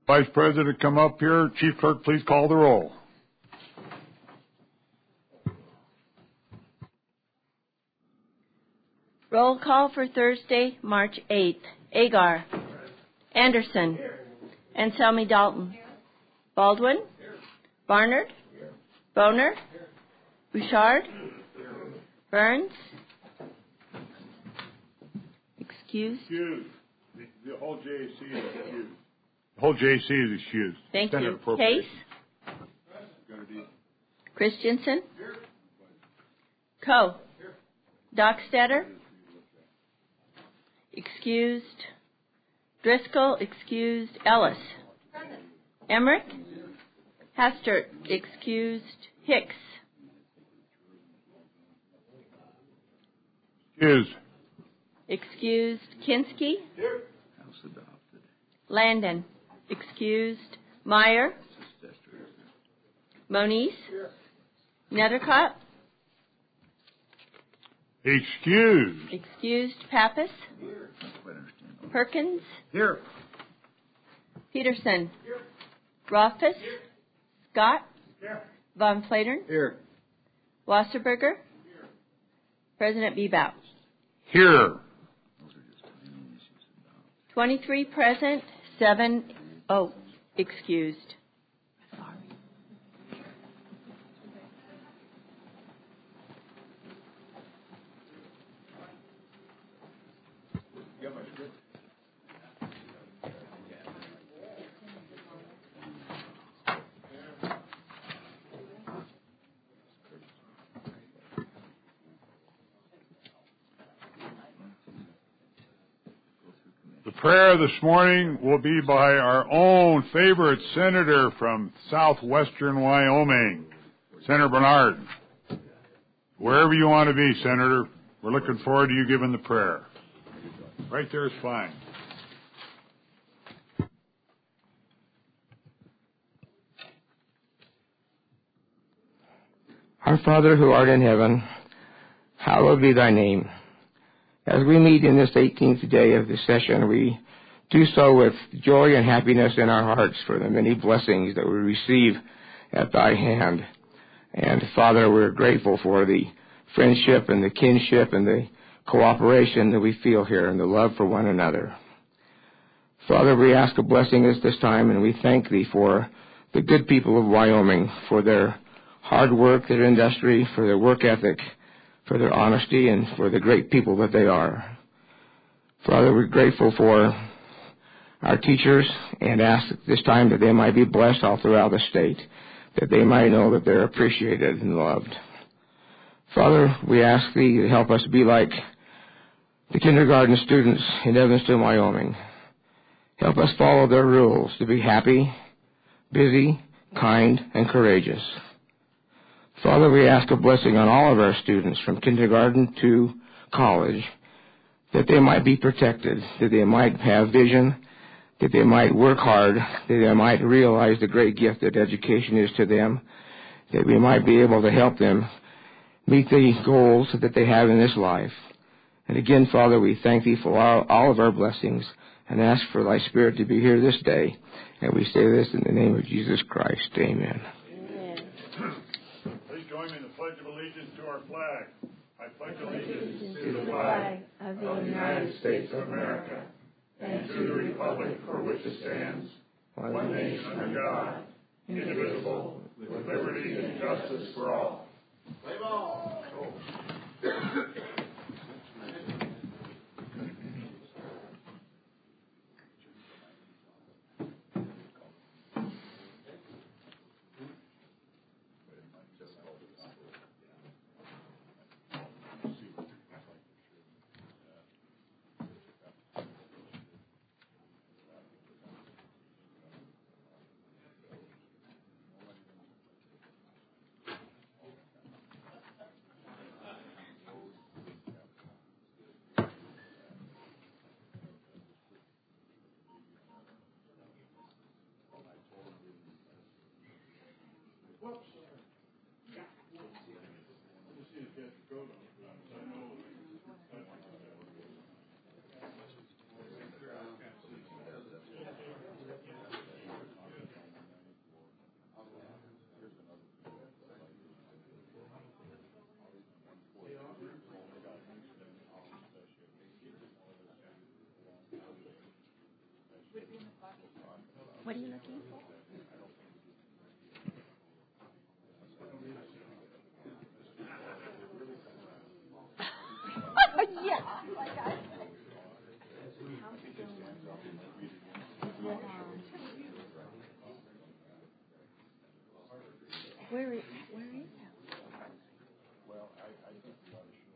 Vice President come up here. Chief Clerk, please call the roll. Roll call for Thursday, March 8th. Agar. Anderson. Anselmi Dalton. Baldwin. Barnard. Boner. Bouchard. Burns. Excused. The whole JAC is excused. The whole JAC is excused. Thank you. Case. Christensen. Coe. Dockstader. Excused. Driscoll. Excused. Ellis. Emmerich. Hastert. Excused. Hicks. Excused. Excused. Kinski. Here. House adopted. Landon. Excused. Meyer. Moniz. Here. Nettercott. Excused. Excused. Pappas. Here. Not quite understand. Perkins. Here. Peterson. Here. Rothfuss. Here. Scott. Here. Von Flatern. Here. Wasserberger. Here. President Bebout. Here. 23 present, 7 excused. The prayer this morning will be by our own favorite senator from southwestern Wyoming, Senator Bernard. Wherever you want to be, Senator, we're looking forward to you giving the prayer. Right there is fine. Our Father who art in heaven, hallowed be thy name. As we meet in this 18th day of the session, we do so with joy and happiness in our hearts for the many blessings that we receive at thy hand. And Father, we're grateful for the friendship and the kinship and the cooperation that we feel here and the love for one another. Father, we ask a blessing at this time, and we thank thee for the good people of Wyoming, for their hard work, their industry, for their work ethic, for their honesty, and for the great people that they are. Father, we're grateful for our teachers and ask at this time that they might be blessed all throughout the state, that they might know that they're appreciated and loved. Father, we ask thee to help us be like the kindergarten students in Evanston, Wyoming. Help us follow their rules to be happy, busy, kind, and courageous. Father, we ask a blessing on all of our students from kindergarten to college, that they might be protected, that they might have vision, that they might work hard, that they might realize the great gift that education is to them, that we might be able to help them meet the goals that they have in this life. And again, Father, we thank thee for all of our blessings and ask for thy Spirit to be here this day. And we say this in the name of Jesus Christ. Amen. Join me in the Pledge of Allegiance to our flag. I pledge allegiance to the flag of the United States of America and to the republic for which it stands, one nation under God, indivisible, with liberty and justice for all. Play ball! What are you looking for? Yeah. Where is that? Well, I think you ought to show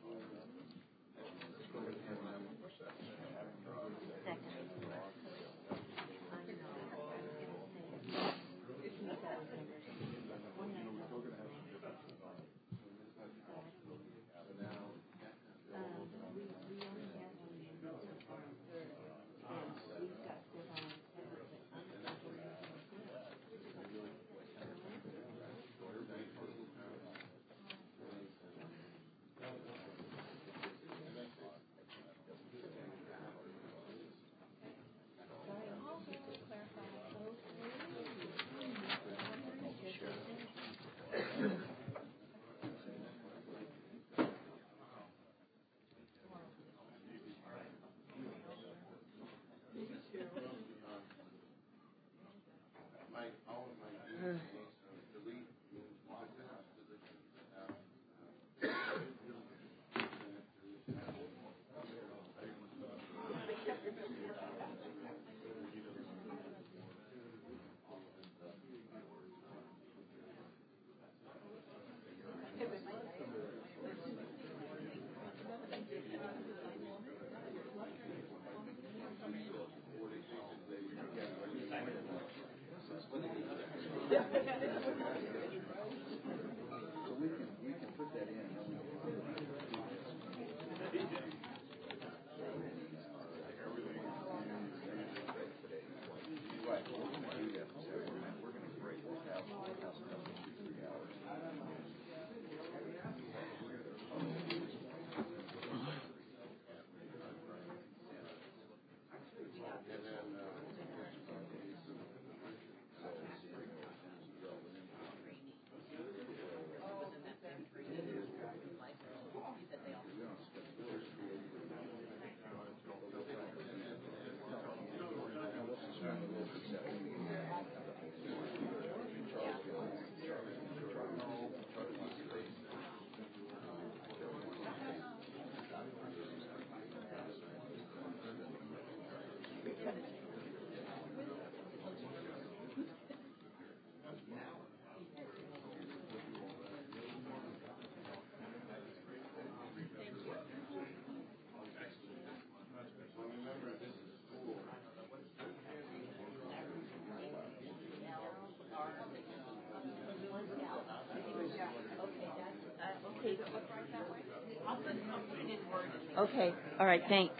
Okay. All right. Thanks.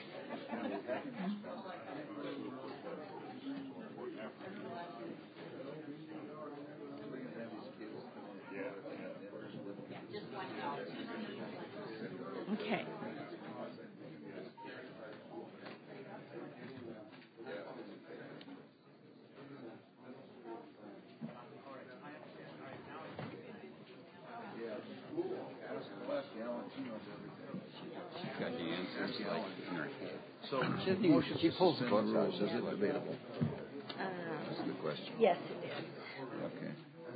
Okay. Got the answers like in her head. So she pulls the book out. Says it's debatable. That's a good question. Yes, it is. Okay.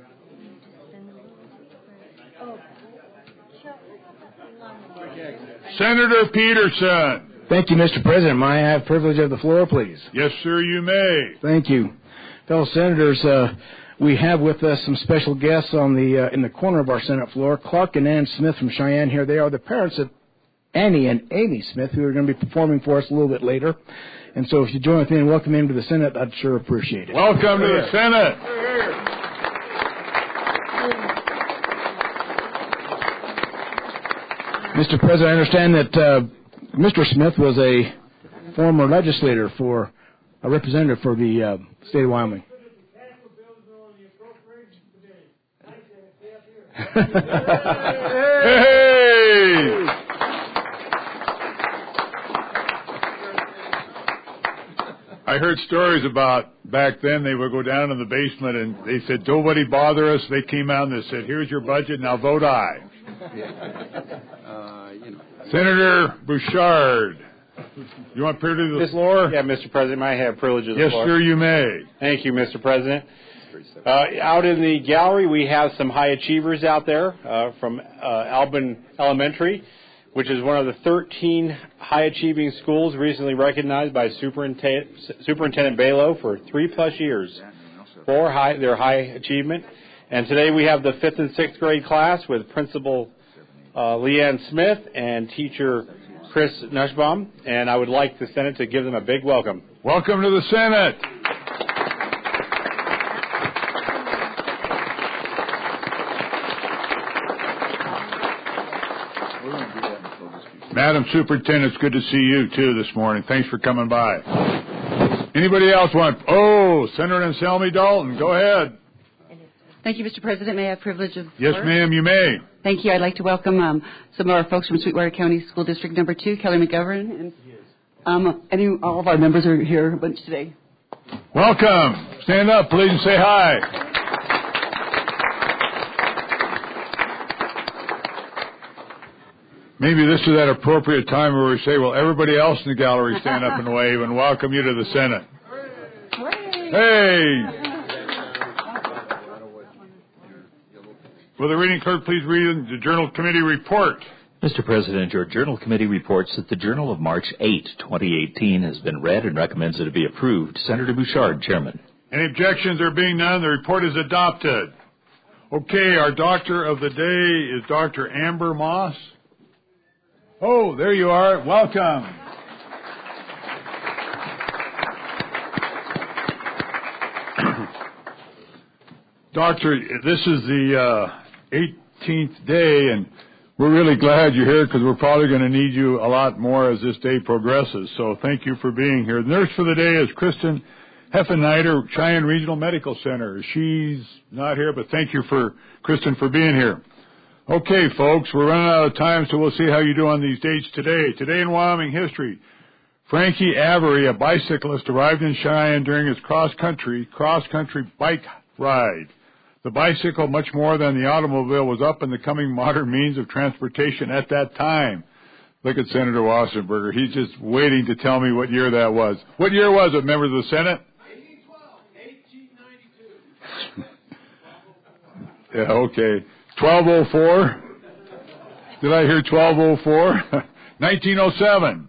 Oh. Senator Peterson. Thank you, Mr. President. May I have privilege of the floor, please? Yes, sir, you may. Thank you. Fellow Senators, we have with us some special guests on the in the corner of our Senate floor. Clark and Ann Smith from Cheyenne here. They are the parents of Annie and Amy Smith, who are going to be performing for us a little bit later. And so if you join with me and welcome them to the Senate, I'd sure appreciate it. Welcome to the Senate. Mr. President, I understand that Mr. Smith was a former legislator for a representative for the state of Wyoming. Hey! I heard stories about back then they would go down in the basement and they said, nobody bother us. They came out and they said, here's your budget, now vote aye. You know. Senator Bouchard. You want privilege of the floor? Yeah, Mr. President, may I have privilege of the Yes, floor? sir, you may. Thank you, Mr. President. Out in the gallery, we have some high achievers out there from Albin Elementary, which is one of the 13 high-achieving schools recently recognized by Superintendent Balo for 3+ years for their high achievement. And today we have the 5th and 6th grade class with Principal Leanne Smith and teacher Chris Nussbaum. And I would like the Senate to give them a big welcome. Welcome to the Senate. Madam Superintendent, it's good to see you, too, this morning. Thanks for coming by. Anybody else want? Oh, Senator Anselmi Dalton, go ahead. Thank you, Mr. President. May I have privilege of Yes, floor? ma'am, you may. Thank you. I'd like to welcome some of our folks from Sweetwater County School District Number 2, Kelly McGovern, and all of our members are here a bunch today. Welcome. Stand up, please, and say hi. Maybe this is that appropriate time where we say, well, everybody else in the gallery stand up and wave and welcome you to the Senate. Hey! Will the reading clerk please read the Journal Committee report? Mr. President, your Journal Committee reports that the Journal of March 8, 2018 has been read and recommends that it be approved. Senator Bouchard, Chairman. Any objections? There being none, the report is adopted. Okay, our doctor of the day is Dr. Amber Moss. Oh, there you are. Welcome. Doctor, this is the 18th day, and we're really glad you're here because we're probably going to need you a lot more as this day progresses. So thank you for being here. The nurse for the day is Kristen Heffeneider, Cheyenne Regional Medical Center. She's not here, but thank you for Kristen for being here. Okay, folks, we're running out of time, so we'll see how you do on these dates today. Today in Wyoming history, Frankie Avery, a bicyclist, arrived in Cheyenne during his cross-country bike ride. The bicycle, much more than the automobile, was up and becoming modern means of transportation at that time. Look at Senator Wassenberger. He's just waiting to tell me what year that was. What year was it, members of the Senate? 1812, 1892. Yeah, okay. 1204? Did I hear 1204? 1907.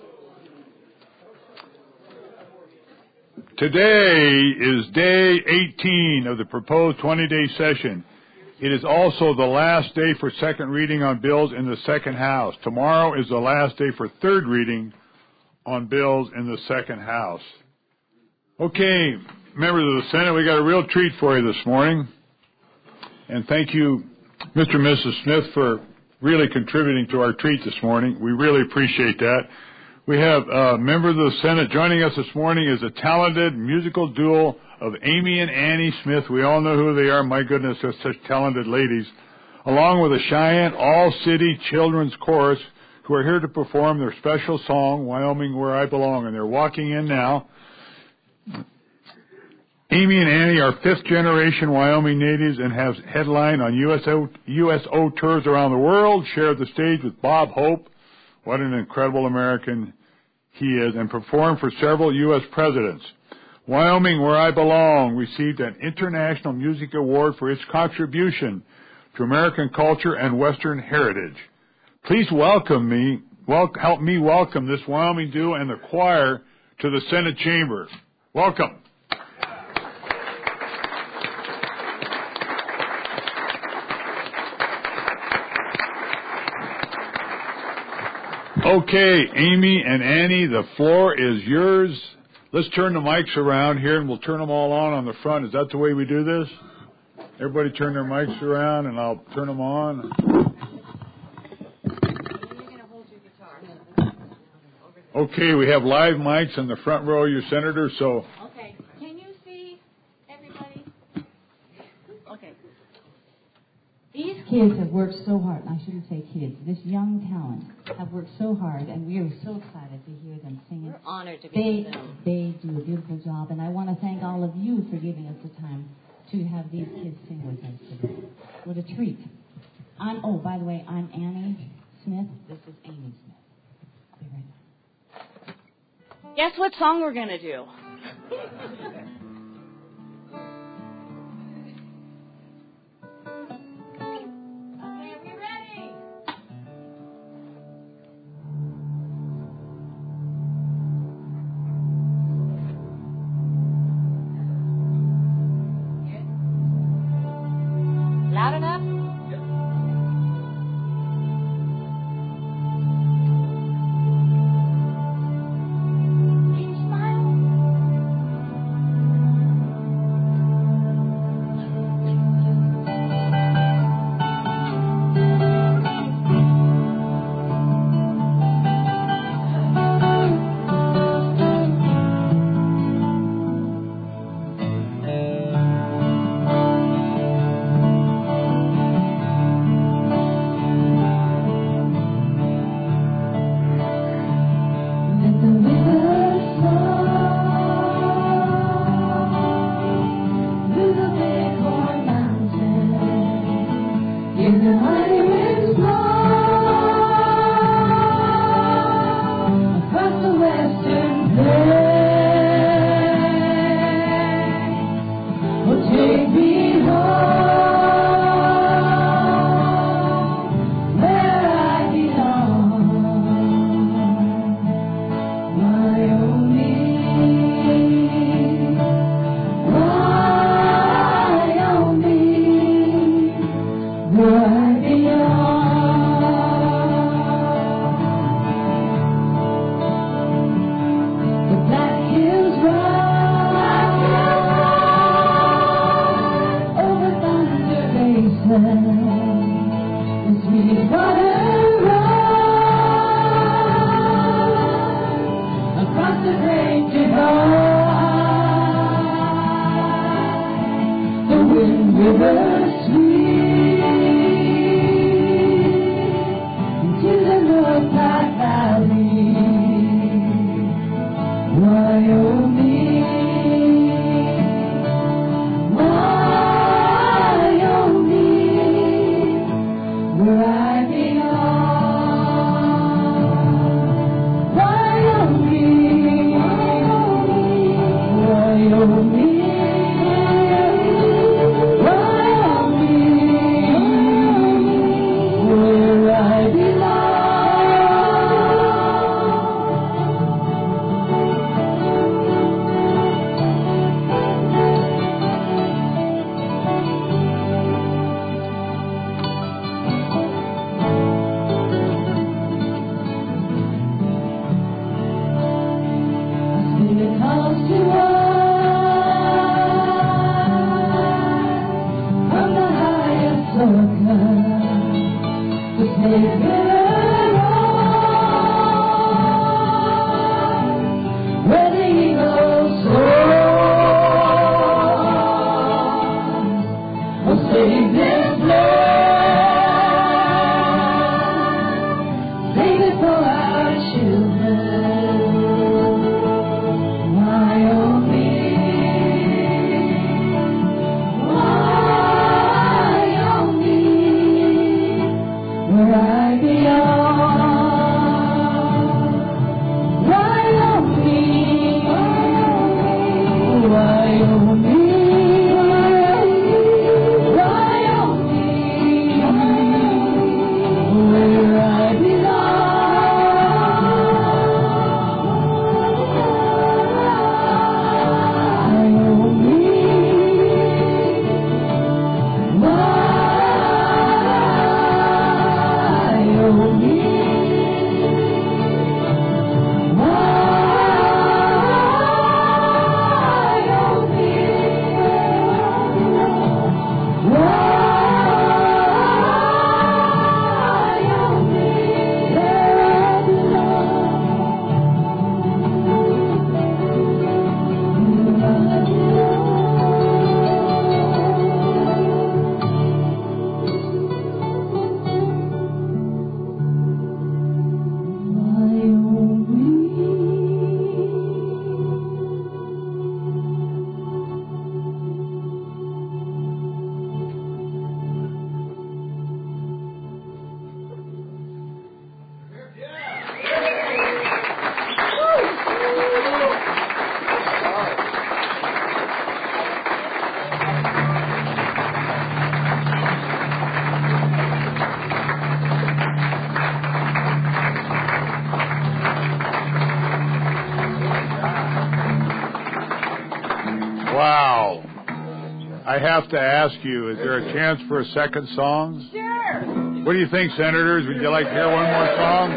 Today is day 18 of the proposed 20-day session. It is also the last day for second reading on bills in the second house. Tomorrow is the last day for third reading on bills in the second house. Okay, members of the Senate, we got a real treat for you this morning. And thank you, Mr. and Mrs. Smith, for really contributing to our treat this morning. We really appreciate that. We have a member of the Senate joining us this morning is a talented musical duo of Amy and Annie Smith. We all know who they are. My goodness, they're such talented ladies. Along with the Cheyenne All-City Children's Chorus, who are here to perform their special song, Wyoming Where I Belong. And they're walking in now. Amy and Annie are fifth-generation Wyoming natives and have headlined on USO tours around the world, shared the stage with Bob Hope, what an incredible American he is, and performed for several U.S. presidents. Wyoming Where I Belong received an International Music Award for its contribution to American culture and Western heritage. Please help me welcome this Wyoming duo and the choir to the Senate chamber. Welcome. Okay, Amy and Annie, the floor is yours. Let's turn the mics around here, and we'll turn them all on the front. Is that the way we do this? Everybody turn their mics around, and I'll turn them on. Okay, we have live mics in the front row, your senator, so... Okay. Can you see everybody? Okay. These kids have worked so hard, and I shouldn't say kids, this young talent have worked so hard, and we are so excited to hear them singing. We're honored to be with them. They do a beautiful job, and I want to thank all of you for giving us the time to have these kids sing with us today. What a treat. By the way, I'm Annie Smith. This is Amy Smith. Be right back. Guess what song we're going to do? Loud enough? Can you smile? It comes to us. Wow. I have to ask you, is there a chance for a second song? Sure. What do you think, Senators? Would you like to hear one more song?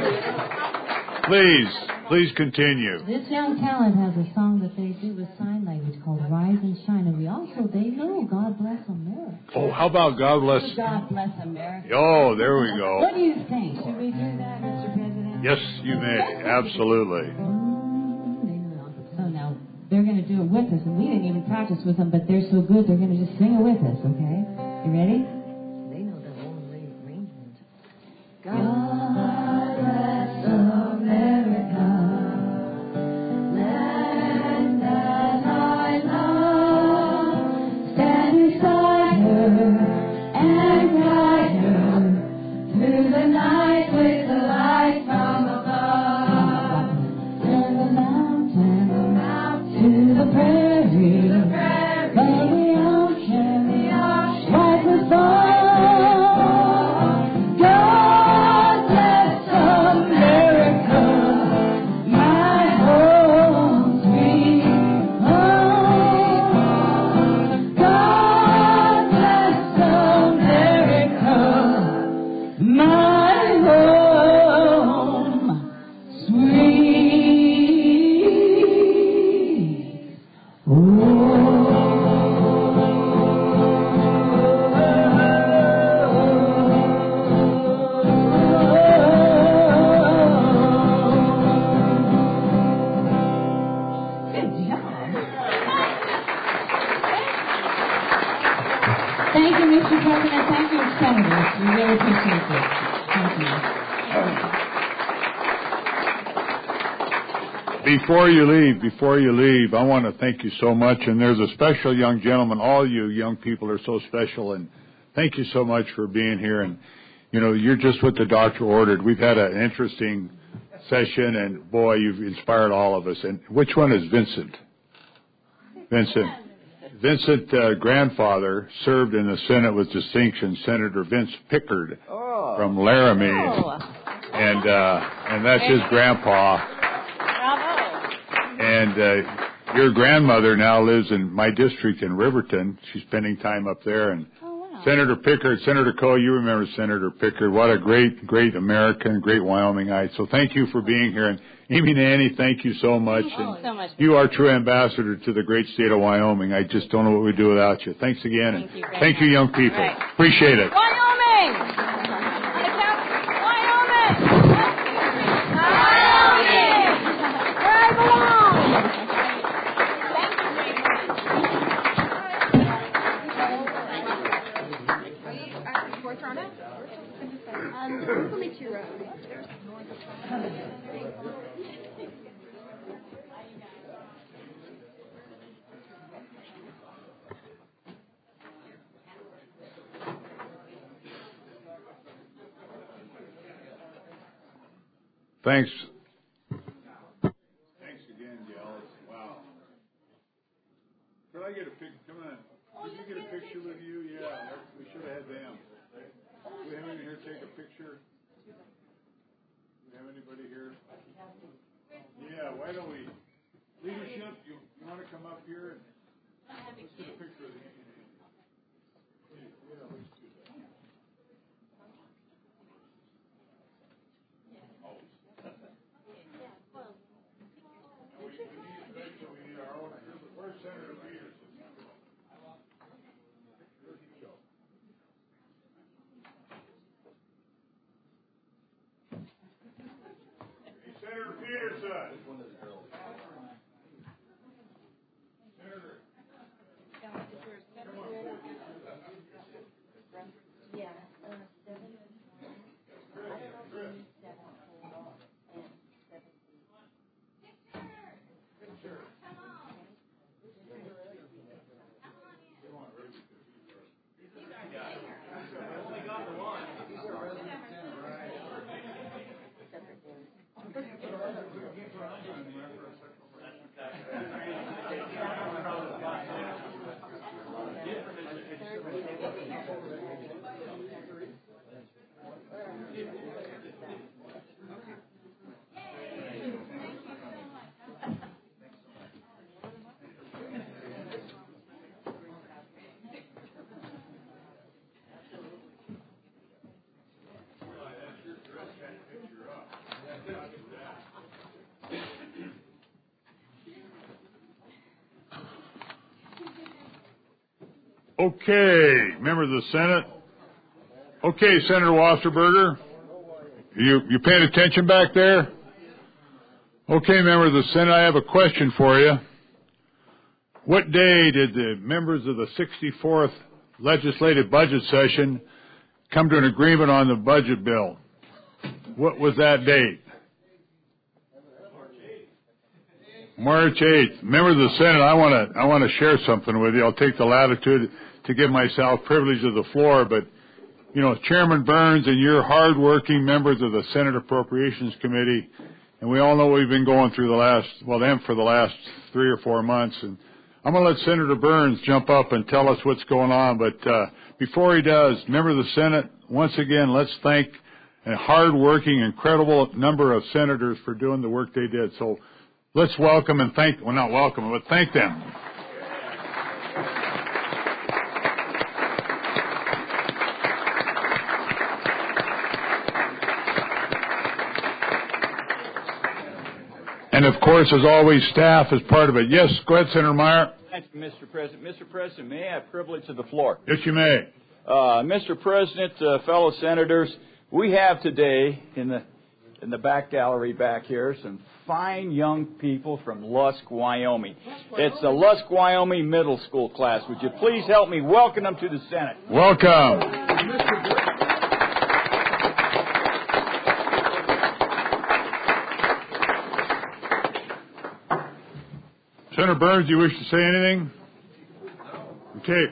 Please continue. This young talent has a song that they do with sign language called Rise and Shine, and they know God Bless America. Oh, how about God Bless? God Bless America. Oh, there we go. What do you think? Should we do that, Mr. President? Yes, you may. Absolutely. So now, they're going to do it with us, and we didn't even practice with them, but they're so good, they're going to just sing it with us, okay? You ready? They know the whole arrangement. God bless America, land that I love. Stand beside her and guide her through the night with the light from above. Turn the mountain to the prairie, by the ocean, wipe the sun. God bless America, my home sweet home. God bless America, my home sweet Thank you, Mr. President. Thank you, Senators. We really appreciate this. Thank you. Before you leave, I want to thank you so much. And there's a special young gentleman. All you young people are so special. And thank you so much for being here. And, you know, you're just what the doctor ordered. We've had an interesting session. And, boy, you've inspired all of us. And which one is Vincent? Vincent, grandfather, served in the Senate with distinction, Senator Vince Pickard from Laramie. And that's his grandpa. And your grandmother now lives in my district in Riverton. She's spending time up there. And Senator Pickard, Senator Coe, you remember Senator Pickard. What a great, great American, great Wyomingite. So thank you for being here. And Amy Nanny, thank you so much. And you are true ambassador to the great state of Wyoming. I just don't know what we'd do without you. Thanks again. Thank you, young people. Right. Appreciate it. Wyoming! Wyoming! Wyoming! Where I belong! Fourth round out? There's only 2 rows. Thanks. Thanks again, Gals. Wow. Could I get a picture? Come on. Did you get a picture with you? Yeah, we should have had them. Do we have anyone here take a picture? Do we have anybody here? Yeah, why don't we? Leadership, you want to come up here and let's get a picture of the yeah, let's do that. We need our own. Where's Senator Peterson? Hey, Senator Peterson. Senator. Okay, members of the Senate. Okay, Senator Wasserberger. You paying attention back there? Okay, members of the Senate, I have a question for you. What day did the members of the 64th legislative budget session come to an agreement on the budget bill? What was that date? March 8th. Members of the Senate, I want to share something with you. I'll take the latitude to give myself privilege of the floor, but you know, Chairman Burns and you're hardworking members of the Senate Appropriations Committee, and we all know we've been going through for the last 3 or 4 months. And I'm going to let Senator Burns jump up and tell us what's going on. But before he does, members of the Senate, once again, let's thank a hardworking, incredible number of senators for doing the work they did. So let's welcome and thank, well, not welcome, but thank them. And, of course, as always, staff is part of it. Yes, go ahead, Senator Meyer. Thank you, Mr. President. Mr. President, may I have privilege of the floor? Yes, you may. Mr. President, fellow senators, we have today in the back gallery back here some fine young people from Lusk, Wyoming. It's the Lusk, Wyoming middle school class. Would you please help me welcome them to the Senate? Welcome. Senator Burns, do you wish to say anything? Okay.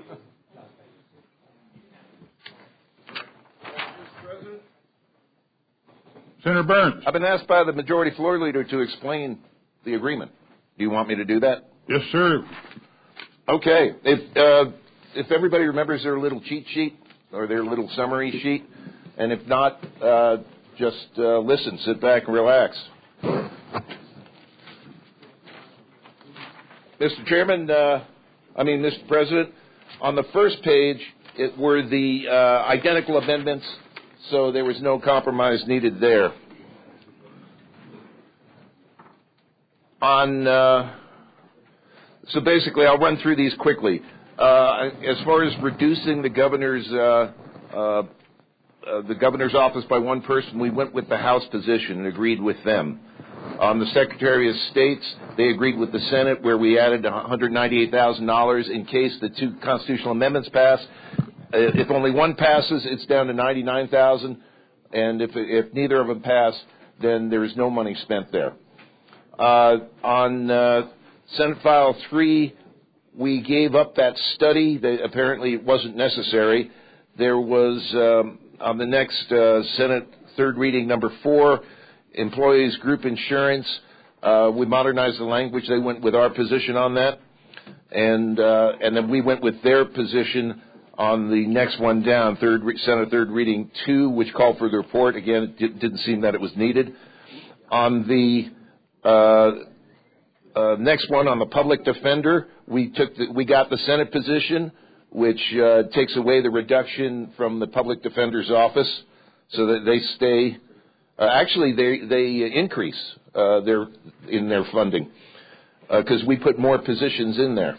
Senator Burns. I've been asked by the majority floor leader to explain the agreement. Do you want me to do that? Yes, sir. Okay. If everybody remembers their little cheat sheet or their little summary sheet, and if not, just listen, sit back, and relax. Mr. President, on the first page, it were the identical amendments, so there was no compromise needed there. So basically, I'll run through these quickly. As far as reducing the governor's office by one person, we went with the House position and agreed with them. On the Secretary of State's, they agreed with the Senate, where we added $198,000 in case the 2 constitutional amendments pass. If only one passes, it's down to $99,000, and if neither of them pass, then there is no money spent there. On Senate File 3, we gave up that study. Apparently it wasn't necessary. There was, on the next Senate third reading, number 4, employees group insurance. We modernized the language. They went with our position on that. And then we went with their position on the next one down, Senate third reading 2, which called for the report. Again, it didn't seem that it was needed. On the next one, on the public defender, we got the Senate position, which takes away the reduction from the public defender's office, so that they stay. Actually, they increase in their funding because we put more positions in there.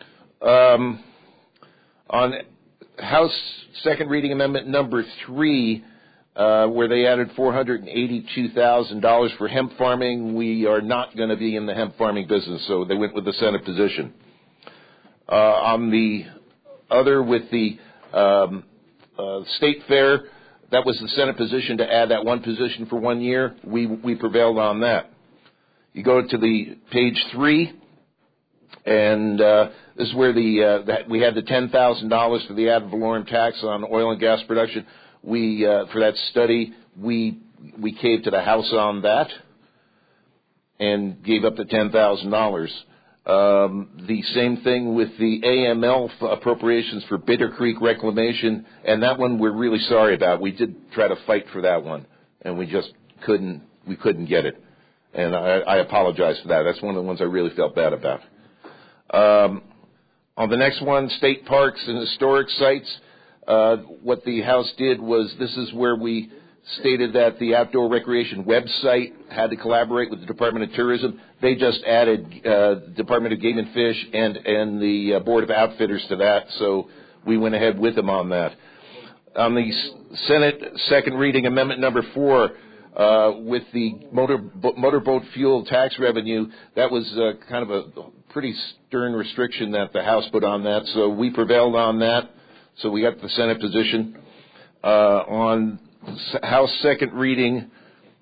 On House Second Reading Amendment number 3, where they added $482,000 for hemp farming, we are not going to be in the hemp farming business, so they went with the Senate position. On the other, with the state fair, that was the Senate position to add that one position for 1 year. We prevailed on that. You go to the page 3, and this is where we had the $10,000 for the ad valorem tax on oil and gas production. For that study, we caved to the House on that and gave up the $10,000. The same thing with the AML appropriations for Bitter Creek reclamation, and that one we're really sorry about. We did try to fight for that one, and we just couldn't get it. And I apologize for that. That's one of the ones I really felt bad about. On the next one, state parks and historic sites, what the House did was, this is where we stated that the outdoor recreation website had to collaborate with the Department of Tourism. They just added Department of Game and Fish and the Board of Outfitters to that, so we went ahead with them on that. On the Senate second reading amendment number 4, with the motorboat fuel tax revenue, that was kind of a pretty stern restriction that the House put on that, so we prevailed on that. So we got the Senate position. On House second reading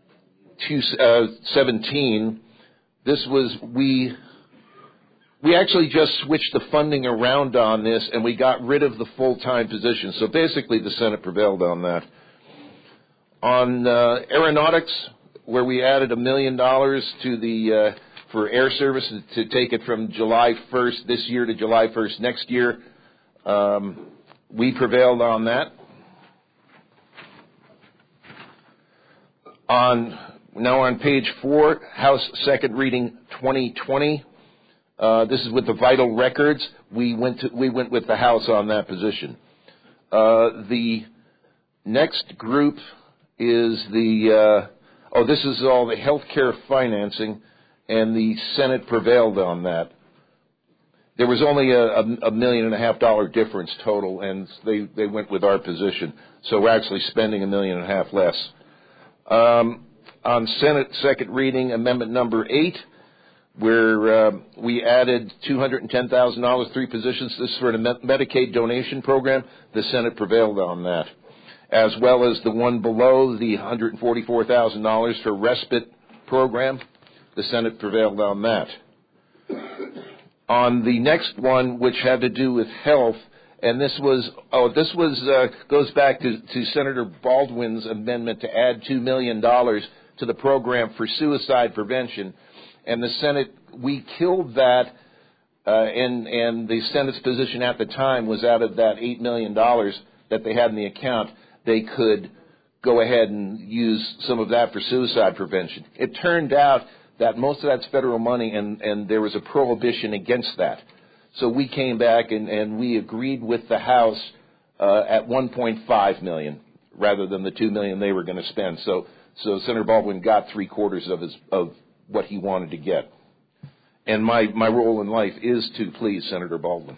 217, this was we actually just switched the funding around on this, and we got rid of the full-time position. So basically, the Senate prevailed on that. On aeronautics, where we added $1 million to the for air service to take it from July 1st this year to July 1st next year, we prevailed on that. Now on page 4, House second reading 2020. This is with the vital records. We went with the House on that position. The next group is this is all the health care financing, and the Senate prevailed on that. There was only a $1.5 million difference total, and they went with our position. So we're actually spending $1.5 million less. On Senate second reading amendment number 8, where we added $210,000, 3 positions. This is for the Medicaid donation program. The Senate prevailed on that, as well as the one below, the $144,000 for respite program. The Senate prevailed on that. On the next one, which had to do with health, and this goes back to Senator Baldwin's amendment to add $2 million to the program for suicide prevention, and the Senate, we killed that, and the Senate's position at the time was out of that $8 million that they had in the account, they could go ahead and use some of that for suicide prevention. It turned out that most of that's federal money, and there was a prohibition against that. So we came back and we agreed with the House at $1.5 million rather than the $2 million they were going to spend. So Senator Baldwin got 3/4 of what he wanted to get. And my role in life is to please Senator Baldwin.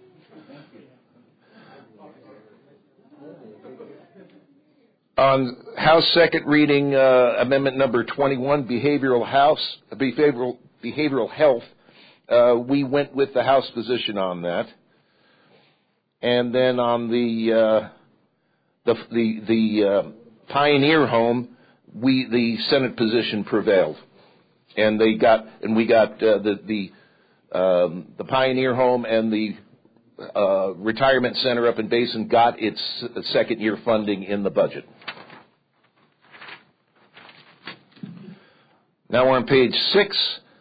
On House second reading amendment number 21, behavioral health, we went with the House position on that. And then on the Pioneer Home, the Senate position prevailed, and we got the Pioneer Home and the retirement center up in Basin got its second year funding in the budget. Now we're on page 6.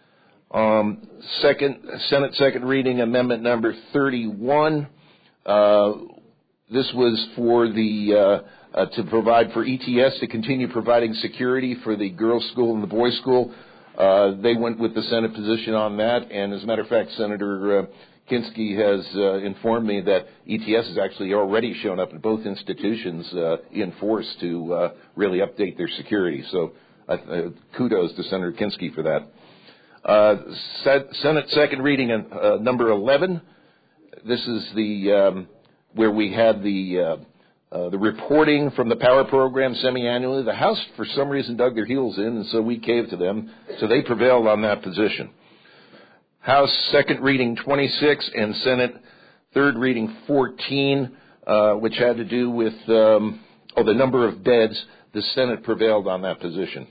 Senate second reading amendment number 31. This was for to provide for ETS to continue providing security for the girls' school and the boys' school. They went with the Senate position on that, and as a matter of fact, Senator Kinski has informed me that ETS has actually already shown up at both institutions in force to really update their security. So kudos to Senator Kinski for that. Senate second reading number 11. This is the where we had the reporting from the power program semi-annually. The House, for some reason, dug their heels in, and so we caved to them. So they prevailed on that position. House second reading 26 and Senate third reading 14, which had to do with the number of beds. The Senate prevailed on that position.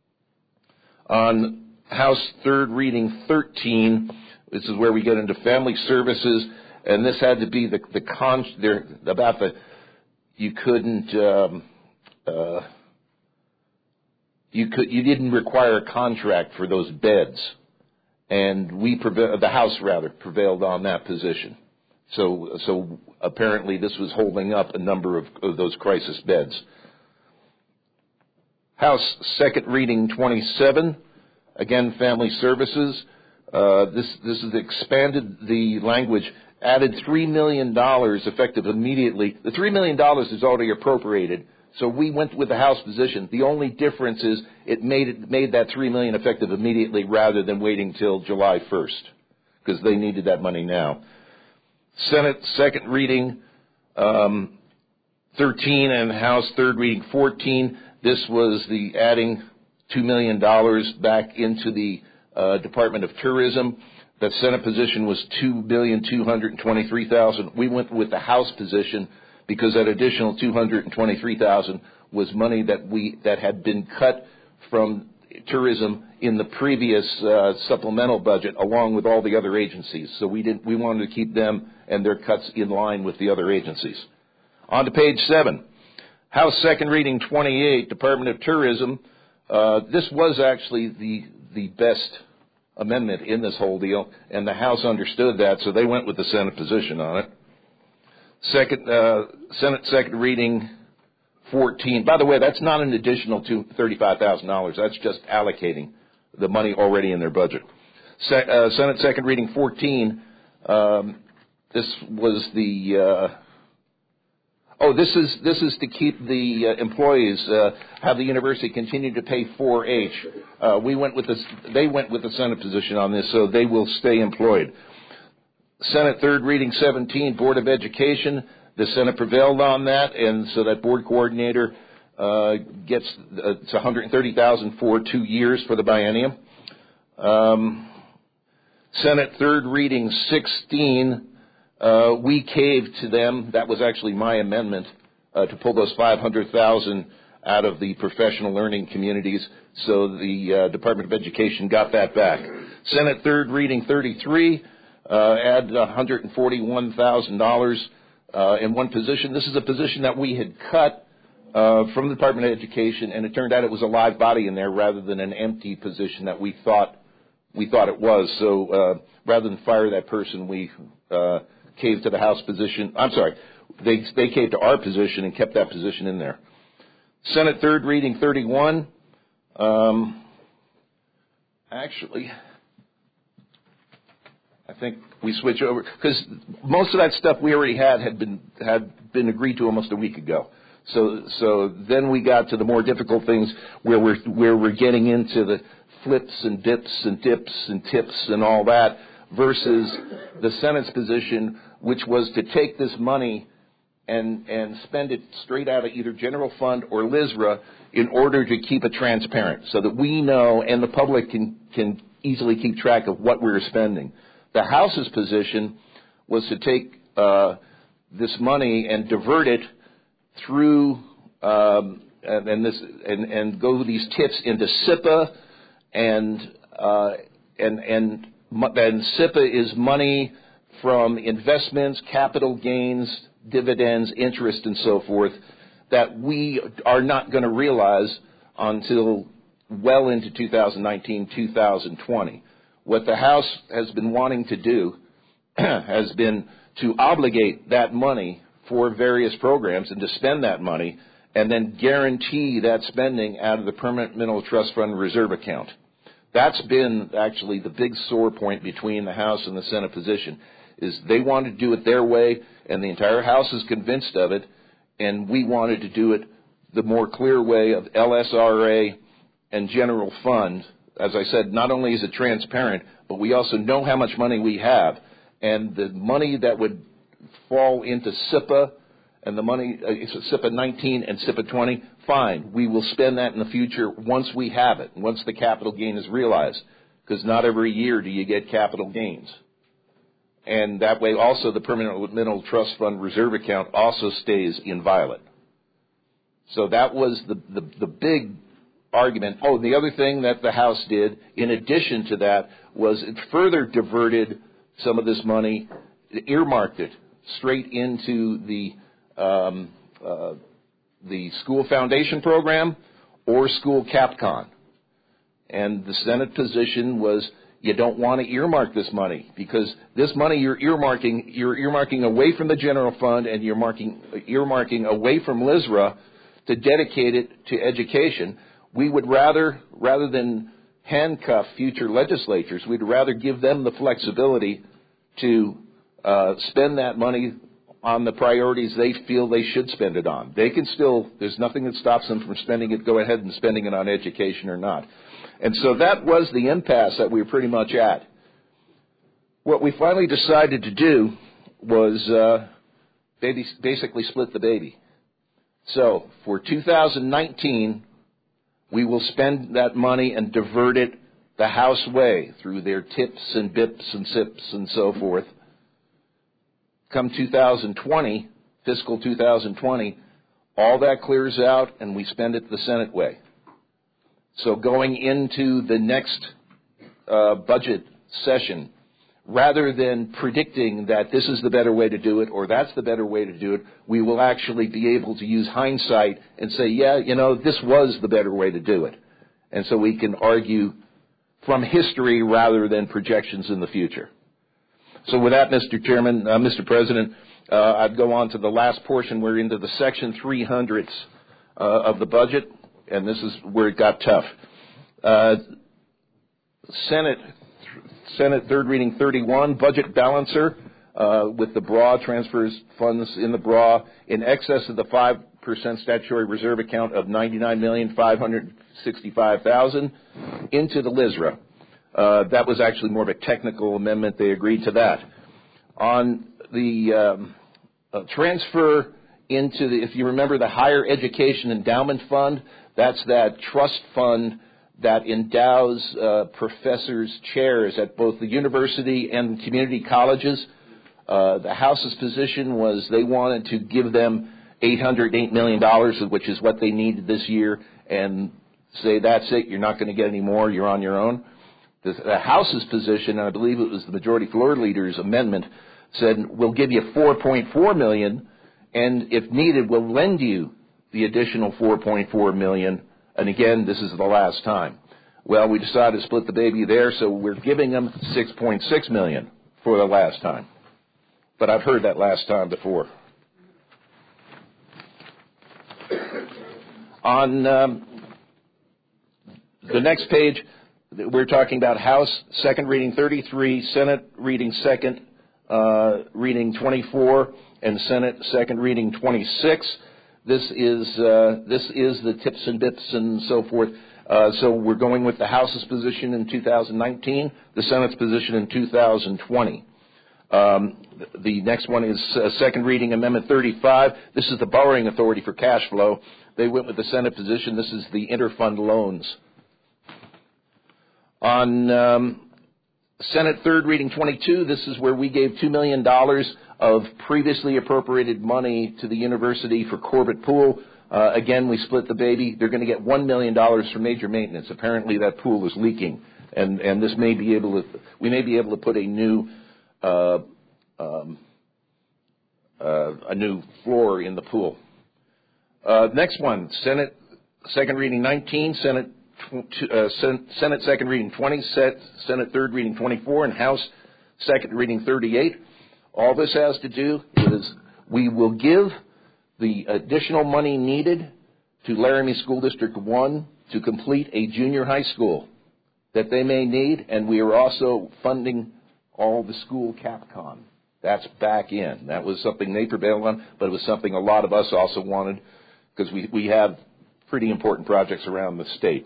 On House third reading 13, this is where we get into family services, and this had to be you didn't require a contract for those beds, and the House prevailed on that position. So apparently this was holding up a number of those crisis beds. House second reading 27, again family services. This is expanded the language, added $3 million effective immediately. The $3 million is already appropriated, So we went with the House position. The only difference is it made that $3 million effective immediately rather than waiting till July 1st, because they needed that money now. Senate second reading 13 and House third reading 14. This was the adding $2 million back into the Department of Tourism. The Senate position was $2,223,000. We went with the House position because that additional $223,000 was money that had been cut from tourism in the previous supplemental budget, along with all the other agencies. So we wanted to keep them and their cuts in line with the other agencies. On to page 7. House second reading 28, Department of Tourism. This was actually the best amendment in this whole deal, and the House understood that, so they went with the Senate position on it. Senate second reading 14. By the way, that's not an additional $35,000. That's just allocating the money already in their budget. Senate second reading 14. This was the. This is to keep the employees, have the university continue to pay 4H. They went with the Senate position on this, so they will stay employed. Senate third reading 17, Board of Education. The Senate prevailed on that, and so that board coordinator gets it's $130,000 for 2 years for the biennium. Senate third reading 16. We caved to them. That was actually my amendment to pull those $500,000 out of the professional learning communities. So the Department of Education got that back. Senate third reading 33, add $141,000 in one position. This is a position that we had cut from the Department of Education, and it turned out it was a live body in there rather than an empty position that we thought it was. So rather than fire that person, we caved to the House position. I'm sorry, they caved to our position and kept that position in there. Senate third reading 31. Actually, I think we switch over because most of that stuff we already had been agreed to almost a week ago. So then we got to the more difficult things where we're getting into the flips and dips and tips and all that, versus the Senate's position, which was to take this money and spend it straight out of either general fund or LISRA in order to keep it transparent so that we know and the public can easily keep track of what we're spending. The House's position was to take this money and divert it through and go these tips into SIPA and SIPA is money from investments, capital gains, dividends, interest, and so forth that we are not going to realize until well into 2019, 2020. What the House has been wanting to do has been to obligate that money for various programs and to spend that money and then guarantee that spending out of the Permanent Mineral Trust Fund Reserve account. That's been actually the big sore point between the House and the Senate position, is they wanted to do it their way, and the entire House is convinced of it, and we wanted to do it the more clear way of LSRA and general fund. As I said, not only is it transparent, but we also know how much money we have, and the money that would fall into SIPA and the money, SIPA 19 and SIPA 20, fine. We will spend that in the future once we have it, once the capital gain is realized, because not every year do you get capital gains. And that way also the Permanent Mineral Trust Fund Reserve account also stays inviolate. So that was the big argument. Oh, the other thing that the House did, in addition to that, was it further diverted some of this money, earmarked it straight into the school foundation program or school CAPCON. And the Senate position was you don't want to earmark this money because this money you're earmarking away from the general fund and you're earmarking away from LISRA to dedicate it to education. We would rather than handcuff future legislatures, we'd rather give them the flexibility to spend that money on the priorities they feel they should spend it on. They can still, there's nothing that stops them from spending it, go ahead and spending it on education or not. And so that was the impasse that we were pretty much at. What we finally decided to do was basically split the baby. So for 2019, we will spend that money and divert it the House way through their TIPs and BIPs and SIPs and so forth. Come 2020, fiscal 2020, all that clears out and we spend it the Senate way. So going into the next budget session, rather than predicting that this is the better way to do it or that's the better way to do it, we will actually be able to use hindsight and say, yeah, this was the better way to do it. And so we can argue from history rather than projections in the future. So with that, Mr. Chairman, Mr. President, I'd go on to the last portion. We're into the section 300s of the budget, and this is where it got tough. Senate third reading 31, budget balancer with the BRA transfers funds in the BRA in excess of the 5% statutory reserve account of $99,565,000 into the LISRA. That was actually more of a technical amendment. They agreed to that. On the transfer into the, if you remember, the Higher Education Endowment Fund, that's that trust fund that endows professors' chairs at both the university and community colleges. The House's position was they wanted to give them $808 million, which is what they needed this year, and say, that's it, you're not going to get any more, you're on your own. The House's position, and I believe it was the majority floor leader's amendment, said, we'll give you $4.4 million, and if needed, we'll lend you the additional $4.4 million, and again, this is the last time. Well, we decided to split the baby there, so we're giving them $6.6 million for the last time. But I've heard that last time before. On the next page, we're talking about House second reading 33, Senate reading second reading 24, and Senate second reading 26. This is the tips and bits and so forth. So we're going with the House's position in 2019, the Senate's position in 2020. The next one is second reading Amendment 35. This is the borrowing authority for cash flow. They went with the Senate position. This is the interfund loans. On Senate third reading 22, this is where we gave $2 million of previously appropriated money to the university for Corbett Pool. Again, we split the baby. They're going to get $1 million for major maintenance. Apparently that pool is leaking, and this may be able to, we may be able to put a new floor in the pool. Next one, Senate second reading 19, Senate second reading 20, Senate third reading 24, and House second reading 38. All this has to do is we will give the additional money needed to Laramie School District 1 to complete a junior high school that they may need, and we are also funding all the school CapCon. That's back in. That was something they prevailed on, but it was something a lot of us also wanted because we have pretty important projects around the state.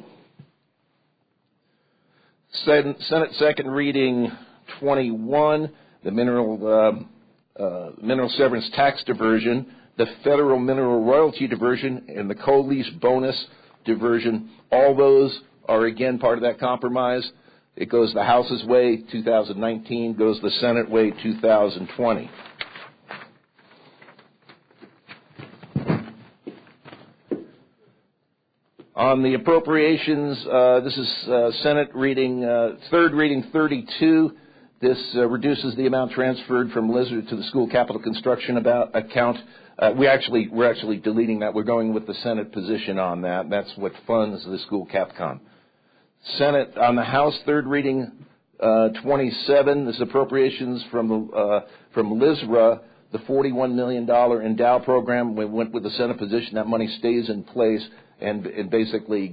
Senate second reading 21, the mineral severance tax diversion, the federal mineral royalty diversion, and the co-lease bonus diversion. All those are, again, part of that compromise. It goes the House's way, 2019, goes the Senate way, 2020. On the appropriations, this is Senate reading, third reading 32. This reduces the amount transferred from LISRA to the school capital construction account. We're actually deleting that. We're going with the Senate position on that. That's what funds the school CapCon. Senate on the House third reading 27. This appropriations from LISRA, the $41 million Endow program. We went with the Senate position. That money stays in place and it basically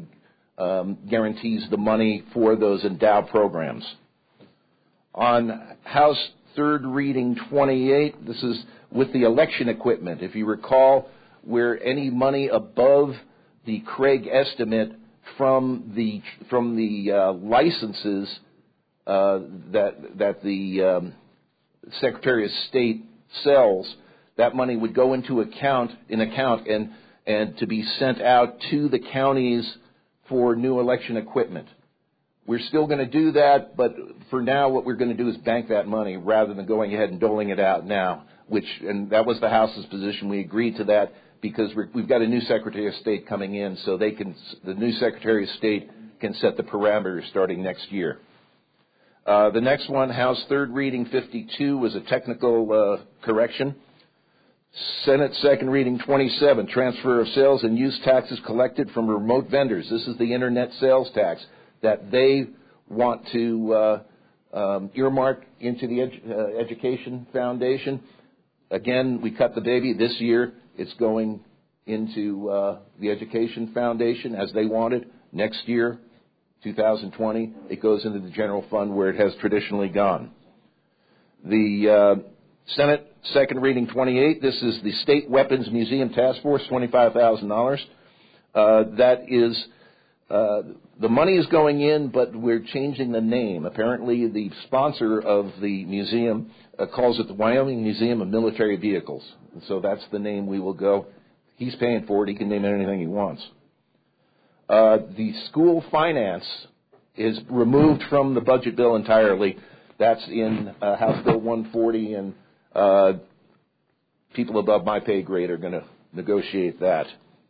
guarantees the money for those Endow programs. On House third reading 28. This is with the election equipment. If you recall, where any money above the Craig estimate from the licenses that the Secretary of State sells, that money would go into account and to be sent out to the counties for new election equipment. We're still going to do that, but for now what we're going to do is bank that money rather than going ahead and doling it out now, and that was the House's position. We agreed to that because we've got a new Secretary of State coming in, so the new Secretary of State can set the parameters starting next year. The next one, House third reading 52, was a technical correction. Senate second reading 27, transfer of sales and use taxes collected from remote vendors. This is the internet sales tax that they want to earmark into the Education Foundation. Again, we cut the baby. This year, it's going into the Education Foundation as they want it. Next year, 2020, it goes into the general fund where it has traditionally gone. The Senate second reading 28, this is the State Weapons Museum Task Force, $25,000. That is, the money is going in, but we're changing the name. Apparently, the sponsor of the museum calls it the Wyoming Museum of Military Vehicles. And so that's the name we will go. He's paying for it. He can name it anything he wants. The school finance is removed from the budget bill entirely. That's in House Bill 140, and people above my pay grade are going to negotiate that.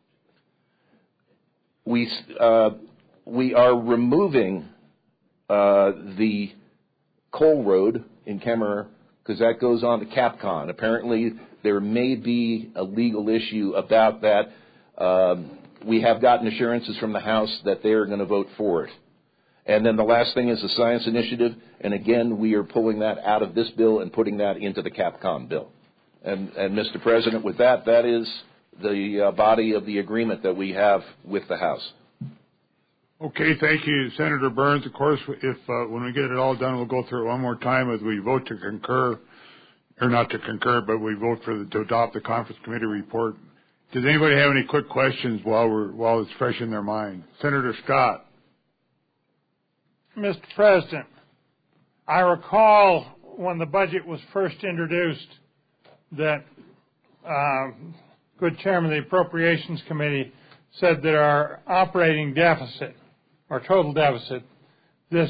We are removing the Coal Road in Kemmerer because that goes on to Capcom. Apparently, there may be a legal issue about that. We have gotten assurances from the House that they are going to vote for it. And then the last thing is the Science Initiative, and again, we are pulling that out of this bill and putting that into the Capcom bill. And Mr. President, with that, that is the body of the agreement that we have with the House. Okay, thank you, Senator Burns. Of course, if when we get it all done, we'll go through it one more time as we vote to concur, or not to concur, but we vote to adopt the conference committee report. Does anybody have any quick questions while it's fresh in their mind? Senator Scott. Mr. President, I recall when the budget was first introduced that good chairman of the Appropriations Committee said that our operating deficit, our total deficit, this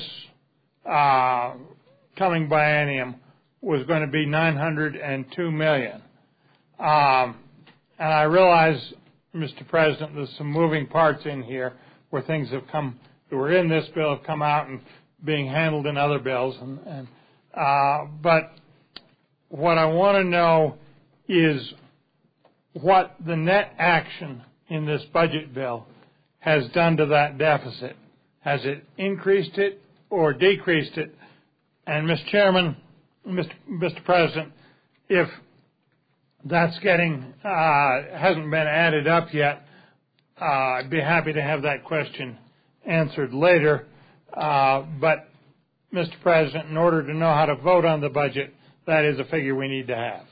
coming biennium was going to be $902 million. And I realize, Mr. President, there's some moving parts in here where things have come that were in this bill have come out and being handled in other bills. But what I want to know is what the net action in this budget bill has done to that deficit. Has it increased it or decreased it? And, Mr. Chairman, Mr. President, if that's hasn't been added up yet, I'd be happy to have that question answered later. But, Mr. President, in order to know how to vote on the budget, that is a figure we need to have.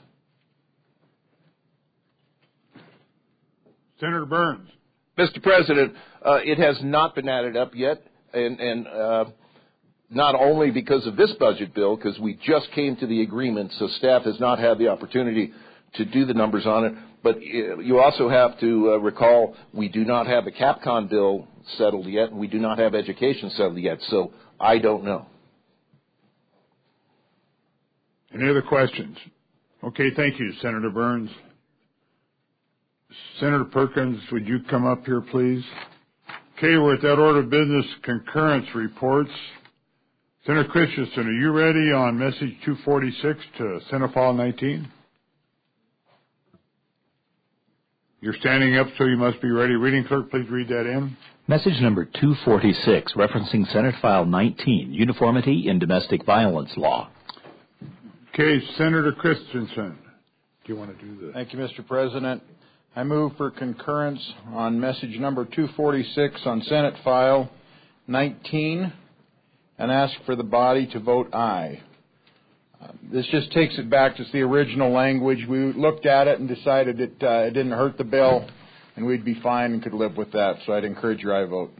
Senator Burns. Mr. President, it has not been added up yet, and not only because of this budget bill, because we just came to the agreement, so staff has not had the opportunity to do the numbers on it, but you also have to recall we do not have the Capcom bill settled yet, and we do not have education settled yet, so I don't know. Any other questions? Okay, thank you, Senator Burns. Senator Perkins, would you come up here, please? Okay, we're at that order of business concurrence reports. Senator Christensen, are you ready on message 246 to Senate File 19? You're standing up, so you must be ready. Reading clerk, please read that in. Message number 246, referencing Senate File 19, Uniformity in Domestic Violence Law. Okay, Senator Christensen, do you want to do this? Thank you, Mr. President. I move for concurrence on message number 246 on Senate File 19 and ask for the body to vote aye. This just takes it back to the original language. We looked at it and decided it didn't hurt the bill, and we'd be fine and could live with that. So I'd encourage your aye vote.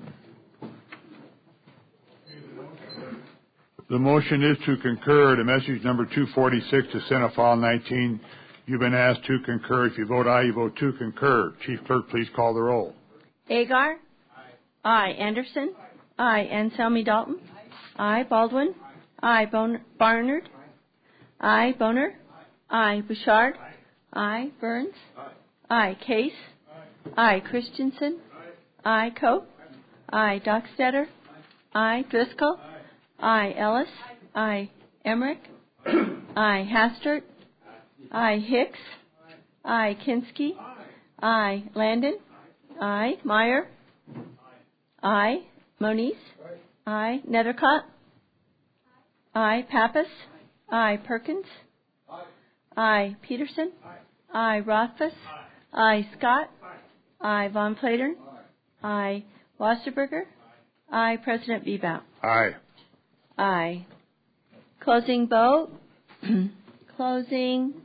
The motion is to concur to message number 246 to Senate File 19. You've been asked to concur. If you vote aye, you vote to concur. Chief Clerk, please call the roll. Agar? Aye. Anderson? Aye. Anselmi Dalton? Aye. Baldwin? Aye. Barnard? Aye. Boner? Aye. Bouchard? Aye. Burns? Aye. Case? Aye. Christensen? Aye. Coe? Aye. Dockstader? Aye. Driscoll? Aye. Ellis? Aye. Emmerich? Aye. Hastert? Aye. Hicks? Aye. Kinski? Aye. Landon? Aye. Meyer? Aye. Moniz? Aye. Nethercott? Aye. Pappas? Aye. Perkins? Aye. Peterson? Aye. Rothfuss? Aye. Scott? Aye. Von Platern? Aye. Wasserberger? Aye. President Bebout? Aye. Aye. Closing vote. Closing.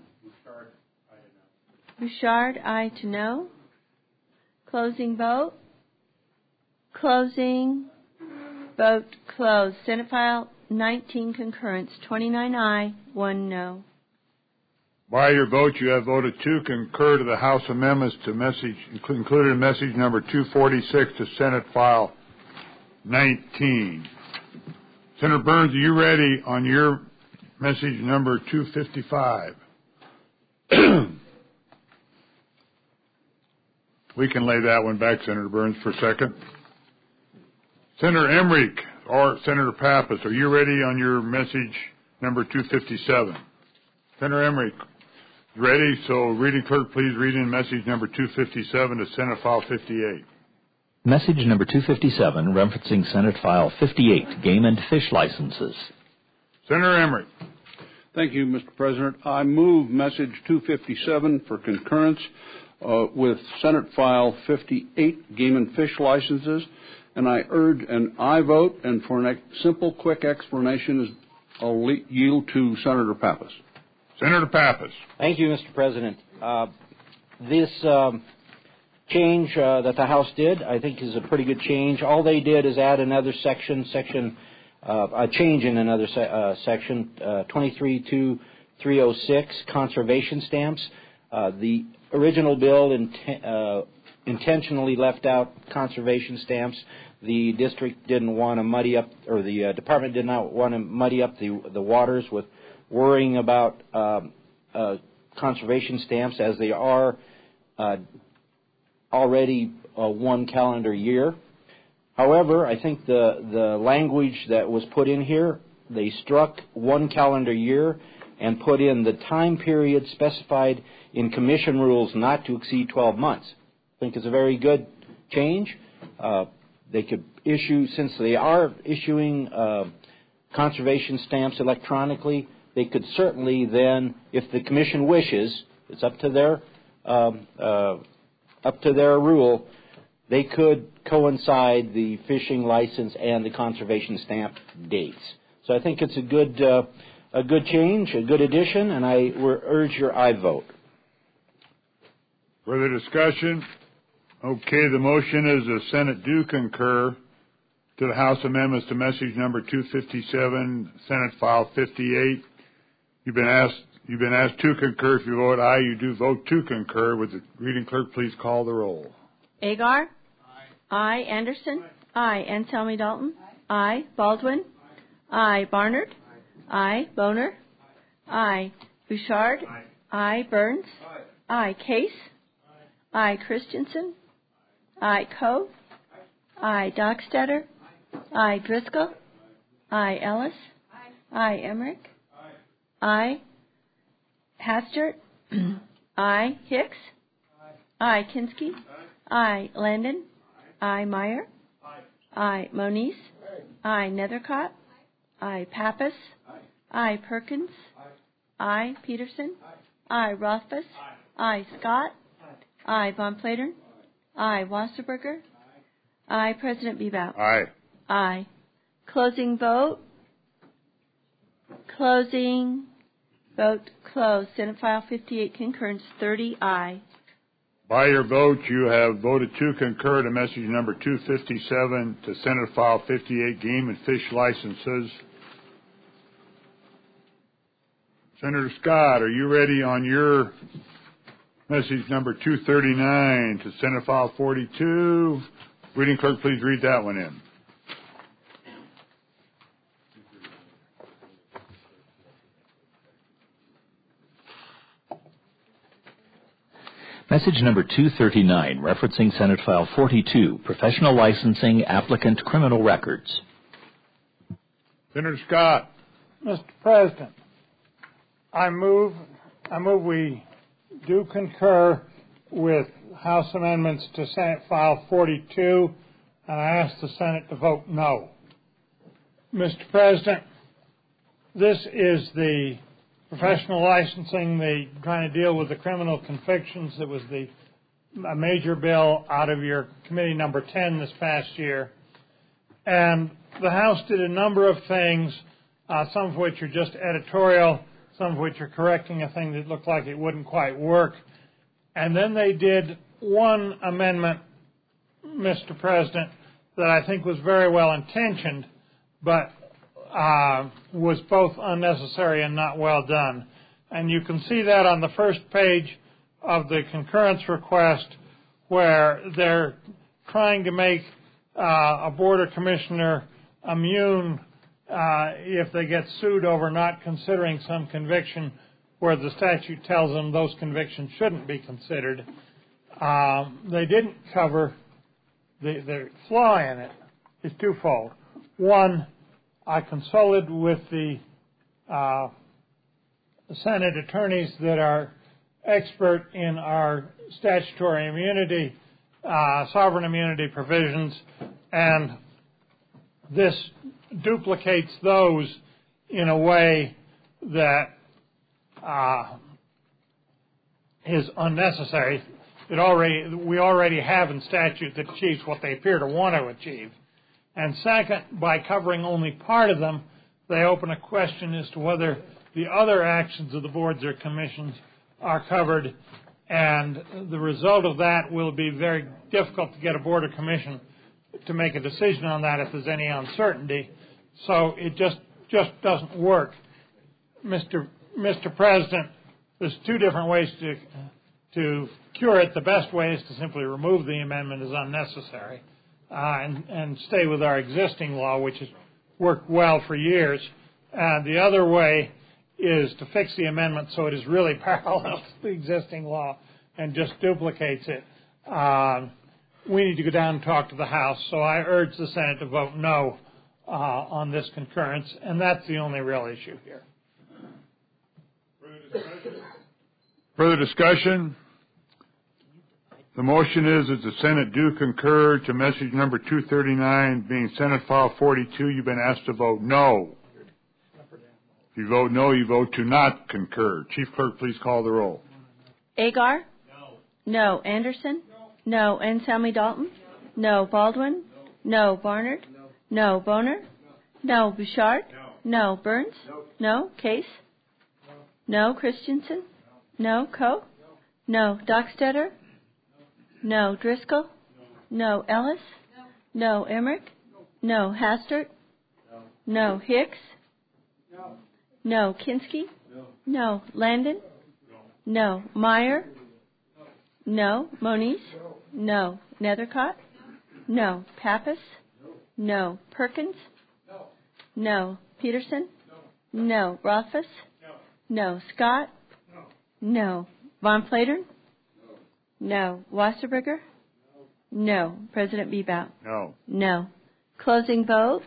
Bouchard, aye to no. Closing vote. Closing. Vote closed. Senate File 19 concurrence. 29 aye, 1 no. By your vote, you have voted to concur to the House amendments to message, included in message number 246 to Senate File 19. Senator Burns, are you ready on your message number 255? We can lay that one back, Senator Burns, for a second. Senator Emmerich or Senator Pappas, are you ready on your message number 257? Senator Emmerich, ready? So, reading clerk, please read in message number 257 to Senate File 58. Message number 257, referencing Senate File 58, Game and Fish Licenses. Senator Emmerich. Thank you, Mr. President. I move message 257 for concurrence with Senate File 58, Game and Fish Licenses, and I urge an aye vote, and for a simple, quick explanation, I'll yield to Senator Pappas. Senator Pappas. Thank you, Mr. President. This change that the House did, I think, is a pretty good change. All they did is add another a change in another section, 23-306, conservation stamps. The original bill intentionally left out conservation stamps. The district didn't want to muddy up, or the department did not want to muddy up the waters with worrying about conservation stamps, as they are already 1 calendar year. However, I think the language that was put in here, they struck 1 calendar year and put in the time period specified in commission rules not to exceed 12 months. I think it's a very good change. They could issue, since they are issuing conservation stamps electronically, they could certainly then, if the commission wishes, it's up to their rule, they could coincide the fishing license and the conservation stamp dates. So I think it's a good change, a good addition, and I urge your aye vote. Further discussion? Okay, the motion is the Senate do concur to the House amendments to message number 257, Senate File 58. You've been asked to concur. If you vote aye, you do vote to concur. Would the reading clerk please call the roll? Agar? Aye. Anderson? Aye. Anselmi Dalton? Aye. Baldwin? Aye. Barnard? Aye. Boner? Aye. Bouchard? Aye. Burns? Aye. Case? Aye. Christensen? Aye. Coe? Aye. Dockstader? Aye. Driscoll? Aye. Ellis? Aye. Emmerich? Aye. Hastert? Aye. Hicks? Aye. Kinski? Aye. Landon? Aye. Meyer? Aye. Moniz? Aye. Nethercott? Aye. Pappas? Aye. Perkins? Aye. Peterson? Aye. Rothfuss? Aye. Scott? Aye. Von Platern? Aye. Wasserberger? Aye. President Bebout? Aye. Aye. Closing vote. Closing Vote closed. Senate File 58, concurrence 30 aye. By your vote, you have voted to concur to message number 257 to Senate File 58, game and fish licenses. Senator Scott, are you ready on your message number 239 to Senate File 42? Reading clerk, please read that one in. Message number 239, referencing Senate File 42, professional licensing, applicant criminal records. Senator Scott. Mr. President, I move we do concur with House amendments to Senate File 42, and I ask the Senate to vote no. Mr. President, this is the professional licensing, trying to deal with the criminal convictions. That was a major bill out of your committee number 10 this past year. And the House did a number of things, some of which are just editorial, some of which are correcting a thing that looked like it wouldn't quite work. And then they did one amendment, Mr. President, that I think was very well intentioned, but was both unnecessary and not well done. And you can see that on the first page of the concurrence request, where they're trying to make a border commissioner immune if they get sued over not considering some conviction where the statute tells them those convictions shouldn't be considered. They didn't cover the flaw in it is twofold. One, I consulted with the Senate attorneys that are expert in our statutory immunity, sovereign immunity provisions, and this duplicates those in a way that is unnecessary. We already have in statute that achieves what they appear to want to achieve. And second, by covering only part of them, they open a question as to whether the other actions of the boards or commissions are covered, and the result of that will be very difficult to get a board or commission to make a decision on that if there's any uncertainty. So it just doesn't work. Mr. President, there's two different ways to cure it. The best way is to simply remove the amendment as unnecessary. And stay with our existing law, which has worked well for years. The other way is to fix the amendment so it is really parallel to the existing law and just duplicates it. We need to go down and talk to the House, so I urge the Senate to vote no on this concurrence, and that's the only real issue here. Further discussion? The motion is that the Senate do concur to message number 239 being Senate File 42. You've been asked to vote no. If you vote no, you vote to not concur. Chief Clerk, please call the roll. Agar? No. Anderson? No. Anselmi Dalton? No. Baldwin? No. Barnard? No. Boner? No. Bouchard? No. Burns? No. Case? No. Christensen? No. Coe? No. Dockstetter? No. Driscoll? No. Ellis? No. Emmerich? No. Hastert? No. Hicks? No. Kinski? No. Landon? No. Meyer? No. Moniz? No. Nethercott? No. Pappas? No. Perkins? No. Peterson? No. Rothfuss? No. Scott? No. Von Flatern? No. Wasserberger? No. President Bebout? No. No. Closing vote?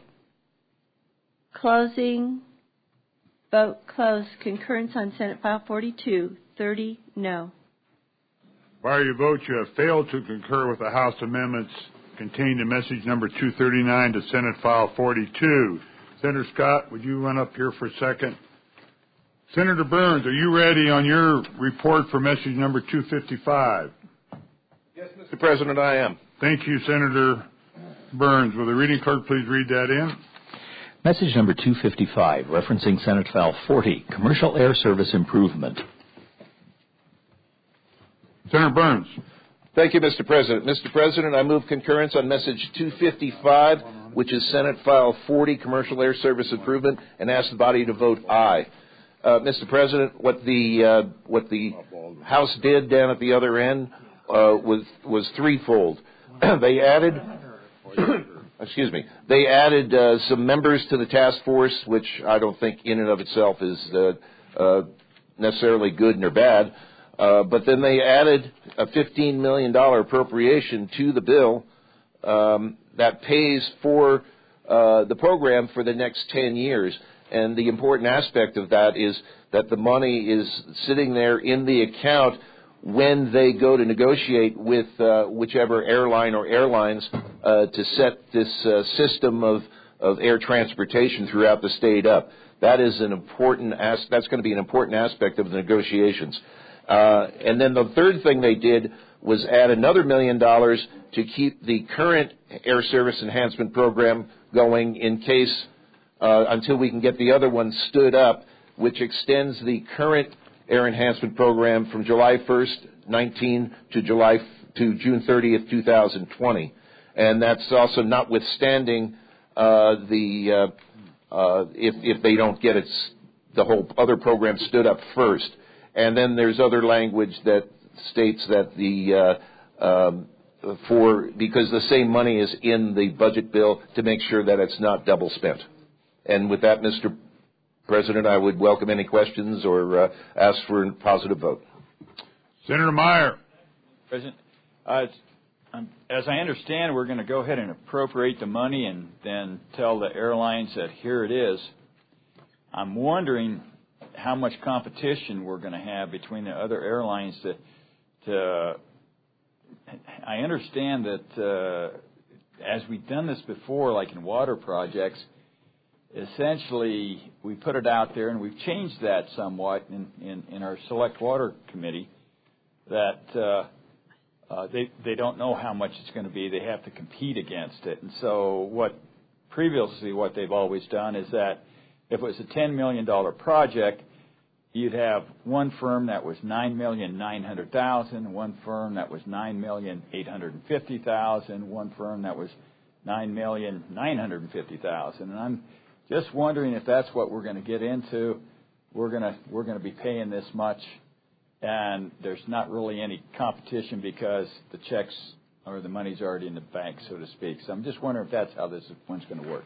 Closing vote closed. Concurrence on Senate File 42. 30 no. By your vote, you have failed to concur with the House amendments contained in message number 239 to Senate File 42. Senator Scott, would you run up here for a second? Senator Burns, are you ready on your report for message number 255? Yes, Mr. President, I am. Thank you, Senator Burns. Will the reading clerk please read that in? Message number 255, referencing Senate File 40, Commercial Air Service Improvement. Senator Burns. Thank you, Mr. President. Mr. President, I move concurrence on message 255, which is Senate File 40, Commercial Air Service Improvement, and ask the body to vote aye. Mr. President, what the House did down at the other end was threefold. They added some members to the task force, which I don't think in and of itself is necessarily good nor bad. But then they added a $15 million appropriation to the bill that pays for the program for the next 10 years. And the important aspect of that is that the money is sitting there in the account when they go to negotiate with whichever airline or airlines to set this system of air transportation throughout the state up. That is that's going to be an important aspect of the negotiations. And then the third thing they did was add another $1 million to keep the current air service enhancement program going in case until we can get the other one stood up, which extends the current air enhancement program from July 1st, 19 to June 30th, 2020. And that's also notwithstanding if they don't get the whole other program stood up first. And then there's other language that states that because the same money is in the budget bill to make sure that it's not double spent. And with that, Mr. President, I would welcome any questions or ask for a positive vote. Senator Meyer. President, as I understand, we're going to go ahead and appropriate the money and then tell the airlines that here it is. I'm wondering how much competition we're going to have between the other airlines I understand that as we've done this before, like in water projects, essentially we put it out there, and we've changed that somewhat in our Select Water Committee, that they don't know how much it's going to be. They have to compete against it. And so what they've always done is that if it was a $10 million project, you'd have one firm that was $9,900,000, one firm that was $9,850,000, one firm that was $9,950,000. And I'm just wondering if that's what we're going to get into. We're going to be paying this much, and there's not really any competition because the checks or the money's already in the bank, so to speak. So I'm just wondering if that's how this one's going to work.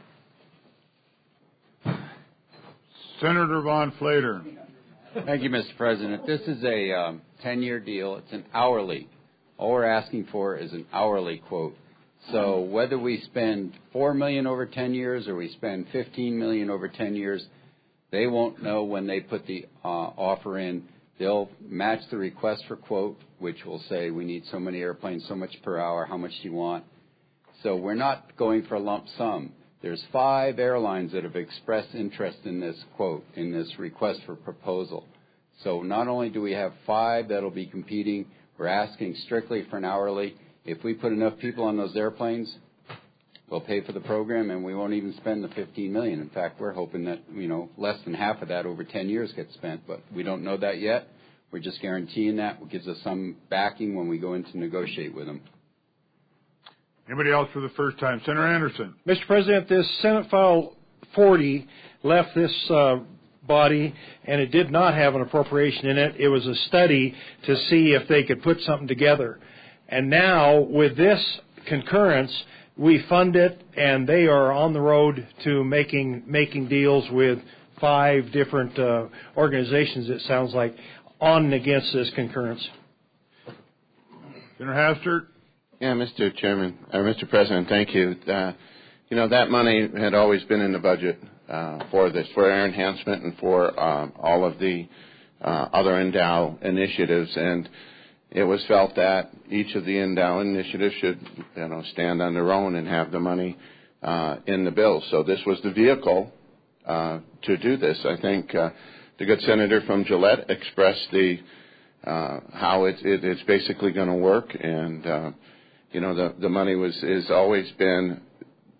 Senator Von Flater. Thank you, Mr. President. This is a 10-year deal. It's an hourly. All we're asking for is an hourly quote. So whether we spend $4 million over 10 years or we spend $15 million over 10 years, they won't know when they put the offer in. They'll match the request for quote, which will say we need so many airplanes, so much per hour, how much do you want? So we're not going for a lump sum. There's 5 airlines that have expressed interest in this quote, in this request for proposal. So not only do we have 5 that'll be competing, we're asking strictly for an hourly. If we put enough people on those airplanes, we'll pay for the program and we won't even spend the $15 million. In fact, we're hoping that, less than half of that over 10 years gets spent, but we don't know that yet. We're just guaranteeing that. It gives us some backing when we go in to negotiate with them. Anybody else for the first time? Senator Anderson. Mr. President, this Senate File 40 left this body, and it did not have an appropriation in it. It was a study to see if they could put something together. And now, with this concurrence, we fund it, and they are on the road to making deals with 5 different organizations, it sounds like, on and against this concurrence. Senator Hastert. Yeah, Mr. President, thank you. That money had always been in the budget for air enhancement and for all of the other NDOW initiatives, and it was felt that each of the NDOW initiatives should, stand on their own and have the money in the bill. So this was the vehicle to do this. I think the good senator from Gillette expressed how it's basically going to work, and the money has always been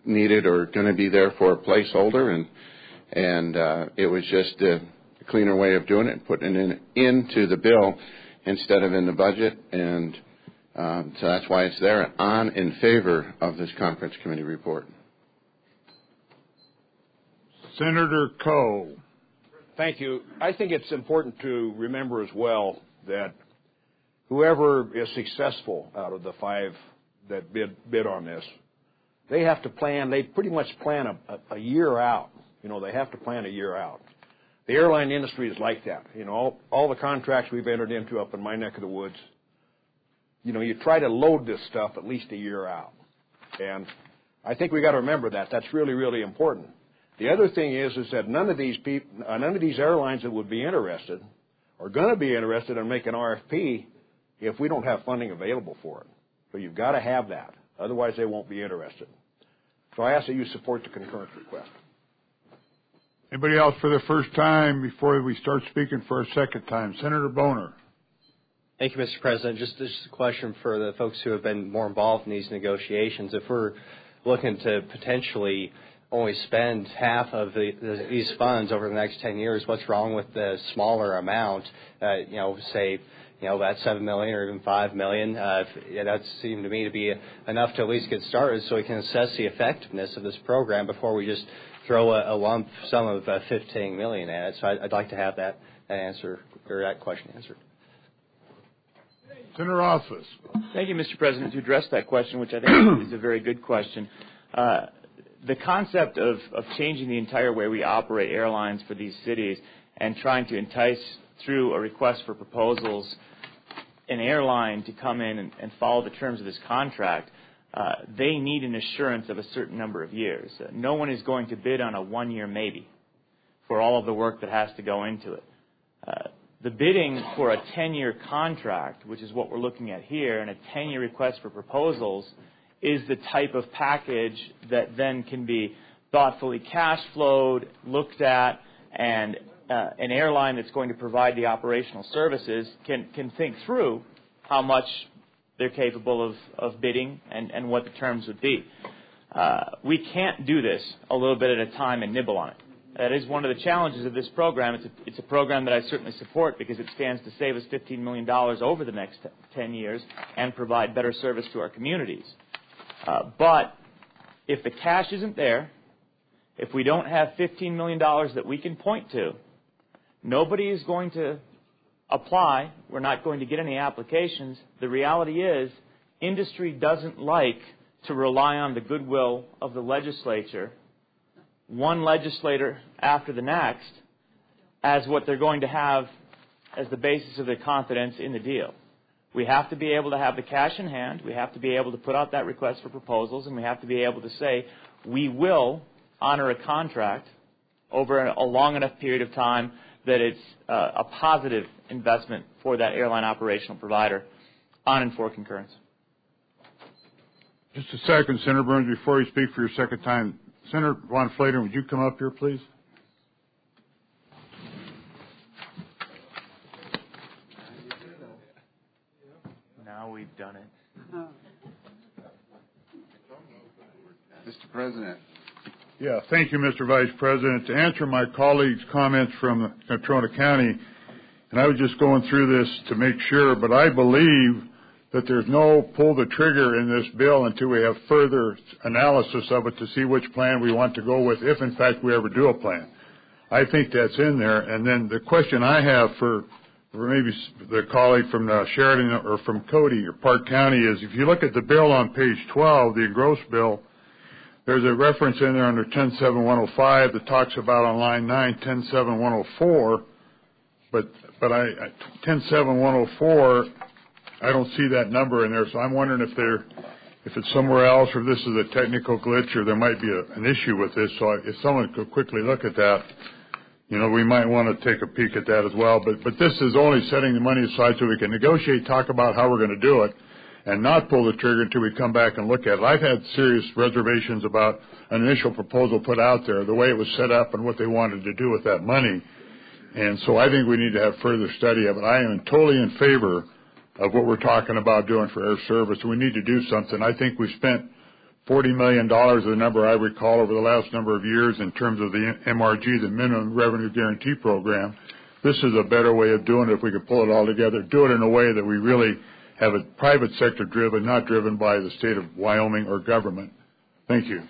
needed or going to be there for a placeholder, and it was just a cleaner way of doing it, putting it into the bill instead of in the budget, and so that's why it's there. In favor of this conference committee report. Senator Coe. Thank you. I think it's important to remember as well that whoever is successful out of the 5 that bid on this, they have to plan. They pretty much plan a year out. They have to plan a year out. The airline industry is like that. All the contracts we've entered into up in my neck of the woods, you try to load this stuff at least a year out. And I think we got to remember that. That's really, really important. The other thing is that none of these airlines that would be interested are going to be interested in making RFP if we don't have funding available for it. So you've got to have that. Otherwise, they won't be interested. So I ask that you support the concurrence request. Anybody else for the first time before we start speaking for a second time? Senator Boner. Thank you, Mr. President. Just a question for the folks who have been more involved in these negotiations. If we're looking to potentially only spend half of these funds over the next 10 years, what's wrong with the smaller amount, say, that $7 million or even $5 million? That seemed to me to be enough to at least get started so we can assess the effectiveness of this program before we just throw a lump sum of $15 million at it. So I'd like to have that answer, or that question answered. Senator Office. Thank you, Mr. President, to address that question, which I think is a very good question. The concept of changing the entire way we operate airlines for these cities and trying to entice through a request for proposals an airline to come in and follow the terms of this contract, they need an assurance of a certain number of years. No one is going to bid on a 1-year maybe for all of the work that has to go into it. The bidding for a 10-year contract, which is what we're looking at here, and a 10-year request for proposals is the type of package that then can be thoughtfully cash flowed, looked at, and an airline that's going to provide the operational services can think through how much they're capable of bidding and what the terms would be. We can't do this a little bit at a time and nibble on it. That is one of the challenges of this program. It's a program that I certainly support because it stands to save us $15 million over the next 10 years and provide better service to our communities. But if the cash isn't there, if we don't have $15 million that we can point to, nobody is going to apply. We're not going to get any applications. The reality is industry doesn't like to rely on the goodwill of the legislature, one legislator after the next, as what they're going to have as the basis of their confidence in the deal. We have to be able to have the cash in hand. We have to be able to put out that request for proposals, and we have to be able to say we will honor a contract over a long enough period of time that it's a positive investment for that airline operational provider on and for concurrence. Just a second, Senator Burns, before you speak for your second time. Senator Von Flater, would you come up here, please? Now we've done it. Mr. President. Yeah, thank you, Mr. Vice President. To answer my colleague's comments from Natrona County, and I was just going through this to make sure, but I believe that there's no pull the trigger in this bill until we have further analysis of it to see which plan we want to go with, if in fact we ever do a plan. I think that's in there. And then the question I have for maybe the colleague from Sheridan or from Cody or Park County is, if you look at the bill on page 12, the engrossed bill, there's a reference in there under 107-105 that talks about on line 9, 107-104, but 107-104, I don't see that number in there, so I'm wondering if it's somewhere else or this is a technical glitch or there might be an issue with this. So if someone could quickly look at that, we might want to take a peek at that as well. But this is only setting the money aside so we can negotiate, talk about how we're going to do it, and not pull the trigger until we come back and look at it. I've had serious reservations about an initial proposal put out there, the way it was set up and what they wanted to do with that money. And so I think we need to have further study of it. I am totally in favor of what we're talking about doing for air service. We need to do something. I think we spent $40 million is the number I recall over the last number of years in terms of the MRG, the Minimum Revenue Guarantee Program. This is a better way of doing it if we could pull it all together, do it in a way that we really have it private sector driven, not driven by the state of Wyoming or government. Thank you.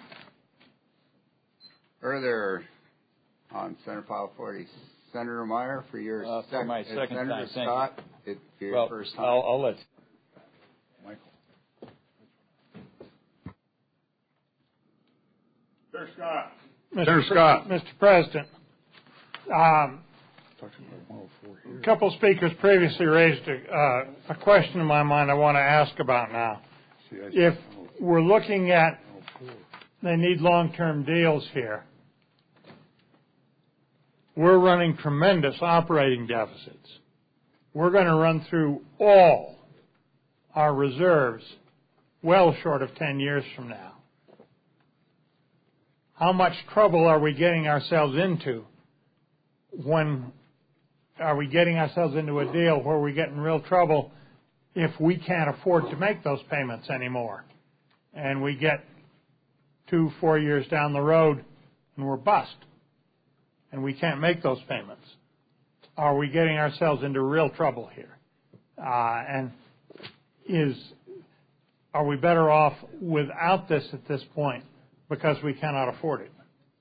Further on Senate File 40, Senator Meyer, for your for my second Senator time. Scott, for your first time. I'll let Michael. Senator Scott. Senator Scott. Mr. President, a couple of speakers previously raised a question in my mind I want to ask about now. If we're looking at they need long-term deals here, we're running tremendous operating deficits. We're going to run through all our reserves well short of 10 years from now. How much trouble are we getting ourselves into when are we getting ourselves into a deal where we get in real trouble if we can't afford to make those payments anymore? And we get 2-4 years down the road and we're bust and we can't make those payments. Are we getting ourselves into real trouble here? And are we better off without this at this point because we cannot afford it?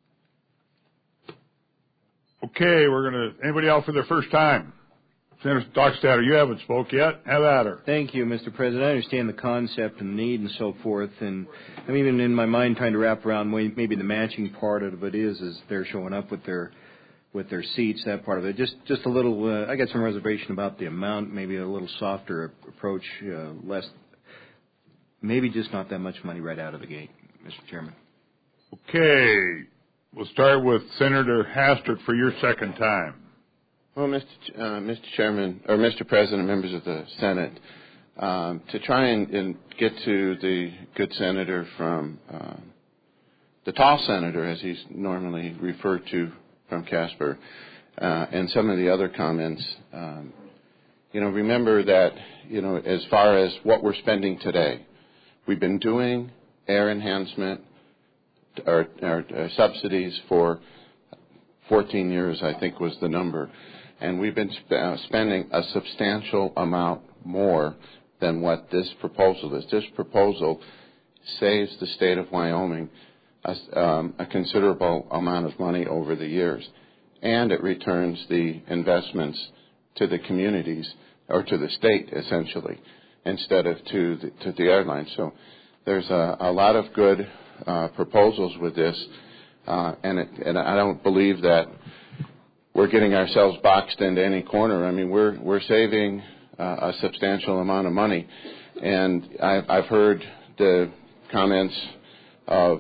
Okay, anybody else for their first time? Senator Dockstader, you haven't spoke yet. Have at her. Thank you, Mr. President. I understand the concept and the need and so forth, and I'm even in my mind trying to wrap around maybe the matching part of it is they're showing up with their seats, that part of it. Just a little, I got some reservation about the amount, maybe a little softer approach, less, maybe just not that much money right out of the gate, Mr. Chairman. Okay, we'll start with Senator Hastert for your second time. Well, Mr. Chairman, or Mr. President, members of the Senate, to try and get to the good senator from, the tall senator, as he's normally referred to, from Casper, and some of the other comments, remember that, as far as what we're spending today, we've been doing air enhancement, our subsidies for 14 years, I think was the number. And we've been spending a substantial amount more than what this proposal is. This proposal saves the state of Wyoming a considerable amount of money over the years. And it returns the investments to the communities, or to the state, essentially, instead of to the airlines. So there's a lot of good proposals with this, and I don't believe that we're getting ourselves boxed into any corner. I mean, we're saving a substantial amount of money, and I've heard the comments of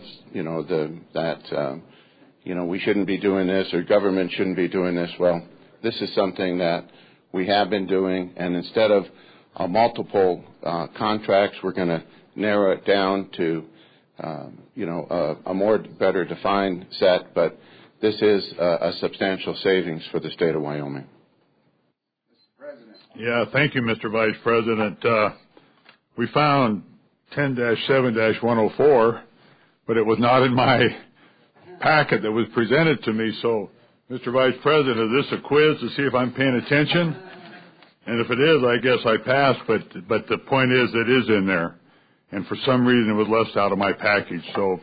we shouldn't be doing this, or government shouldn't be doing this. Well, this is something that we have been doing, and instead of multiple contracts, we're going to narrow it down to a more better defined set, but this is a substantial savings for the state of Wyoming. Mr. President. Yeah, thank you, Mr. Vice President. We found 10-7-104, but it was not in my packet that was presented to me. So, Mr. Vice President, is this a quiz to see if I'm paying attention? And if it is, I guess I passed, but the point is it is in there. And for some reason it was left out of my package. So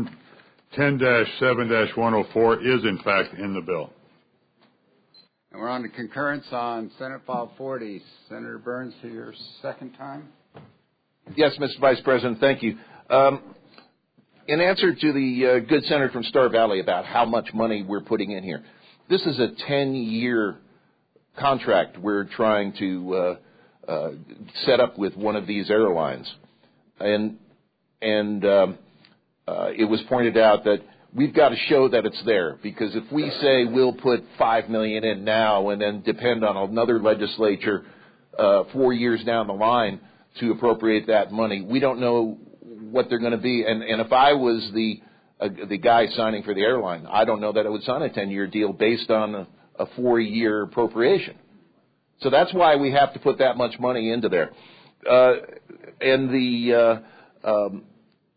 10-7-104 is, in fact, in the bill. And we're on to concurrence on Senate File 40. Senator Burns, for your second time. Yes, Mr. Vice President, thank you. In answer to the good senator from Star Valley about how much money we're putting in here, this is a 10-year contract we're trying to set up with one of these airlines. And it was pointed out that we've got to show that it's there, because if we say we'll put $5 million in now and then depend on another legislature 4 years down the line to appropriate that money, we don't know what they're going to be. And if I was the guy signing for the airline, I don't know that I would sign a 10-year deal based on a 4-year appropriation. So that's why we have to put that much money into there. And the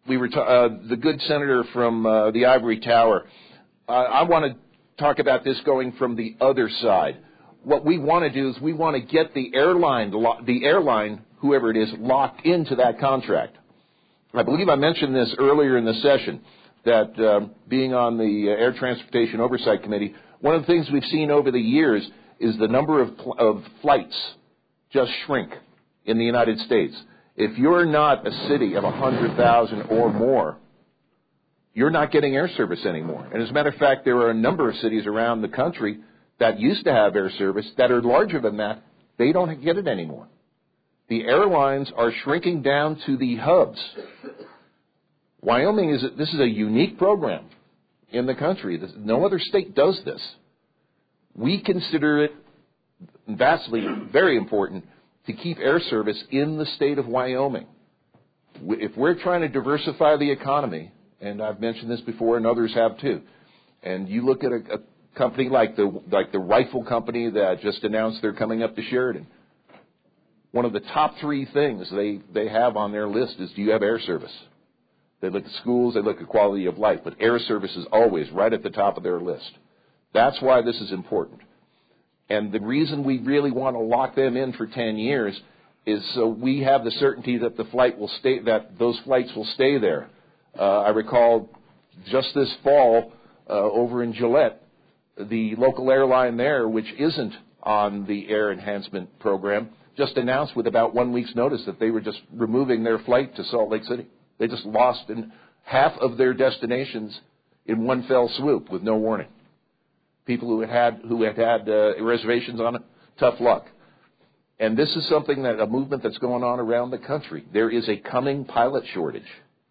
the good senator from the ivory tower. I want to talk about this going from the other side. What we want to do is we want to get the airline, whoever it is, locked into that contract. I believe I mentioned this earlier in the session, that being on the Air Transportation Oversight Committee, one of the things we've seen over the years is the number of flights just shrink in the United States. If you're not a city of 100,000 or more, you're not getting air service anymore. And as a matter of fact, there are a number of cities around the country that used to have air service that are larger than that. They don't get it anymore. The airlines are shrinking down to the hubs. Wyoming this is a unique program in the country. No other state does this. We consider it vastly very important to keep air service in the state of Wyoming. If we're trying to diversify the economy, and I've mentioned this before and others have too, and you look at a company like the Rifle Company that just announced they're coming up to Sheridan, one of the top 3 things they have on their list is, do you have air service? They look at schools, they look at quality of life, but air service is always right at the top of their list. That's why this is important. And the reason we really want to lock them in for 10 years is so we have the certainty that those flights will stay there. I recall just this fall over in Gillette, the local airline there, which isn't on the Air Enhancement Program, just announced with about 1 week's notice that they were just removing their flight to Salt Lake City. They just lost in half of their destinations in one fell swoop with no warning. People who had reservations on it, tough luck. And this is a movement that's going on around the country. There is a coming pilot shortage.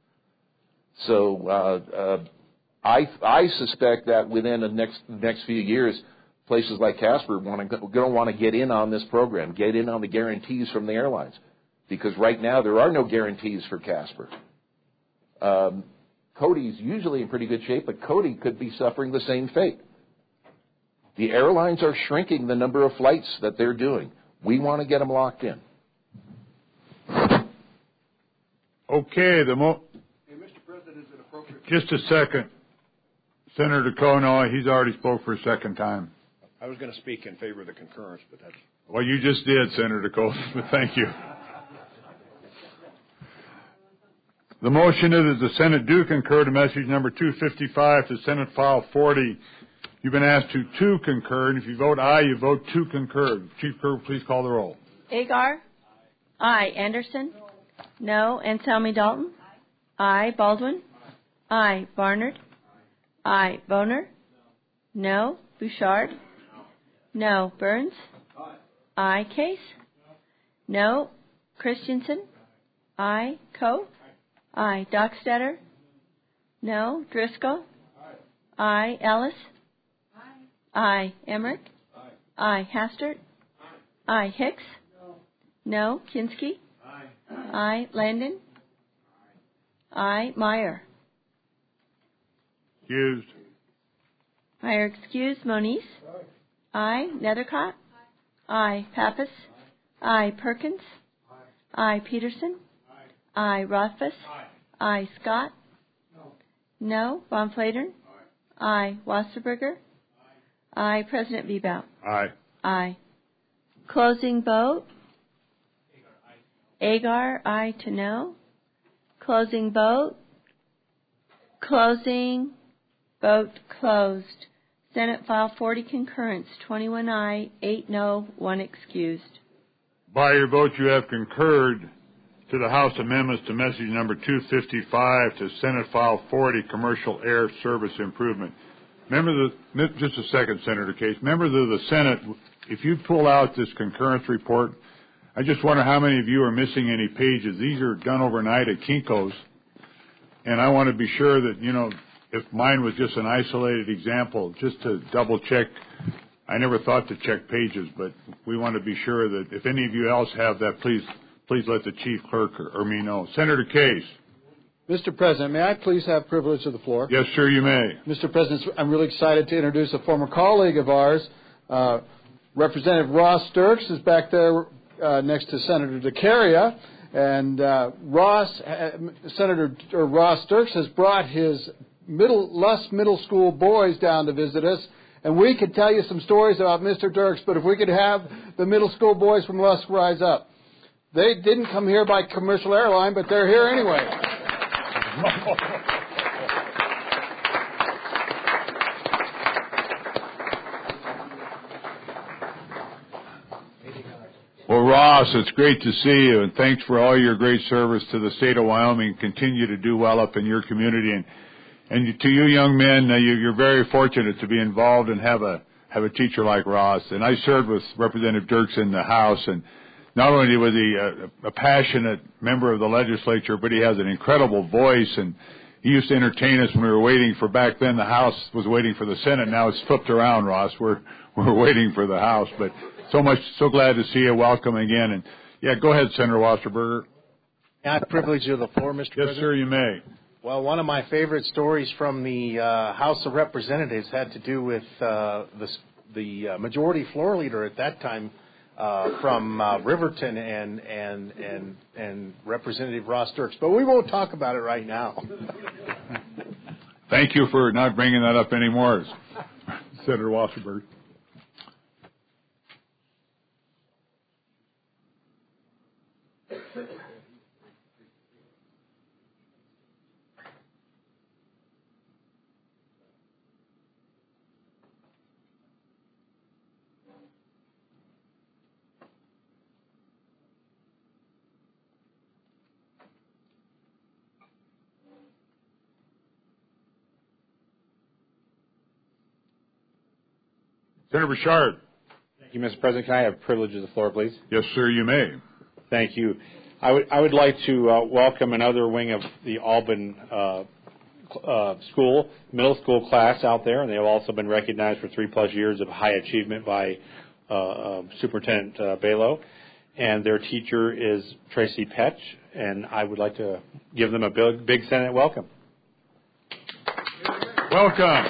So I suspect that within the next few years, places like Casper are going to want to get in on this program, get in on the guarantees from the airlines, because right now there are no guarantees for Casper. Cody's usually in pretty good shape, but Cody could be suffering the same fate. The airlines are shrinking the number of flights that they're doing. We want to get them locked in. Okay, Mr. President, is it appropriate? Just a second. Senator Kono, he's already spoke for a second time. I was going to speak in favor of the concurrence, but that's... Well, you just did, Senator Kono, but thank you. The motion is that the Senate do concur to message number 255 to Senate File 40. You've been asked to concur, and if you vote aye, you vote to concur. Chief Clerk, please call the roll. Agar? Aye. Anderson? No. Anselmi Dalton? Aye. Baldwin? Aye. Barnard? Aye. Boner? No. Bouchard? No. Burns? Aye. Case? No. Christensen? Aye. Coe? Aye. Dockstader? No. Driscoll? Aye. Ellis? Aye. Emmerich? Aye. Hastert? Aye. Hicks? No. Kinski? Aye. Landon? Aye. Meyer? Excused. Meyer excused. Moniz? Aye. Nethercott? Aye. Pappas? Aye. Perkins? Aye. Peterson? Aye. Rothfuss? Aye. Scott? No. Von Flatern? Aye. Wasserberger? Aye. President Bebout? Aye. Aye. Closing vote? Agar, aye to no. Closing vote? Closing. Vote closed. Senate File 40 concurrence, 21 aye, 8 no, 1 excused. By your vote, you have concurred to the House amendments to message number 255 to Senate File 40, Commercial Air Service Improvement. Just a second, Senator Case. Members of the Senate, if you pull out this concurrence report, I just wonder how many of you are missing any pages. These are done overnight at Kinko's, and I want to be sure that, if mine was just an isolated example, just to double check. I never thought to check pages, but we want to be sure that if any of you else have that, please let the Chief Clerk or me know. Senator Case. Mr. President, may I please have privilege of the floor? Yes, sir, you may. Mr. President, I'm really excited to introduce a former colleague of ours. Representative Ross Sturks is back there next to Senator DeCaria. And Senator Ross Dirks has brought his Lusk Middle School boys down to visit us. And we could tell you some stories about Mr. Dirks, but if we could have the middle school boys from Lusk rise up. They didn't come here by commercial airline, but they're here anyway. Well, Ross, it's great to see you, and thanks for all your great service to the state of Wyoming. Continue to do well up in your community, and to you young men, you're very fortunate to be involved and have a teacher like Ross. And I served with Representative Dirks in the House, and not only was he a passionate member of the legislature, but he has an incredible voice, and he used to entertain us when we were waiting for, back then the House was waiting for the Senate. Now it's flipped around, Ross. We're waiting for the House, but so glad to see you. Welcome again. And yeah, go ahead, Senator Wasserberger. I have the privilege of the floor, Mr. President. Yes, sir, you may. Well, one of my favorite stories from the House of Representatives had to do with the majority floor leader at that time from Riverton and Representative Ross Dirks. But we won't talk about it right now. Thank you for not bringing that up anymore, Senator Wasserberg. Senator Bouchard. Thank you, Mr. President. Can I have privilege of the floor, please? Yes, sir, you may. Thank you. I would like to welcome another wing of the Albin middle school class out there, and they have also been recognized for 3+ years of high achievement by Superintendent Balo. And their teacher is Tracy Petch, and I would like to give them a big Senate welcome. Welcome.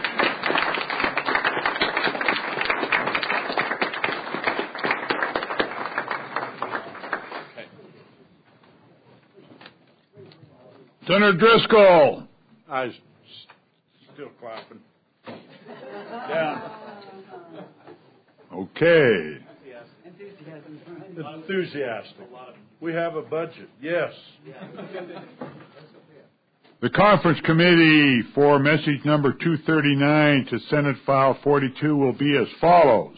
Senator Driscoll. I was still clapping. Yeah. Okay. Enthusiastic. We have a budget. Yes. The conference committee for message number 239 to Senate File 42 will be as follows.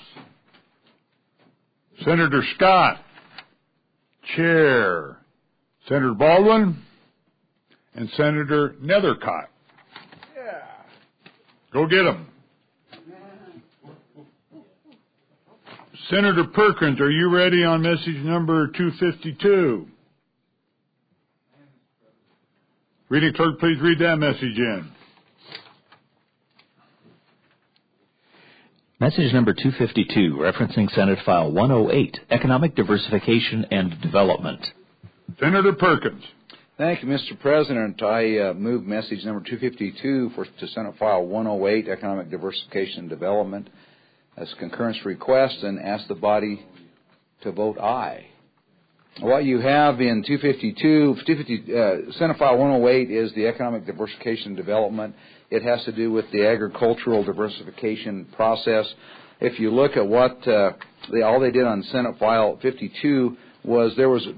Senator Scott, Chair. Senator Baldwin and Senator Nethercott. Yeah. Go get them. Senator Perkins, are you ready on message number 252? Reading clerk, please read that message in. Message number 252, referencing Senate File 108, Economic Diversification and Development. Senator Perkins. Thank you, Mr. President. I move message number 252 to Senate File 108, Economic Diversification and Development, as concurrence request, and ask the to vote aye. What you have in 252, Senate File 108 is the Economic Diversification and Development. It has to do with the agricultural diversification process. If you look at what all they did on Senate File 52 was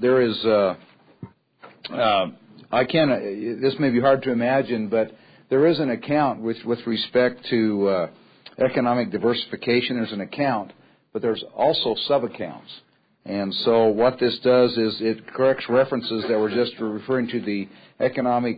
this may be hard to imagine, but there is an account with respect to economic diversification. There's an account, but there's also sub-accounts. And so what this does is it corrects references that were just referring to the economic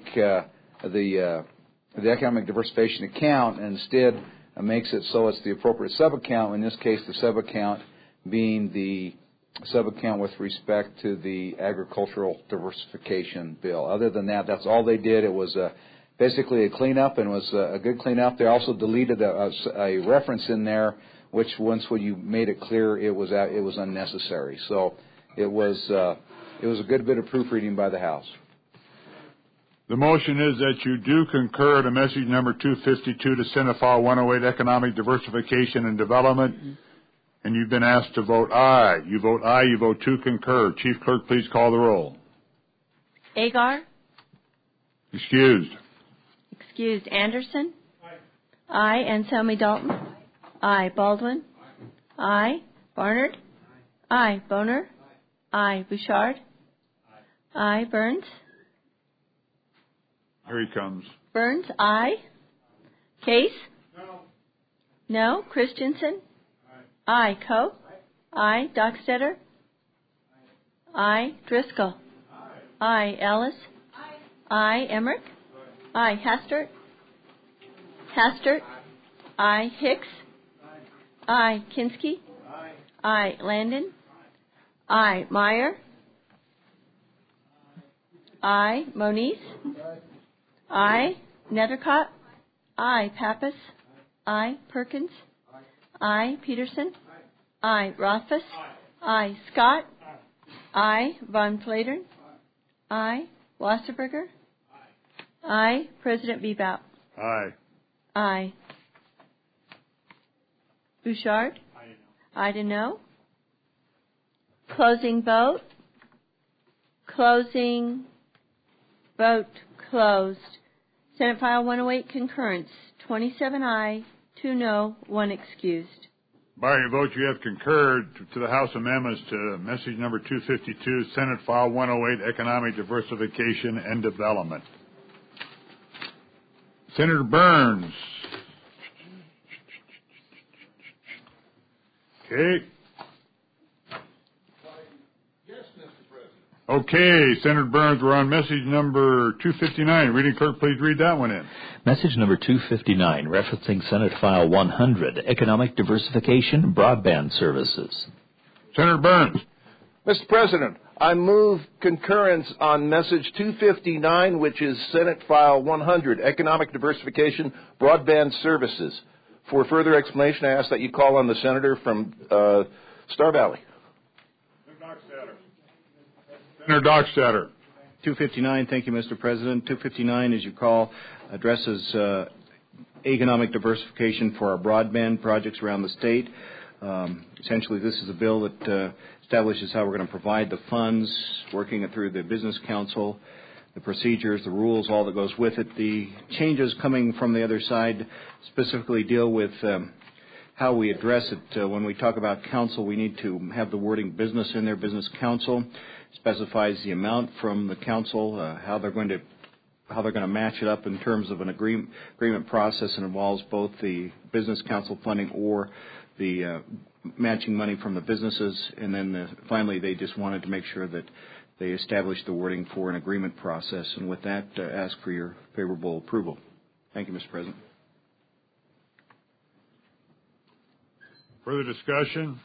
economic diversification account, and instead makes it so it's the appropriate sub-account. In this case, the sub-account being the sub-account with respect to the agricultural diversification bill. Other than that, that's all they did. It was basically a cleanup, and was a good cleanup. They also deleted a reference in there, which once when you made it clear, it was unnecessary. So it was a good bit of proofreading by the House. The motion is that you do concur to message number 252 to Senate File 108, Economic Diversification and Development, and you've been asked to vote aye. You vote aye, you vote to concur. Chief Clerk, please call the roll. Agar? Excused. Excused. Anderson? Aye. Anselmi Dalton? Aye. Baldwin? Aye. Barnard? Aye. Boner? Aye. Bouchard? Aye. Burns? Here he comes. Burns? Aye. Case? No. Christensen? Aye. Coe? Aye. Dockstetter? Aye. Driscoll? Aye. Ellis? Aye. Emmerich? Aye. Hastert? Hastert? Aye. Hicks? Aye. Kinski? Aye. Landon? Aye. Meyer? Aye. Moniz? Aye. Nethercott? Aye. Pappas? Aye. Perkins? Aye. Peterson? Aye. Rothfuss? Aye. Scott? Aye. Von Flatern? Aye. Wasserberger? Aye. President Bebout? Aye. Aye. Bouchard? Aye to no. Closing vote. Closing vote closed. Senate File 108 concurrence. 27 aye, 2 no, 1 excused. By your vote, you have concurred to the House amendments to message number 252, Senate File 108, Economic Diversification and Development. Senator Burns. Okay. Okay, Senator Burns, we're on message number 259. Reading clerk, please read that one in. Message number 259, referencing Senate File 100, Economic Diversification Broadband Services. Senator Burns. Mr. President, I move concurrence on message 259, which is Senate File 100, Economic Diversification Broadband Services. For further explanation, I ask that you call on the senator from Star Valley. Senator Dockstader. 259, thank you, Mr. President. 259, as you call, addresses economic diversification for our broadband projects around the state. Essentially, this is a bill that establishes how we're going to provide the funds, working it through the Business Council, the procedures, the rules, all that goes with it. The changes coming from the other side specifically deal with how we address it. When we talk about council, we need to have the wording business in there. Business council specifies the amount from the council, how they're going to match it up in terms of an agreement process, and involves both the business council funding or the matching money from the businesses. And then finally, they just wanted to make sure that they established the wording for an agreement process. And with that, ask for your favorable approval. Thank you, Mr. President. Further discussion?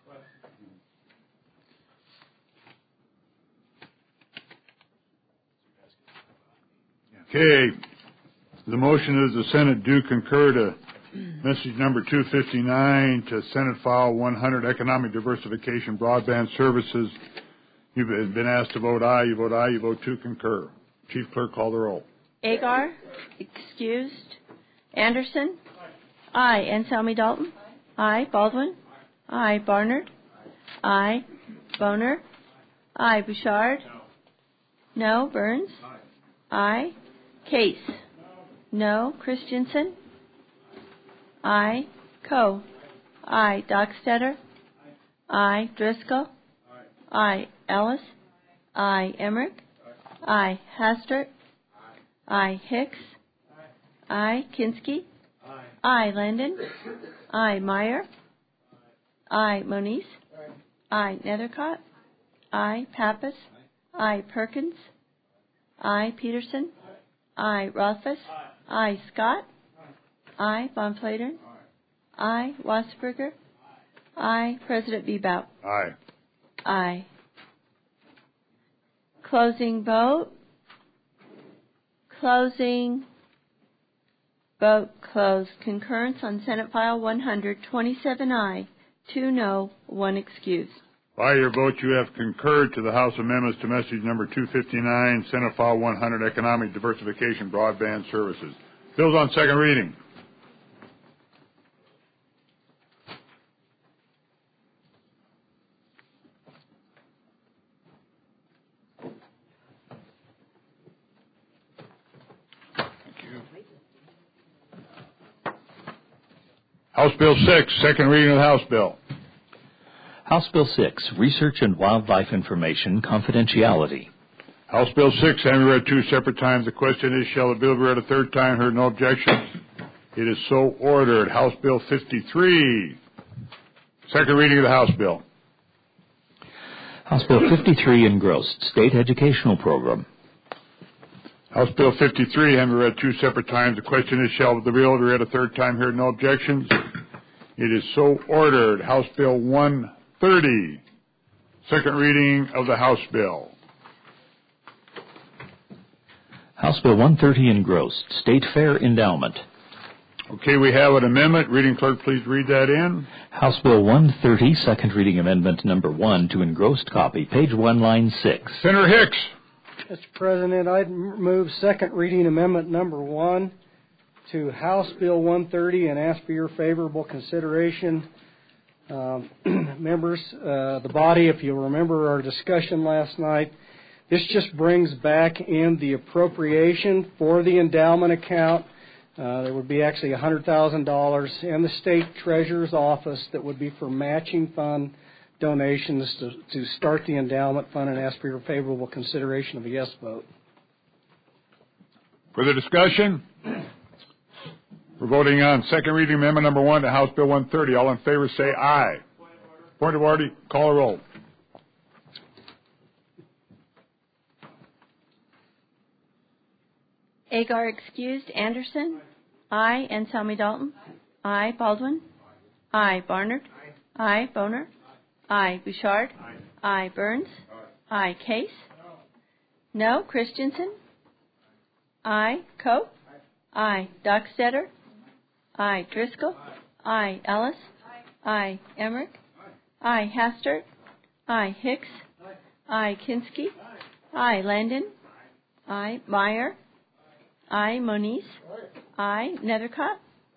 Okay. The motion is the Senate do concur to message number 259 to Senate File 100, Economic Diversification Broadband Services. You've been asked to vote aye. You vote aye. You vote to concur. Chief Clerk, call the roll. Agar? Excused. Anderson? Aye. Anselmi Dalton? Aye. Baldwin? Aye. Barnard? Aye. Boner? Aye. Bouchard? No. Burns? Aye. Case? No. Christensen? Aye. Coe? Aye. Dockstetter? Aye. Driscoll? Aye. Ellis? Aye. Emmerich? Aye. Hastert? Aye. Hicks? Aye. Kinski? Aye. Landon? Aye. Meyer? Aye. Moniz? Aye. Nethercott? Aye. Pappas? Aye. Perkins? Aye. Peterson? Aye. Rothfuss? Aye. Scott? Aye. Von Flatern? Aye. Wasserberger? Aye. President Bebout? Aye. Aye. Closing vote. Closing vote closed. Concurrence on Senate File 100, 27 aye, 2 no, 1 excused. By your vote, you have concurred to the House amendments to message number 259, Senate File 100, Economic Diversification Broadband Services. Bills on second reading. House Bill 6, second reading of the House Bill. House Bill 6, Research and Wildlife Information Confidentiality. House Bill 6, having read two separate times, the question is, shall the bill be read a third time? Heard no objections. It is so ordered. House Bill 53, second reading of the House Bill. House Bill 53, engrossed, State Educational Program. House Bill 53, having read two separate times, the question is, shall the bill be read a third time? Heard no objections. It is so ordered. House Bill 130, second reading of the House Bill. House Bill 130, engrossed, State Fair Endowment. Okay, we have an amendment. Reading clerk, please read that in. House Bill 130, second reading amendment number 1 to engrossed copy, page 1, line 6. Senator Hicks. Mr. President, I'd move second reading amendment number 1 to House Bill 130 and ask for your favorable consideration. Members, the body, if you remember our discussion last night, this just brings back in the appropriation for the endowment account. There would be actually $100,000 in the state treasurer's office that would be for matching fund donations to start the endowment fund, and ask for your favorable consideration of a yes vote. Further discussion? We're voting on second reading amendment number 1 to House Bill 130. All in favor say aye. Point of order. Call a roll. Agar excused. Anderson. Aye. Anselmi Dalton. Aye. Baldwin. Aye. Barnard. Aye. Boner. Aye. Bouchard. Aye. Burns. Aye. Case. No. Christensen. Aye. Coe. Aye. Dockstetter. Aye. Driscoll. Aye. Ellis. Aye. Emmerich. Aye. Hastert. Aye. Hicks. Aye. Kinski. Aye. Landon. Aye. Meyer. Aye. Moniz. Aye. Nethercott.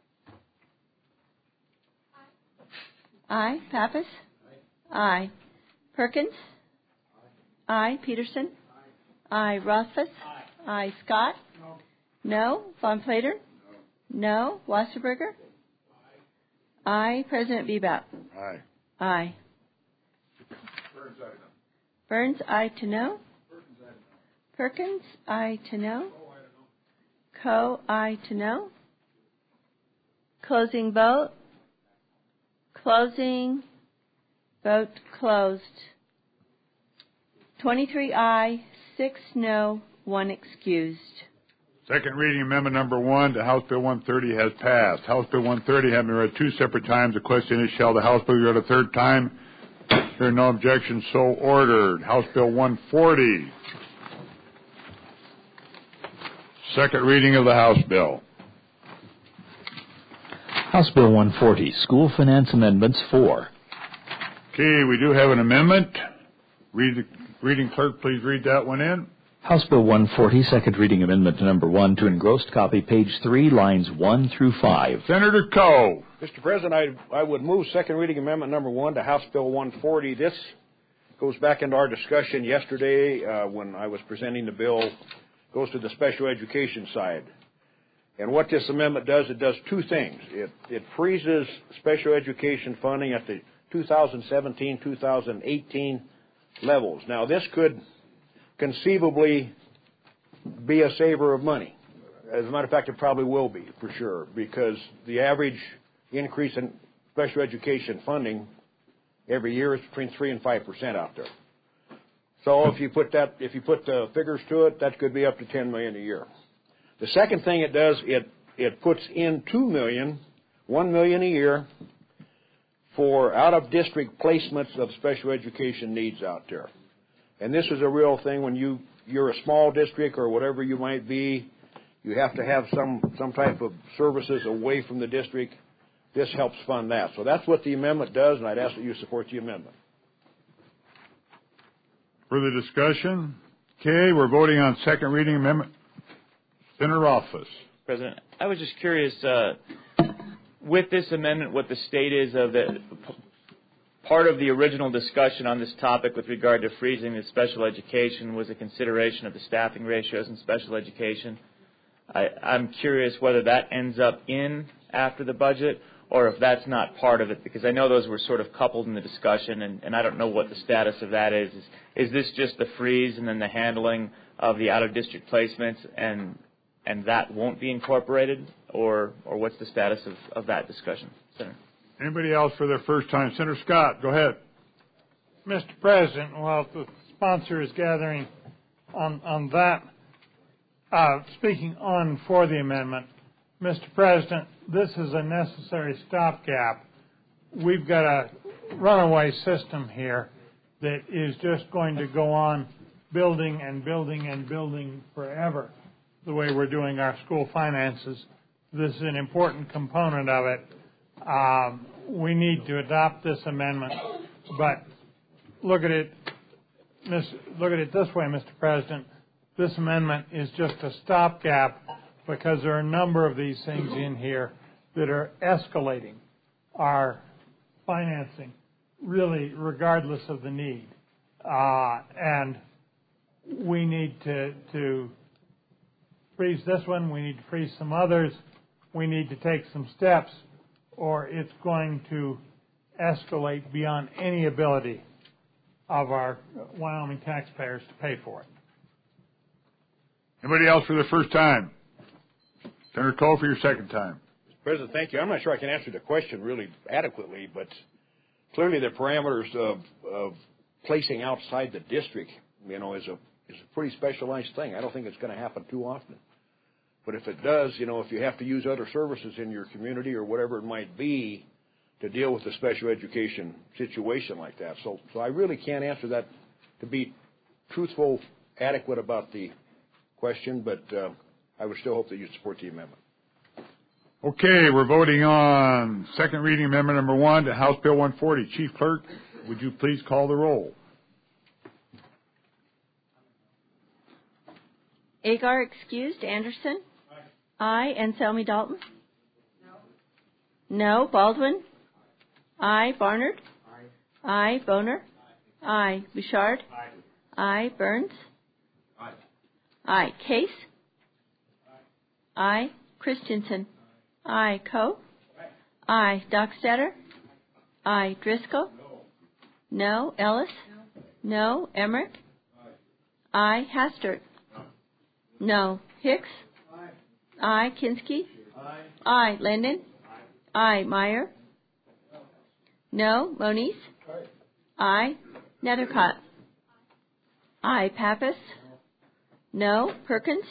Aye. Pappas. Aye. Perkins. Aye. Peterson. Aye. Rothfuss. Aye. Scott. No. Von Plater. No. Wasserberger. Aye. President Bebop. Aye. Aye. Burns, aye to no. Perkins, aye to no. Coe, aye to no. Closing vote. Closing. Vote closed. 23 aye, 6 no, 1 excused. Second reading amendment number 1 to House Bill 130 has passed. House Bill 130 having been read two separate times. The question is, shall the House Bill be read a third time? There are no objections, so ordered. House Bill 140. Second reading of the House Bill. House Bill 140, School Finance Amendments 4. Okay, we do have an amendment. Reading clerk, please read that one in. House Bill 140, second reading amendment number 1 to engrossed copy, page 3, lines 1 through 5. Senator Coe. Mr. President, I would move second reading amendment number 1 to House Bill 140. This goes back into our discussion yesterday when I was presenting the bill. Goes to the special education side. And what this amendment does, it does two things. It freezes special education funding at the 2017-2018 levels. Now, this could conceivably be a saver of money. As a matter of fact, it probably will be, for sure, because the average increase in special education funding every year is between 3 and 5% out there. So if you put the figures to it, that could be up to $10 million a year. The second thing it does, it puts in $1 million a year for out-of-district placements of special education needs out there. And this is a real thing when you're a small district or whatever you might be, you have to have some type of services away from the district. This helps fund that. So that's what the amendment does, and I'd ask that you support the amendment. Further discussion? Okay, we're voting on second reading amendment. Senator Rothfuss. President, I was just curious, with this amendment, what the state is of the part of the original discussion on this topic with regard to freezing the special education was a consideration of the staffing ratios in special education. I'm curious whether that ends up in after the budget or if that's not part of it, because I know those were sort of coupled in the discussion, and I don't know what the status of that is. Is this just the freeze and then the handling of the out-of-district placements, and that won't be incorporated, or what's the status of that discussion, Senator? Anybody else for their first time? Senator Scott, go ahead. Mr. President, while the sponsor is gathering on that, speaking on for the amendment, Mr. President, this is a necessary stopgap. We've got a runaway system here that is just going to go on building and building and building forever, the way we're doing our school finances. This is an important component of it. We need to adopt this amendment, but look at it this way, Mr. President. This amendment is just a stopgap because there are a number of these things in here that are escalating our financing, really regardless of the need. And we need to freeze this one. We need to freeze some others. We need to take some steps, or it's going to escalate beyond any ability of our Wyoming taxpayers to pay for it. Anybody else for the first time? Senator Cole for your second time. Mr. President, thank you. I'm not sure I can answer the question really adequately, but clearly the parameters of placing outside the district, is a pretty specialized thing. I don't think it's going to happen too often. But if it does, if you have to use other services in your community or whatever it might be to deal with a special education situation like that. So I really can't answer that to be truthful, adequate about the question, but I would still hope that you'd support the amendment. Okay, we're voting on second reading amendment number 1 to House Bill 140. Chief Clerk, would you please call the roll? Agar excused. Anderson? Aye. Anselmi Dalton? No. Baldwin? Aye. Barnard? Aye. Boner? Aye. Bouchard? Aye. Burns? Aye. Case? Aye. Christensen? Aye. Coe? Aye. Dockstader? Aye. Driscoll? No. Ellis? No. Emmerich? Aye. Hastert? No. Hicks? Aye. Kinski? Aye. Linden? Aye. Meyer? No. Moniz? Aye. Nethercott? Aye. Pappas? No. Perkins?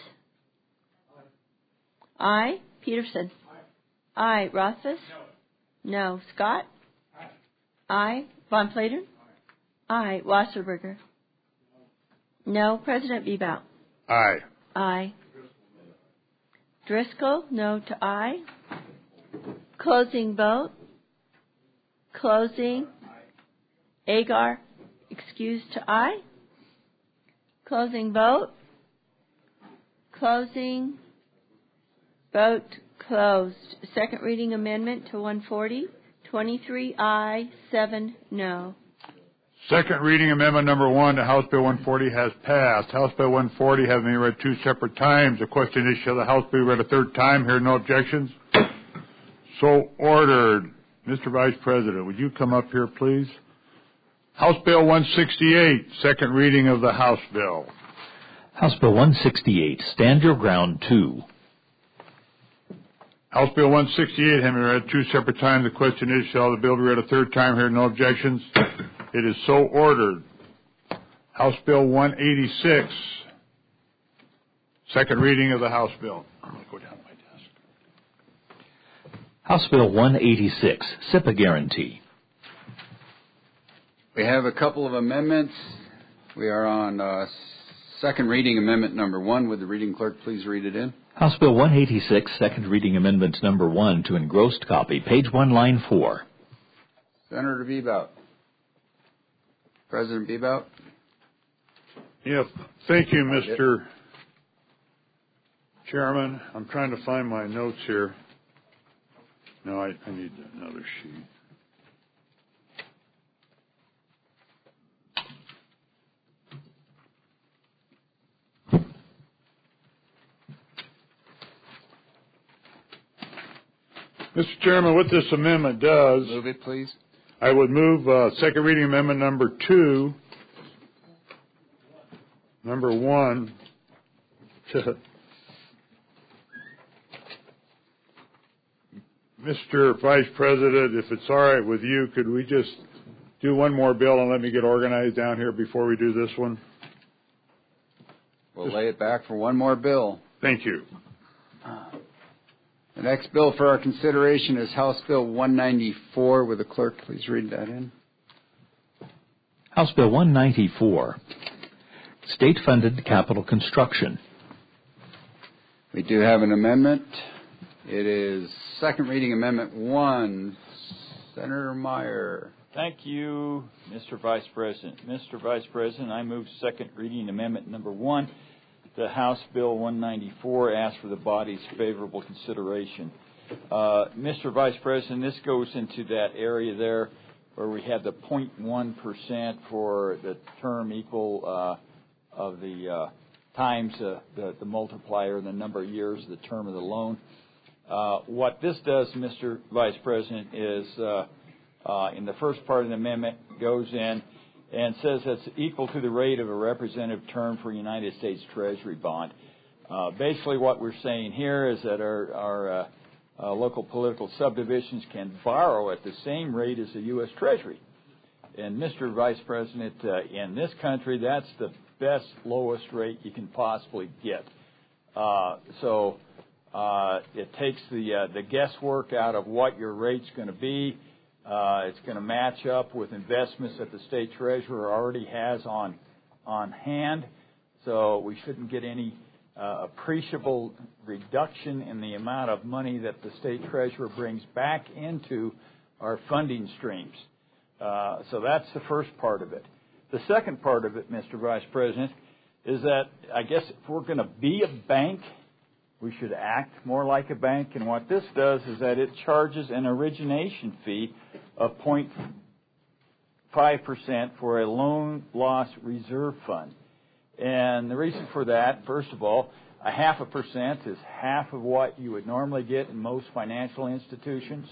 Aye. Peterson? Aye. Rothfuss? No. Scott? Aye. Von Plater? Aye. Wasserberger? No. President Bebout? Aye. Aye. Driscoll? No to aye. Closing vote. Closing. Agar excused to aye. Closing vote. Closing. Vote closed. Second reading amendment to 140. 23 aye, 7 no. Second reading amendment number 1 to House Bill 140 has passed. House Bill 140 having been read 2 separate times. The question is, shall the House be read a third time? Hear no objections? So ordered. Mr. Vice President, would you come up here, please? House Bill 168, second reading of the House bill. House Bill 168, Stand Your Ground 2. House Bill 168 having been read 2 separate times. The question is, shall the bill be read a third time? Hear no objections? It is so ordered. House Bill 186, second reading of the House bill. I'm going to go down my desk. House Bill 186, SIPA Guarantee. We have a couple of amendments. We are on second reading amendment number 1. Would the reading clerk please read it in? House Bill 186, second reading amendment number 1 to engrossed copy, page 1, line 4. Senator Bebout. President Bebout. Yes, thank you, Mr. Chairman. I'm trying to find my notes here. No, I need another sheet. Mr. Chairman, what this amendment does... Move it, please. I would move second reading amendment number 2, number 1, to... Mr. Vice President, if it's all right with you, could we just do one more bill and let me get organized down here before we do this one? We'll lay it back for one more bill. Thank you. The next bill for our consideration is House Bill 194. Would the clerk please read that in? House Bill 194, state-funded capital construction. We do have an amendment. It is second reading amendment 1. Senator Meyer. Thank you, Mr. Vice President. Mr. Vice President, I move second reading amendment number 1 to House Bill 194. Ask for the body's favorable consideration. Mr. Vice President, this goes into that area there where we have the 0.1% for the term equal of the times the multiplier, the number of years of the term of the loan. What this does, Mr. Vice President, is in the first part of the amendment goes in and says it's equal to the rate of a representative term for a United States Treasury bond. Basically what we're saying here is that our local political subdivisions can borrow at the same rate as the U.S. Treasury. And Mr. Vice President, in this country, that's the best, lowest rate you can possibly get. So it takes the guesswork out of what your rate's going to be. It's going to match up with investments that the state treasurer already has on hand. So we shouldn't get any appreciable reduction in the amount of money that the state treasurer brings back into our funding streams. So that's the first part of it. The second part of it, Mr. Vice President, is that I guess if we're going to be a bank, we should act more like a bank. And what this does is that it charges an origination fee of 0.5% for a loan loss reserve fund. And the reason for that, first of all, 0.5% is half of what you would normally get in most financial institutions.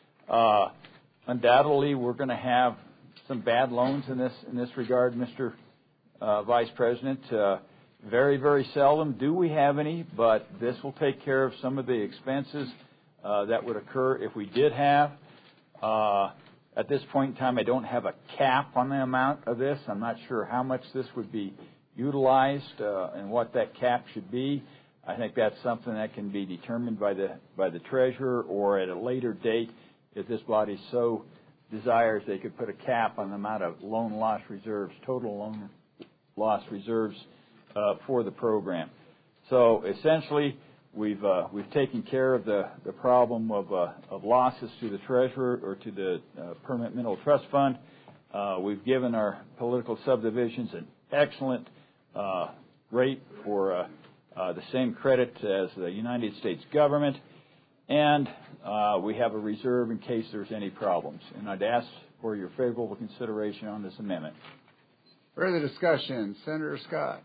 Undoubtedly, we're going to have some bad loans in this regard, Mr. Vice President. Very, very seldom do we have any, but this will take care of some of the expenses that would occur if we did have. At this point in time, I don't have a cap on the amount of this. I'm not sure how much this would be utilized and what that cap should be. I think that's something that can be determined by the treasurer, or at a later date, if this body so desires, they could put a cap on the amount of loan loss reserves, total loan loss reserves for the program. So essentially, we've taken care of the problem of losses to the treasurer or to the Permanent Mineral Trust Fund. We've given our political subdivisions an excellent rate for the same credit as the United States government, and we have a reserve in case there's any problems. And I'd ask for your favorable consideration on this amendment. Further discussion. Senator Scott.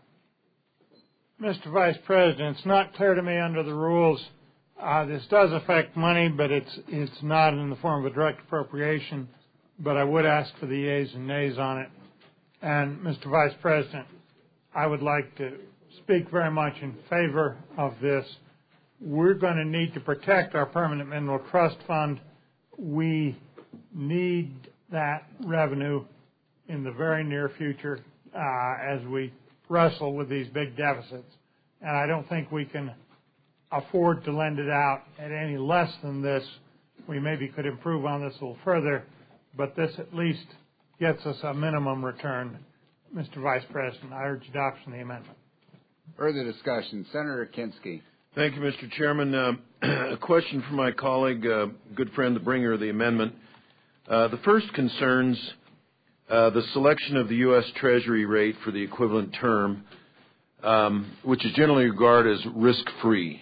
Mr. Vice President, it's not clear to me under the rules. This does affect money, but it's not in the form of a direct appropriation. But I would ask for the yeas and nays on it. And, Mr. Vice President, I would like to speak very much in favor of this. We're going to need to protect our Permanent Mineral Trust Fund. We need that revenue in the very near future as we wrestle with these big deficits. And I don't think we can afford to lend it out at any less than this. We maybe could improve on this a little further, but this at least gets us a minimum return. Mr. Vice President, I urge adoption of the amendment. Further discussion. Senator Kinski. Thank you, Mr. Chairman. A question for my colleague, good friend, the bringer of the amendment. The first concerns the selection of the U.S. Treasury rate for the equivalent term, which is generally regarded as risk-free.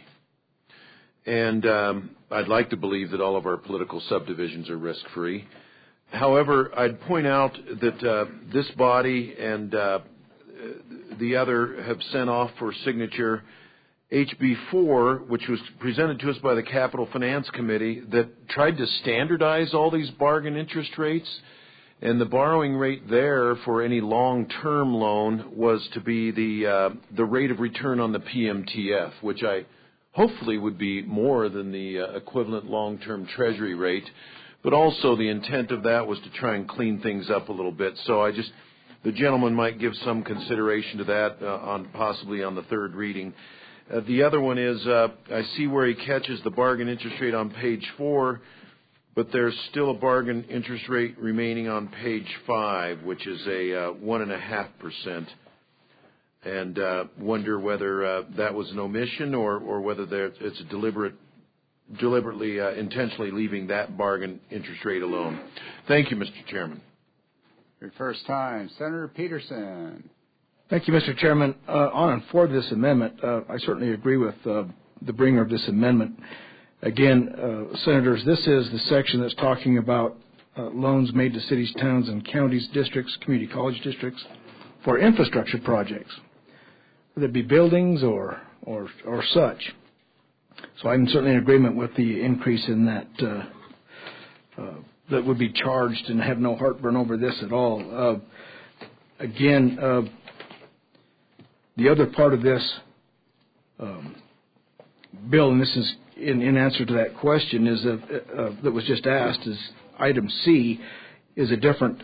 And I'd like to believe that all of our political subdivisions are risk-free. However, I'd point out that this body and the other have sent off for signature HB4, which was presented to us by the Capital Finance Committee, that tried to standardize all these bargain interest rates. And the borrowing rate there for any long-term loan was to be the rate of return on the PMTF, which I hopefully would be more than the equivalent long-term Treasury rate. But also the intent of that was to try and clean things up a little bit. So the gentleman might give some consideration to that possibly on the third reading. The other one is I see where he catches the bargain interest rate on page 4, but there's still a bargain interest rate remaining on page 5, which is a 1.5%. And wonder whether that was an omission or whether it's a deliberately, intentionally leaving that bargain interest rate alone. Thank you, Mr. Chairman. Your first time, Senator Peterson. Thank you, Mr. Chairman. On and for this amendment, I certainly agree with the bringer of this amendment. Again, Senators, this is the section that's talking about loans made to cities, towns, and counties, districts, community college districts for infrastructure projects, whether it be buildings or such. So I'm certainly in agreement with the increase in that that would be charged, and have no heartburn over this at all. Again, the other part of this bill, and this is in answer to that question, is that was just asked, is item C is a different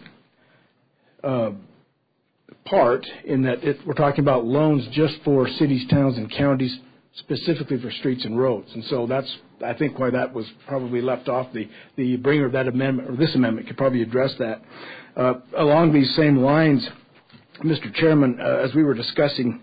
part in that we're talking about loans just for cities, towns, and counties, specifically for streets and roads. And so that's, I think, why that was probably left off. The bringer of that amendment, or this amendment, could probably address that. Along these same lines, Mr. Chairman, as we were discussing,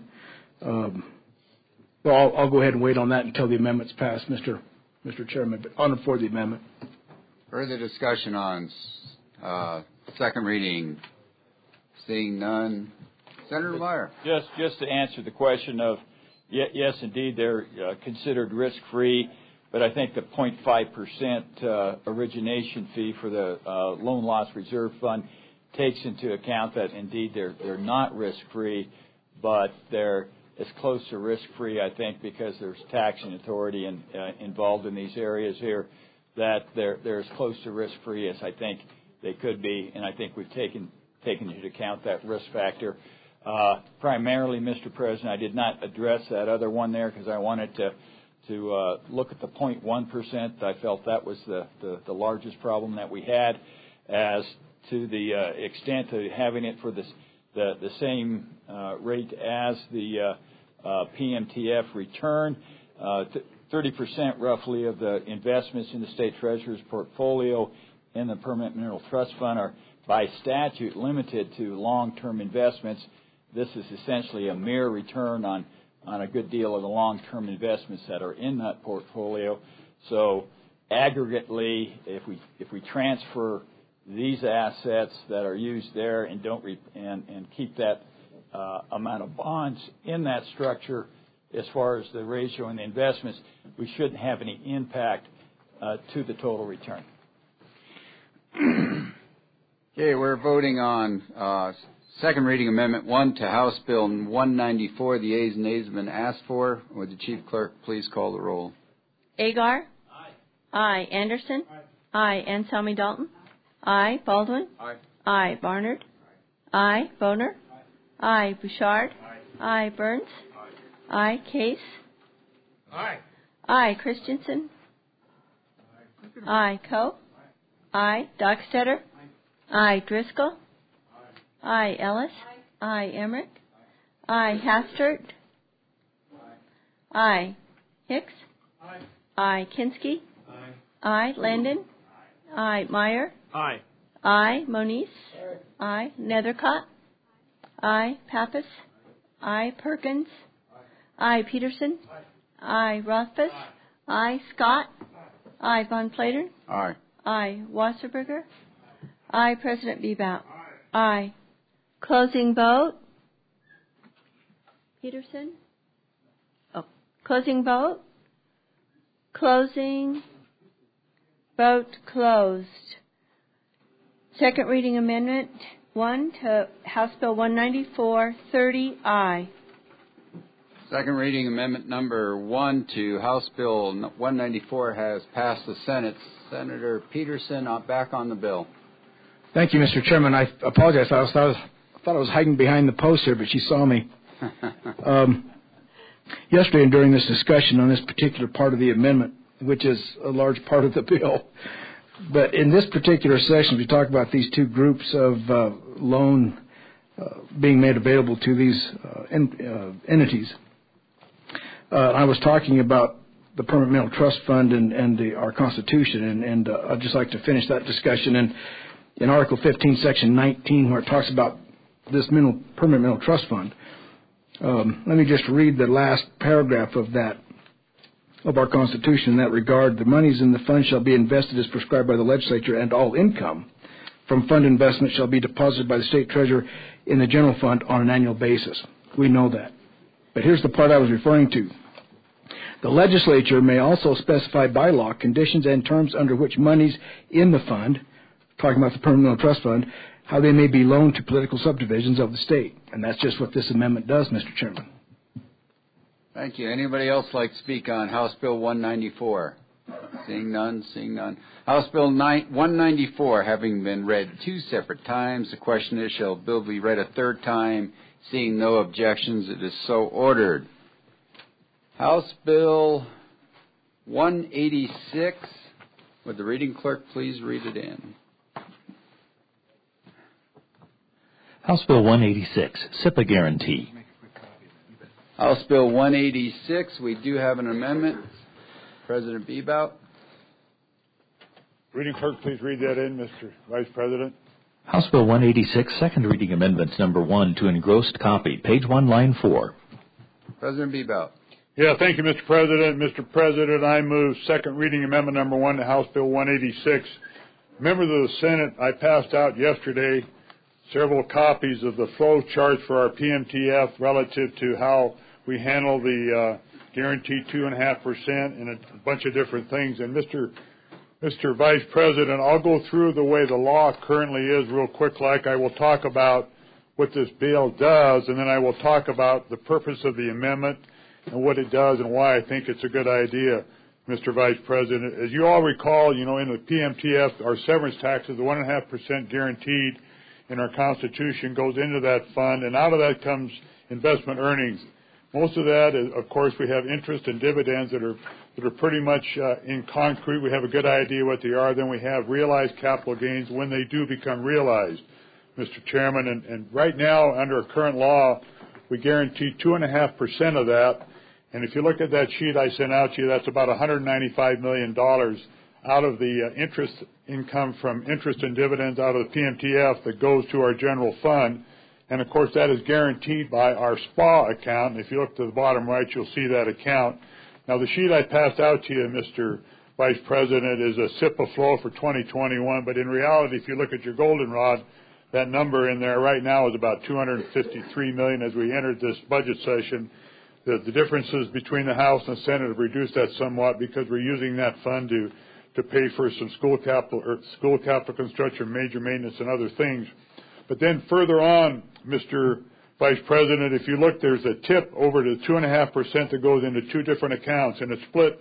well, I'll go ahead and wait on that until the amendment's passed, Mr. Chairman, but on and for the amendment. Further discussion on second reading. Seeing none. Senator Meyer. Just to answer the question of, yes, indeed, they're considered risk-free, but I think the 0.5% origination fee for the Loan Loss Reserve Fund takes into account that, indeed, they're not risk-free, but they're as close to risk-free, I think, because there's taxing authority involved in these areas here, that they're as close to risk-free as I think they could be, and I think we've taken into account that risk factor. Primarily, Mr. President, I did not address that other one there because I wanted to look at the 0.1%. I felt that was the largest problem that we had. As to the extent of having it for the same rate as the PMTF return, 30% roughly of the investments in the state treasurer's portfolio in the Permanent Mineral Trust Fund are by statute limited to long-term investments. This is essentially a mere return on a good deal of the long-term investments that are in that portfolio. So aggregately, if we transfer these assets that are used there and and keep that amount of bonds in that structure as far as the ratio and the investments, we shouldn't have any impact to the total return. Okay, we're voting on second reading Amendment 1 to House Bill 194. The ayes and nays have been asked for. Would the Chief Clerk please call the roll? Agar? Aye. Aye. Anderson? Aye. Anselmi Dalton? Aye. Baldwin? Aye. Aye. Barnard? Aye. Boner? Aye. Bouchard? Aye. Burns? Aye. Case? Aye. Aye. Christensen? Aye. Coe? Aye. Dockstetter? Aye. Driscoll? Aye. Ellis? Aye. Emmerich? Aye. Hastert? Aye. Hicks? Aye. Kinski? Aye. Landon? Aye. Meyer? Aye. Aye. Moniz? Aye. Nethercott? Aye. Pappas? Aye. Perkins? Aye. Peterson? Aye. Rothfuss? Aye. Scott? Aye. Von Plater? Aye. Aye. Wasserberger? Aye. President Bebout? Aye. Closing vote? Peterson? Oh. Closing vote? Closing. Vote closed. Second reading Amendment 1 to House Bill 194, 30 aye. Second reading amendment number 1 to House Bill 194 has passed the Senate. Senator Peterson, back on the bill. Thank you, Mr. Chairman. I apologize. I thought I was hiding behind the post here, but she saw me. Yesterday and during this discussion on this particular part of the amendment, which is a large part of the bill, but in this particular section, we talk about these two groups of loan being made available to these entities. I was talking about the Permanent Mineral Trust Fund and our Constitution, and I'd just like to finish that discussion in Article 15, Section 19, where it talks about this Permanent Mineral Trust Fund. Let me just read the last paragraph of our Constitution in that regard. The monies in the fund shall be invested as prescribed by the legislature, and all income from fund investment shall be deposited by the state treasurer in the general fund on an annual basis. We know that. But here's the part I was referring to. The legislature may also specify by law conditions and terms under which monies in the fund, talking about the Permanent Mineral Trust Fund, how they may be loaned to political subdivisions of the state. And that's just what this amendment does, Mr. Chairman. Thank you. Anybody else like to speak on House Bill 194? Seeing none. House Bill 194 having been read 2 separate times, the question is, shall the bill be read a third time? Seeing no objections, it is so ordered. House Bill 186. Would the reading clerk please read it in? House Bill 186, SIPA guarantee. House Bill 186, we do have an amendment. President Bebout. Reading clerk, please read that in, Mr. Vice President. House Bill 186, second reading amendments number 1 to engrossed copy, page 1, line 4. President Bebout. Yeah, thank you, Mr. President. Mr. President, I move second reading amendment number 1 to House Bill 186. Members of the Senate, I passed out yesterday several copies of the flow charts for our PMTF relative to how we handle the guaranteed 2.5% and a bunch of different things. And Mr. Vice President, I'll go through the way the law currently is real quick. Like I will talk about what this bill does, and then I will talk about the purpose of the amendment and what it does and why I think it's a good idea, Mr. Vice President. As you all recall, in the PMTF, our severance taxes, the 1.5% guaranteed in our Constitution goes into that fund, and out of that comes investment earnings. Most of that is, of course, we have interest and dividends that are pretty much in concrete. We have a good idea what they are. Then we have realized capital gains when they do become realized, Mr. Chairman. And right now, under current law, we guarantee 2.5% of that. And if you look at that sheet I sent out to you, that's about $195 million out of the interest income from interest and dividends out of the PMTF that goes to our general fund. And, of course, that is guaranteed by our SPA account. And if you look to the bottom right, you'll see that account. Now, the sheet I passed out to you, Mr. Vice President, is a SIPA flow for 2021. But in reality, if you look at your goldenrod, that number in there right now is about $253 million as we entered this budget session. The differences between the House and the Senate have reduced that somewhat because we're using that fund to pay for some school capital construction, major maintenance, and other things. But then further on, Mr. Vice President, if you look, there's a tip over to 2.5% that goes into 2 different accounts, and it's split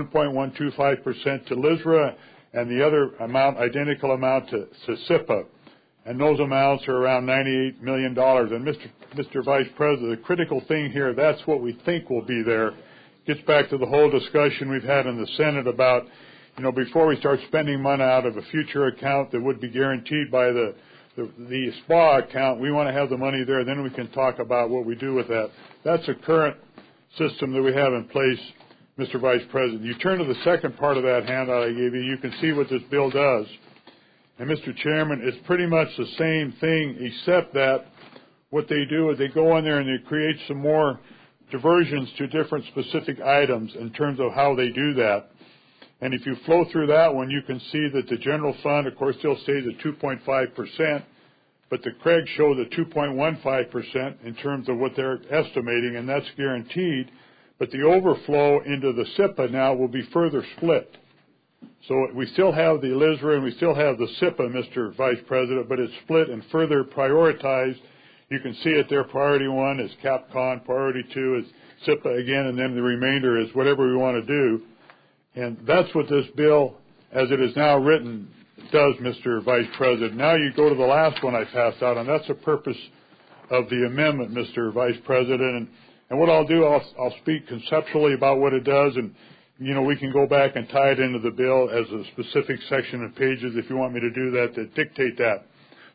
1.125% to LISRA and the other amount, identical amount to SIPA. And those amounts are around $98 million. And Mr. Vice President, the critical thing here, that's what we think will be there. Gets back to the whole discussion we've had in the Senate about, before we start spending money out of a future account that would be guaranteed by the SPA account, we want to have the money there. Then we can talk about what we do with that. That's a current system that we have in place, Mr. Vice President. You turn to the second part of that handout I gave you, you can see what this bill does. And, Mr. Chairman, it's pretty much the same thing, except that what they do is they go in there and they create some more diversions to different specific items in terms of how they do that. And if you flow through that one, you can see that the general fund, of course, still stays at 2.5%, but the CREG shows a 2.15% in terms of what they're estimating, and that's guaranteed. But the overflow into the SIPA now will be further split. So we still have the LISRA and we still have the SIPA, Mr. Vice President, but it's split and further prioritized You can see it there. Priority 1 is CAPCON. Priority 2 is SIPA again, and then the remainder is whatever we want to do. And that's what this bill, as it is now written, does, Mr. Vice President. Now you go to the last one I passed out, and that's the purpose of the amendment, Mr. Vice President. And what I'll do, I'll speak conceptually about what it does, and we can go back and tie it into the bill as a specific section and pages if you want me to do that dictate that.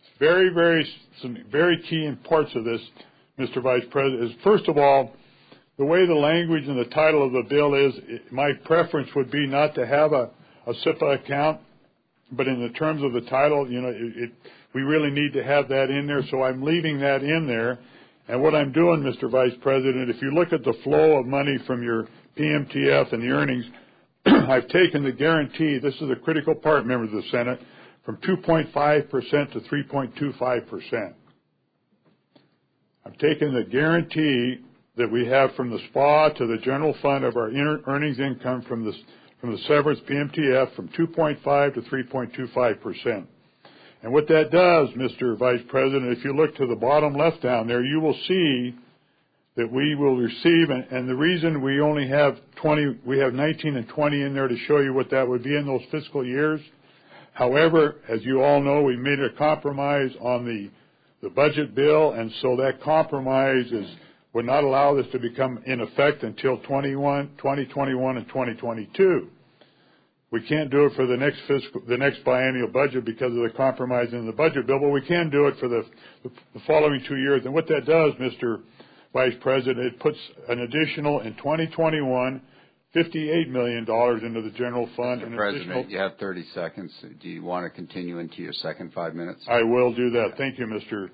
Some very key parts of this, Mr. Vice President, is first of all, the way the language and the title of the bill is, my preference would be not to have a SIPA account, but in the terms of the title, we really need to have that in there, so I'm leaving that in there. And what I'm doing, Mr. Vice President, if you look at the flow of money from your PMTF and the earnings, I've taken the guarantee, this is a critical part, members of the Senate, from 2.5% to 3.25%. I've taken the guarantee that we have from the SPA to the general fund of our earnings income from the severance PMTF from 2.5 to 3.25%. And what that does, Mr. Vice President, if you look to the bottom left down there, you will see that we will receive, and the reason we only have 20, we have 19 and 20 in there to show you what that would be in those fiscal years. However, as you all know, we made a compromise on the budget bill, and so that compromise would not allow this to become in effect until 2021 and 2022. We can't do it for the next biennial budget because of the compromise in the budget bill, but we can do it for the following 2 years. And what that does, Mr. Vice President, it puts an additional in 2021 $58 million into the general fund. Mr. President, you have 30 seconds. Do you want to continue into your second 5 minutes? I will do that. Thank you, Mr.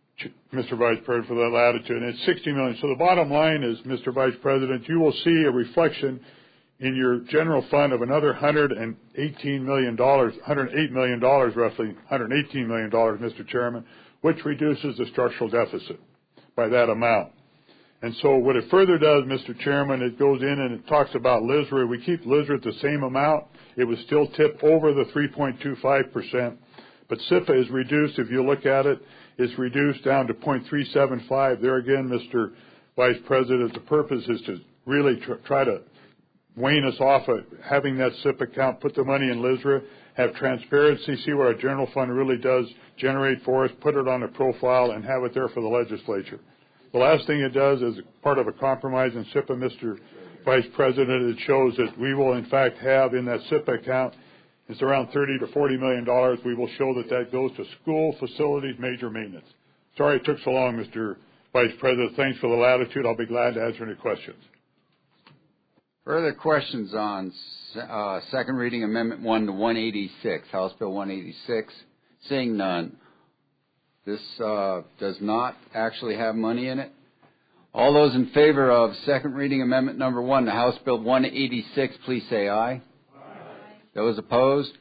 Vice President, for that latitude. And it's $60 million. So the bottom line is, Mr. Vice President, you will see a reflection in your general fund of another $118 million, $108 million roughly, $118 million, Mr. Chairman, which reduces the structural deficit by that amount. And so what it further does, Mr. Chairman, it goes in and it talks about LISRA. We keep LISRA at the same amount. It would still tip over the 3.25%. But SIPA is reduced, if you look at it, it's reduced down to 0.375. There again, Mr. Vice President, the purpose is to really try to wane us off of having that SIP account, put the money in LISRA, have transparency, see what our general fund really does generate for us, put it on a profile, and have it there for the legislature. The last thing it does is part of a compromise in SIPA, Mr. Vice President, it shows that we will in fact have in that SIPA account, it's around $30 to $40 million. We will show that that goes to school facilities, major maintenance. Sorry it took so long, Mr. Vice President. Thanks for the latitude. I'll be glad to answer any questions. Further questions on second reading Amendment 1 to 186, House Bill 186? Seeing none. This does not actually have money in it. All those in favor of second reading Amendment number 1 to House Bill 186, please say aye. Aye. Those opposed?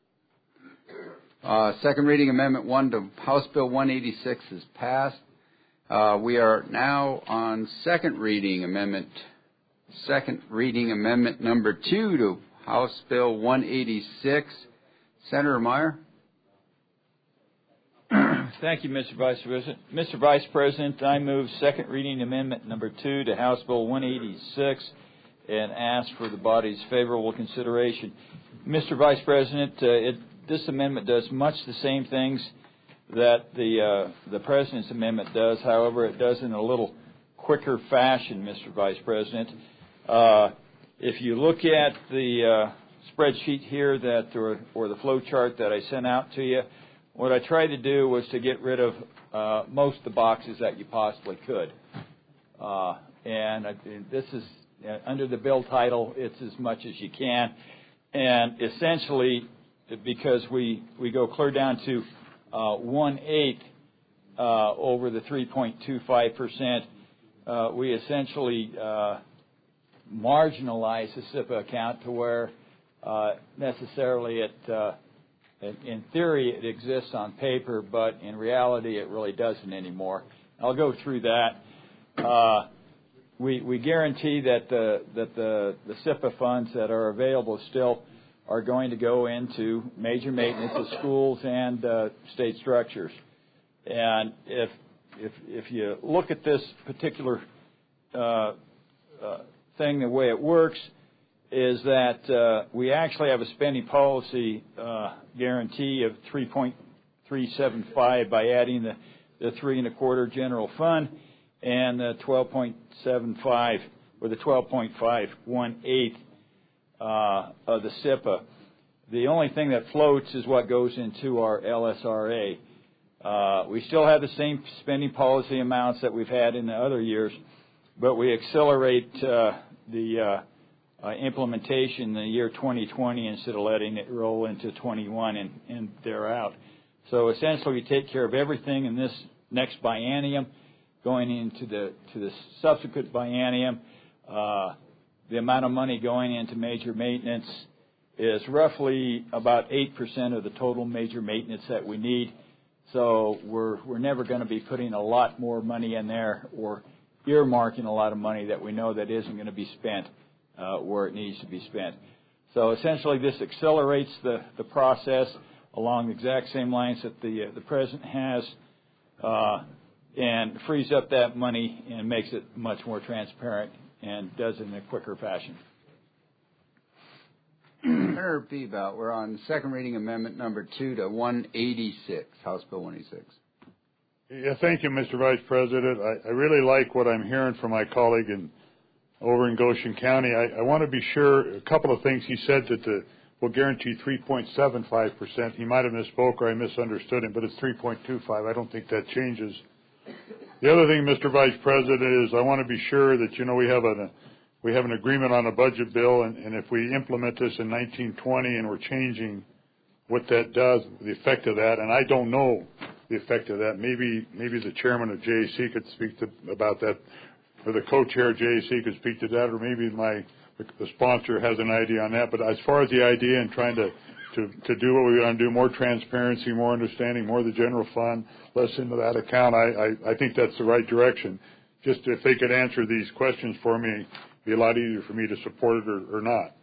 Second reading Amendment 1 to House Bill 186 is passed. We are now on second reading amendment number 2 to House Bill 186. Senator Meyer. Thank you, Mr. Vice President. Mr. Vice President, I move second reading amendment number 2 to House Bill 186 and ask for the body's favorable consideration. Mr. Vice President, this amendment does much the same things that the President's amendment does. However, it does in a little quicker fashion, Mr. Vice President. If you look at the spreadsheet here or the flow chart that I sent out to you, what I tried to do was to get rid of most of the boxes that you possibly could. And this is, under the bill title, it's as much as you can. And essentially, because we go clear down to 1/8 over the 3.25%, we essentially marginalize the SIPA account to where necessarily in theory it exists on paper, but in reality it really doesn't anymore. I'll go through that. We guarantee that the SIPA funds that are available still are going to go into major maintenance of schools and state structures. And if if you look at this particular thing, the way it works is that we actually have a spending policy guarantee of 3.375 by adding the 3.25 general fund and the 12.75 or the 12.518 of the SIPA. The only thing that floats is what goes into our LSRA. We still have the same spending policy amounts that we've had in the other years, but we accelerate the implementation in the year 2020 instead of letting it roll into 21 and thereafter. So essentially, we take care of everything in this next biennium, going into the subsequent biennium. The amount of money going into major maintenance is roughly about 8% of the total major maintenance that we need. So we're never going to be putting a lot more money in there or earmarking a lot of money that we know that isn't going to be spent where it needs to be spent. So essentially, this accelerates the process along the exact same lines that the President has, and frees up that money and makes it much more transparent and does it in a quicker fashion. Senator Peabout, we're on second reading amendment number 2 to 186, House Bill 186. Yeah, thank you, Mr. Vice President. I really like what I'm hearing from my colleague over in Goshen County. I want to be sure, a couple of things. He said that we'll guarantee 3.75%. He might have misspoke or I misunderstood him, but it's 3.25. I don't think that changes. The other thing, Mr. Vice President, is I want to be sure that, we have an agreement on a budget bill, and if we implement this in 1920 and we're changing what that does, the effect of that, and I don't know the effect of that. Maybe the chairman of JAC could speak about that, or the co-chair of JAC could speak to that, or maybe the sponsor has an idea on that. But as far as the idea and trying to do what we want to do, more transparency, more understanding, more of the general fund, less into that account, I think that's the right direction. Just if they could answer these questions for me, it'd be a lot easier for me to support it or not.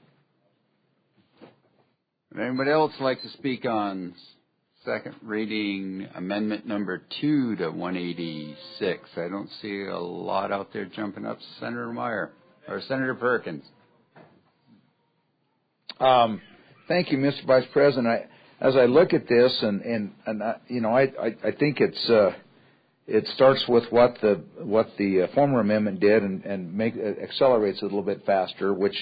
Would anybody else like to speak on second reading amendment number 2 to 186? I don't see a lot out there jumping up. Senator Meyer or Senator Perkins. Thank you, Mr. Vice President. As I look at this, I think it starts with what the former amendment did and accelerates it a little bit faster, which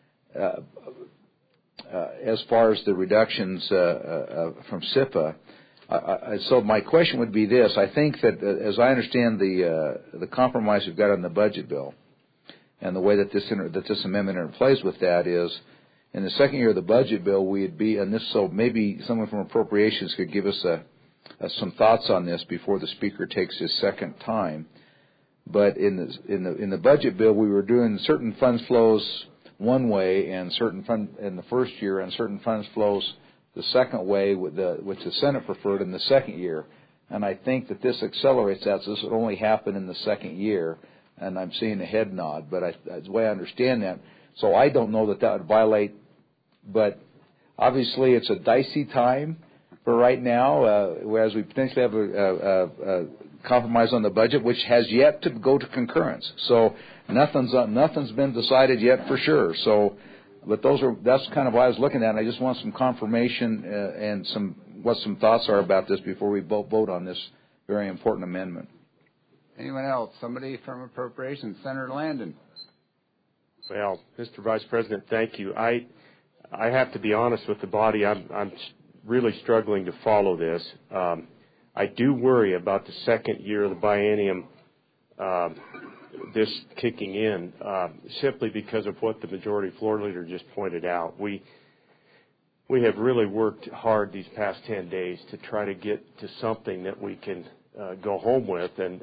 as far as the reductions from SIPA. So my question would be this: I think that as I understand the compromise we've got on the budget bill, and the way that this amendment interplays with that is, in the second year of the budget bill, we'd be, and this, so maybe someone from appropriations could give us some thoughts on this before the speaker takes his second time. But in the budget bill, we were doing certain funds flows one way, and certain fund in the first year, and certain funds flows the second way, which the Senate preferred in the second year. And I think that this accelerates that. So this would only happen in the second year, and I'm seeing a head nod. But that's the way I understand that. So I don't know that would violate, but obviously it's a dicey time for right now, whereas we potentially have a compromise on the budget, which has yet to go to concurrence. So nothing's been decided yet for sure. So, but that's kind of what I was looking at, and I just want some confirmation and some thoughts are about this before we vote on this very important amendment. Anyone else? Somebody from Appropriations? Senator Landon. Well, Mr. Vice President, thank you. I have to be honest with the body. I'm really struggling to follow this. I do worry about the second year of the biennium, this kicking in, simply because of what the majority floor leader just pointed out. We have really worked hard these past 10 days to try to get to something that we can go home with, and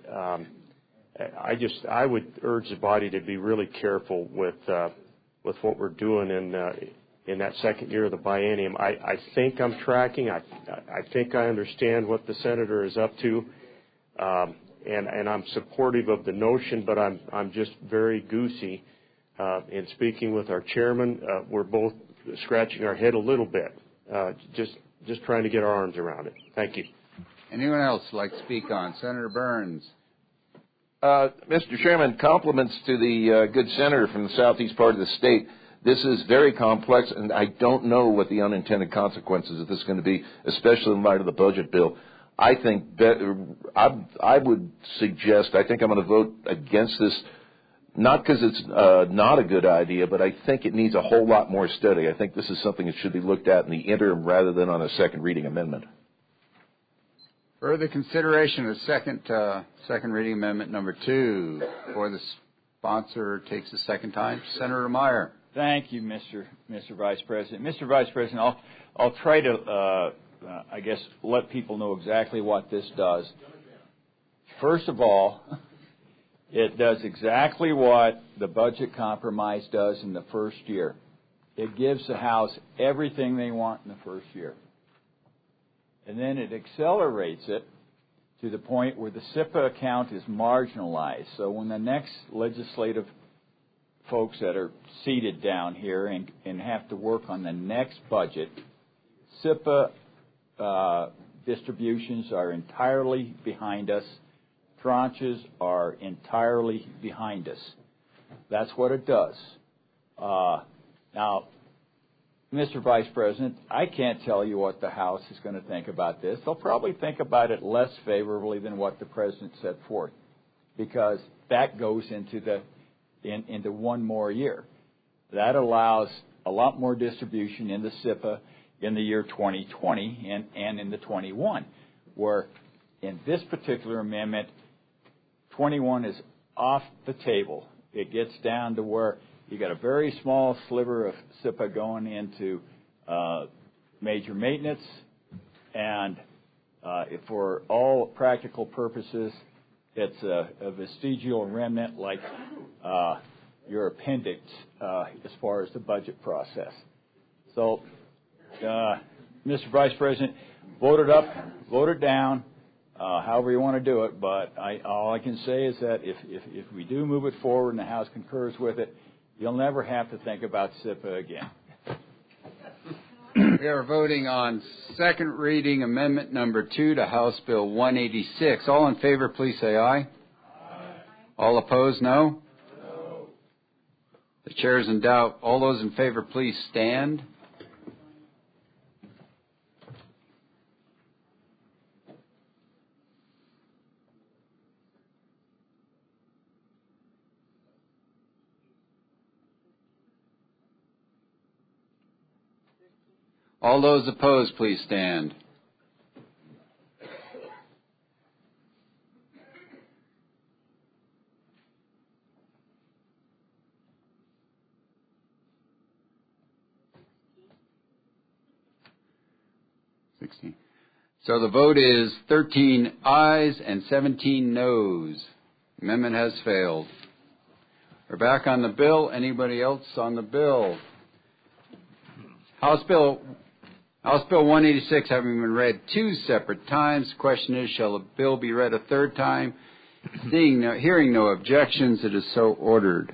I would urge the body to be really careful with what we're doing in that second year of the biennium. I think I'm tracking. I think I understand what the senator is up to, and I'm supportive of the notion. But I'm just very goosey in speaking with our chairman. We're both scratching our head a little bit, just trying to get our arms around it. Thank you. Anyone else like to speak on? Senator Burns. Mr. Chairman, compliments to the good senator from the southeast part of the state. This is very complex, and I don't know what the unintended consequences of this is going to be, especially in light of the budget bill. I think I would suggest, I think I'm going to vote against this, not because it's not a good idea, but I think it needs a whole lot more study. I think this is something that should be looked at in the interim rather than on a second reading amendment. Further consideration of second reading amendment number 2. For the sponsor takes the second time, Senator Meyer. Thank you, Mr. Vice President. Mr. Vice President, I'll try to, I guess, let people know exactly what this does. First of all, it does exactly what the budget compromise does in the first year. It gives the House everything they want in the first year. And then it accelerates it to the point where the SIPA account is marginalized. So when the next legislative folks that are seated down here and have to work on the next budget, SIPA distributions are entirely behind us. Tranches are entirely behind us. That's what it does. Now, Mr. Vice President, I can't tell you what the House is going to think about this. They'll probably think about it less favorably than what the President set forth, because that goes into one more year. That allows a lot more distribution in the SIPA in the year 2020 and in the 21, where in this particular amendment, 21 is off the table. It gets down to where you got a very small sliver of SIPA going into major maintenance, and for all practical purposes, it's a vestigial remnant like your appendix as far as the budget process. So, Mr. Vice President, vote it up, vote it down, however you want to do it, but all I can say is that if we do move it forward and the House concurs with it, you'll never have to think about SIPA again. We are voting on second reading amendment number 2 to House Bill 186. All in favor, please say aye. Aye. All opposed, no? No. The chair is in doubt. All those in favor, please stand. All those opposed, please stand. So the vote is 13 ayes and 17 noes. Amendment has failed. We're back on the bill. Anybody else on the bill? House Bill 186 having been read 2 separate times. The question is, shall the bill be read a third time? Hearing no objections, it is so ordered.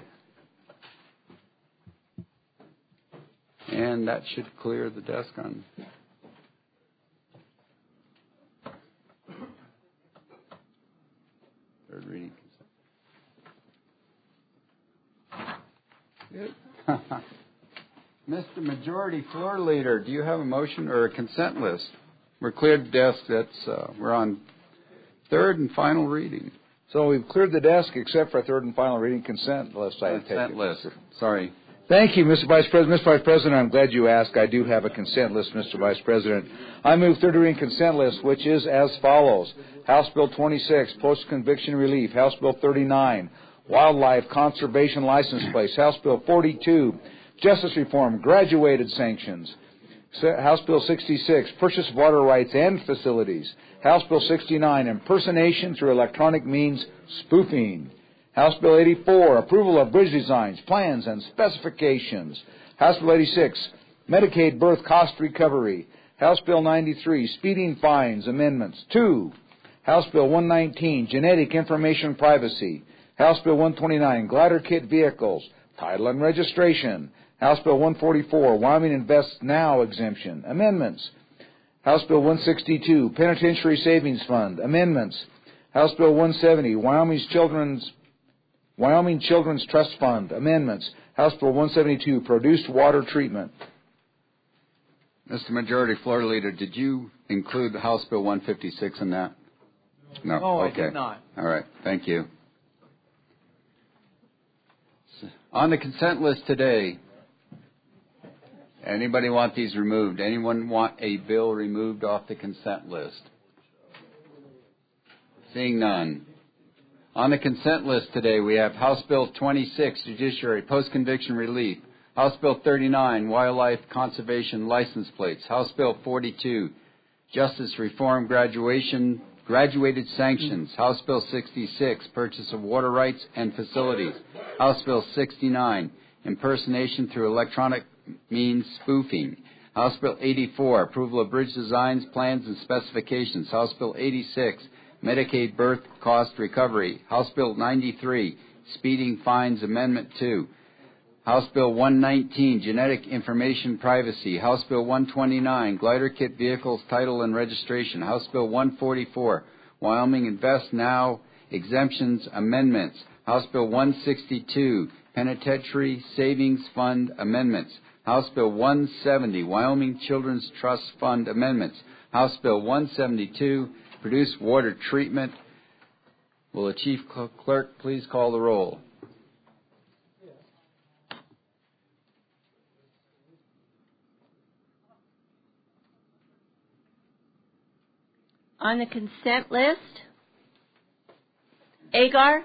And that should clear the desk on. Third reading. Good. Mr. Majority Floor Leader, do you have a motion or a consent list? We're cleared the desk. We're on third and final reading. So we've cleared the desk except for third and final reading consent list. Consent list. Sorry. Thank you, Mr. Vice President. Mr. Vice President, I'm glad you asked. I do have a consent list, Mr. Vice President. I move third reading consent list, which is as follows. House Bill 26, Post-Conviction Relief. House Bill 39, Wildlife Conservation License Plates. House Bill 42, Justice Reform, Graduated Sanctions. House Bill 66, Purchase of Water Rights and Facilities. House Bill 69, Impersonation through Electronic Means, Spoofing. House Bill 84, Approval of Bridge Designs, Plans, and Specifications. House Bill 86, Medicaid Birth Cost Recovery. House Bill 93, Speeding Fines Amendments. 2. House Bill 119, Genetic Information Privacy. House Bill 129, Glider Kit Vehicles, Title and Registration. House Bill 144, Wyoming Invest Now Exemption. Amendments. House Bill 162, Penitentiary Savings Fund. Amendments. House Bill 170, Wyoming Children's Trust Fund amendments. House Bill 172, produced water treatment. Mr. Majority Floor Leader, did you include House Bill 156 in that? No, okay. I did not. All right, thank you. On the consent list today, anybody want these removed? Anyone want a bill removed off the consent list? Seeing none. On the consent list today, we have House Bill 26, Judiciary Post-Conviction Relief. House Bill 39, Wildlife Conservation License Plates. House Bill 42, Justice Reform Graduated Sanctions. House Bill 66, Purchase of Water Rights and Facilities. House Bill 69, Impersonation through Electronic Means Spoofing. House Bill 84, Approval of Bridge Designs, Plans, and Specifications. House Bill 86, Medicaid Birth Cost Recovery. House Bill 93, Speeding Fines Amendment 2. House Bill 119, Genetic Information Privacy. House Bill 129, Glider Kit Vehicles Title and Registration. House Bill 144, Wyoming Invest Now Exemptions Amendments. House Bill 162, Penitentiary Savings Fund Amendments. House Bill 170, Wyoming Children's Trust Fund Amendments. House Bill 172, Produced Water Treatment. Will the Chief Clerk please call the roll? On the consent list, Agar,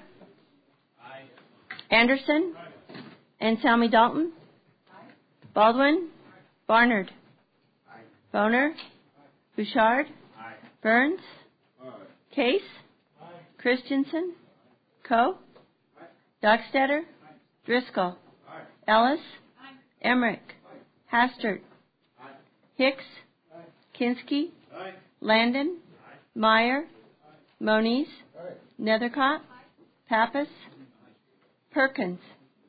Anderson, Anselmi Dalton, Baldwin, Barnard, Boner, Bouchard, Burns, Case, Christensen, Coe, Dockstader, Driscoll, Ellis, Emmerich, Hastert, Hicks, Kinski, Landon, Meyer, Moniz, Nethercott, Pappas, Perkins.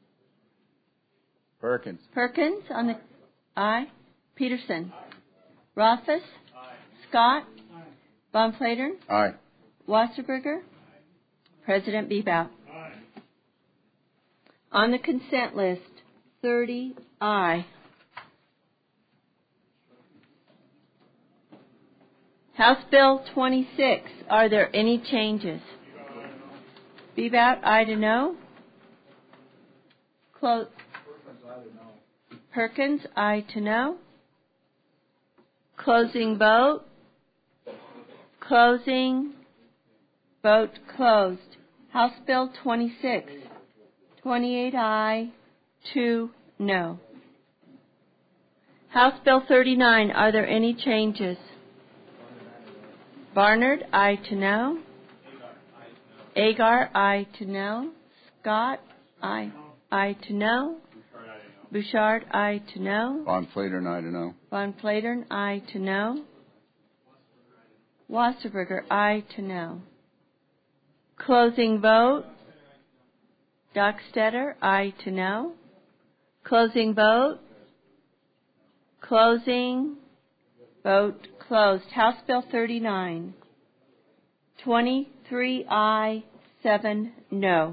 Perkins on the aye. Peterson. Rothfuss. Scott. Von Flatern. Aye. Wasserberger. President Bebout. On the consent list, 30 aye. House Bill 26. Are there any changes? Bebout, aye to no. Perkins, aye to no. Closing vote. Closing. Vote closed. House Bill 26. 28 aye, 2 no. House Bill 39. Are there any changes? Barnard, aye to no. Agar, aye to no. Scott, aye to no. Bouchard, aye to no. Von Flatern, aye to no. Von Flatern, aye to no. Wasserberger, aye to no. Closing vote. Dockstader, aye to no. Closing vote. Closing. Vote closed. House Bill 39. 23 aye, 7 no.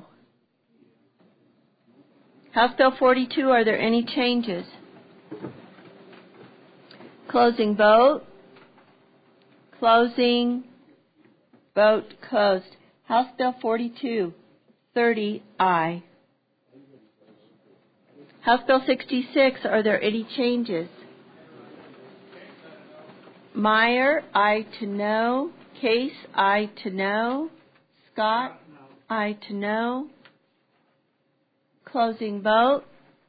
House Bill 42. Are there any changes? Closing vote. Closing. Vote closed. House Bill 42. 30 aye. House Bill 66. Are there any changes? Meyer, aye to no. Case, aye to no. Scott, aye to no. Closing vote.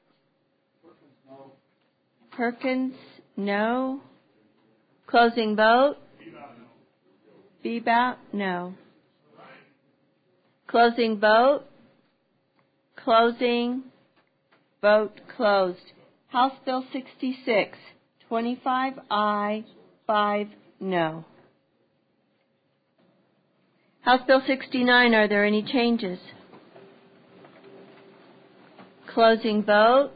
Perkins, no. Closing vote. Bebout, no. Closing vote. Closing. Vote closed. House Bill 66. 25 aye, 5 no. House Bill 69. Are there any changes? Closing vote.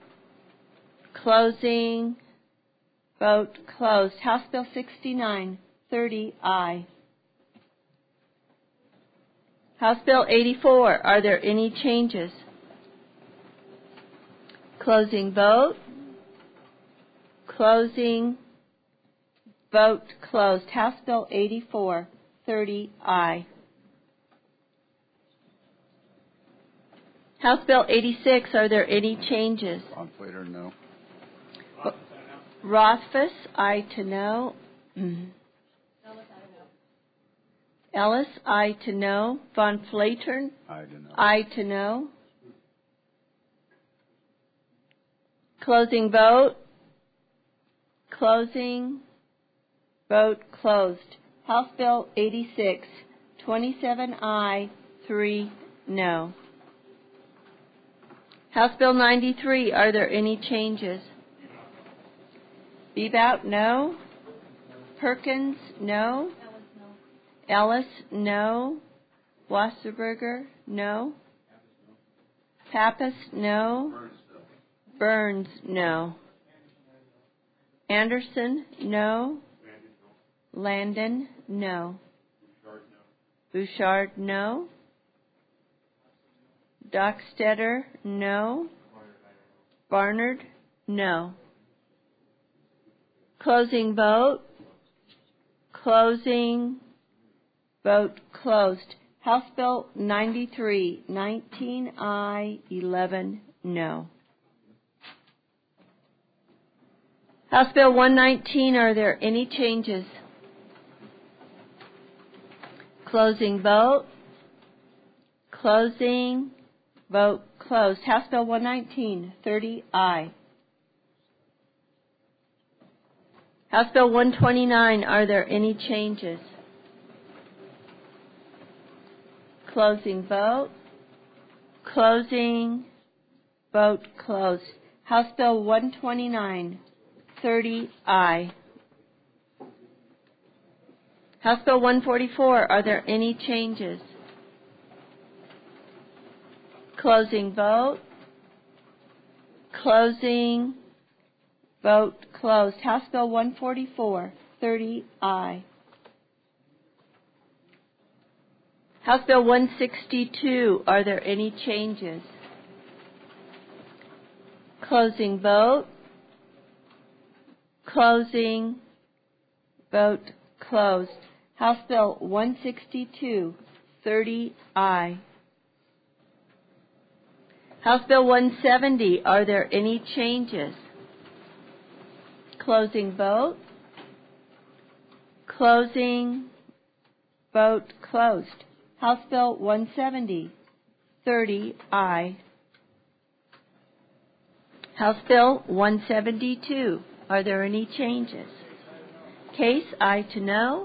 Closing. Vote closed. House Bill 69. 30 aye. House Bill 84, are there any changes? Closing vote. Closing vote closed. House Bill 84, 30 aye. House Bill 86, are there any changes? Von Plater, no. Rothfuss, aye to no. Ellis, aye to no. Von Flatern, I do not. aye to no. Closing vote. Closing vote closed. House Bill 86, 27 aye, 3 no. House Bill 93, are there any changes? Bebout, no. Perkins, no. Ellis, no. Wasserberger, no. Pappas, no. Burns, no. Anderson, no. Landon, no. Bouchard, no. Dockstetter, no. Barnard, no. Closing vote. Closing vote closed. House Bill 93, 19 aye, 11 no. House Bill 119, are there any changes? Closing vote. Closing vote closed. House Bill 119, 30 aye. House Bill 129, are there any changes? Closing vote. Closing vote closed. House Bill 129, 30 aye. House Bill 144, are there any changes? Closing vote. Closing vote closed. House Bill 144, 30 aye. House Bill 162, are there any changes? Closing vote. Closing vote closed. House Bill 162, 30 aye. House Bill 170, are there any changes? Closing vote. Closing vote closed. House Bill 170, 30 aye. House Bill 172, are there any changes? Case, aye to no.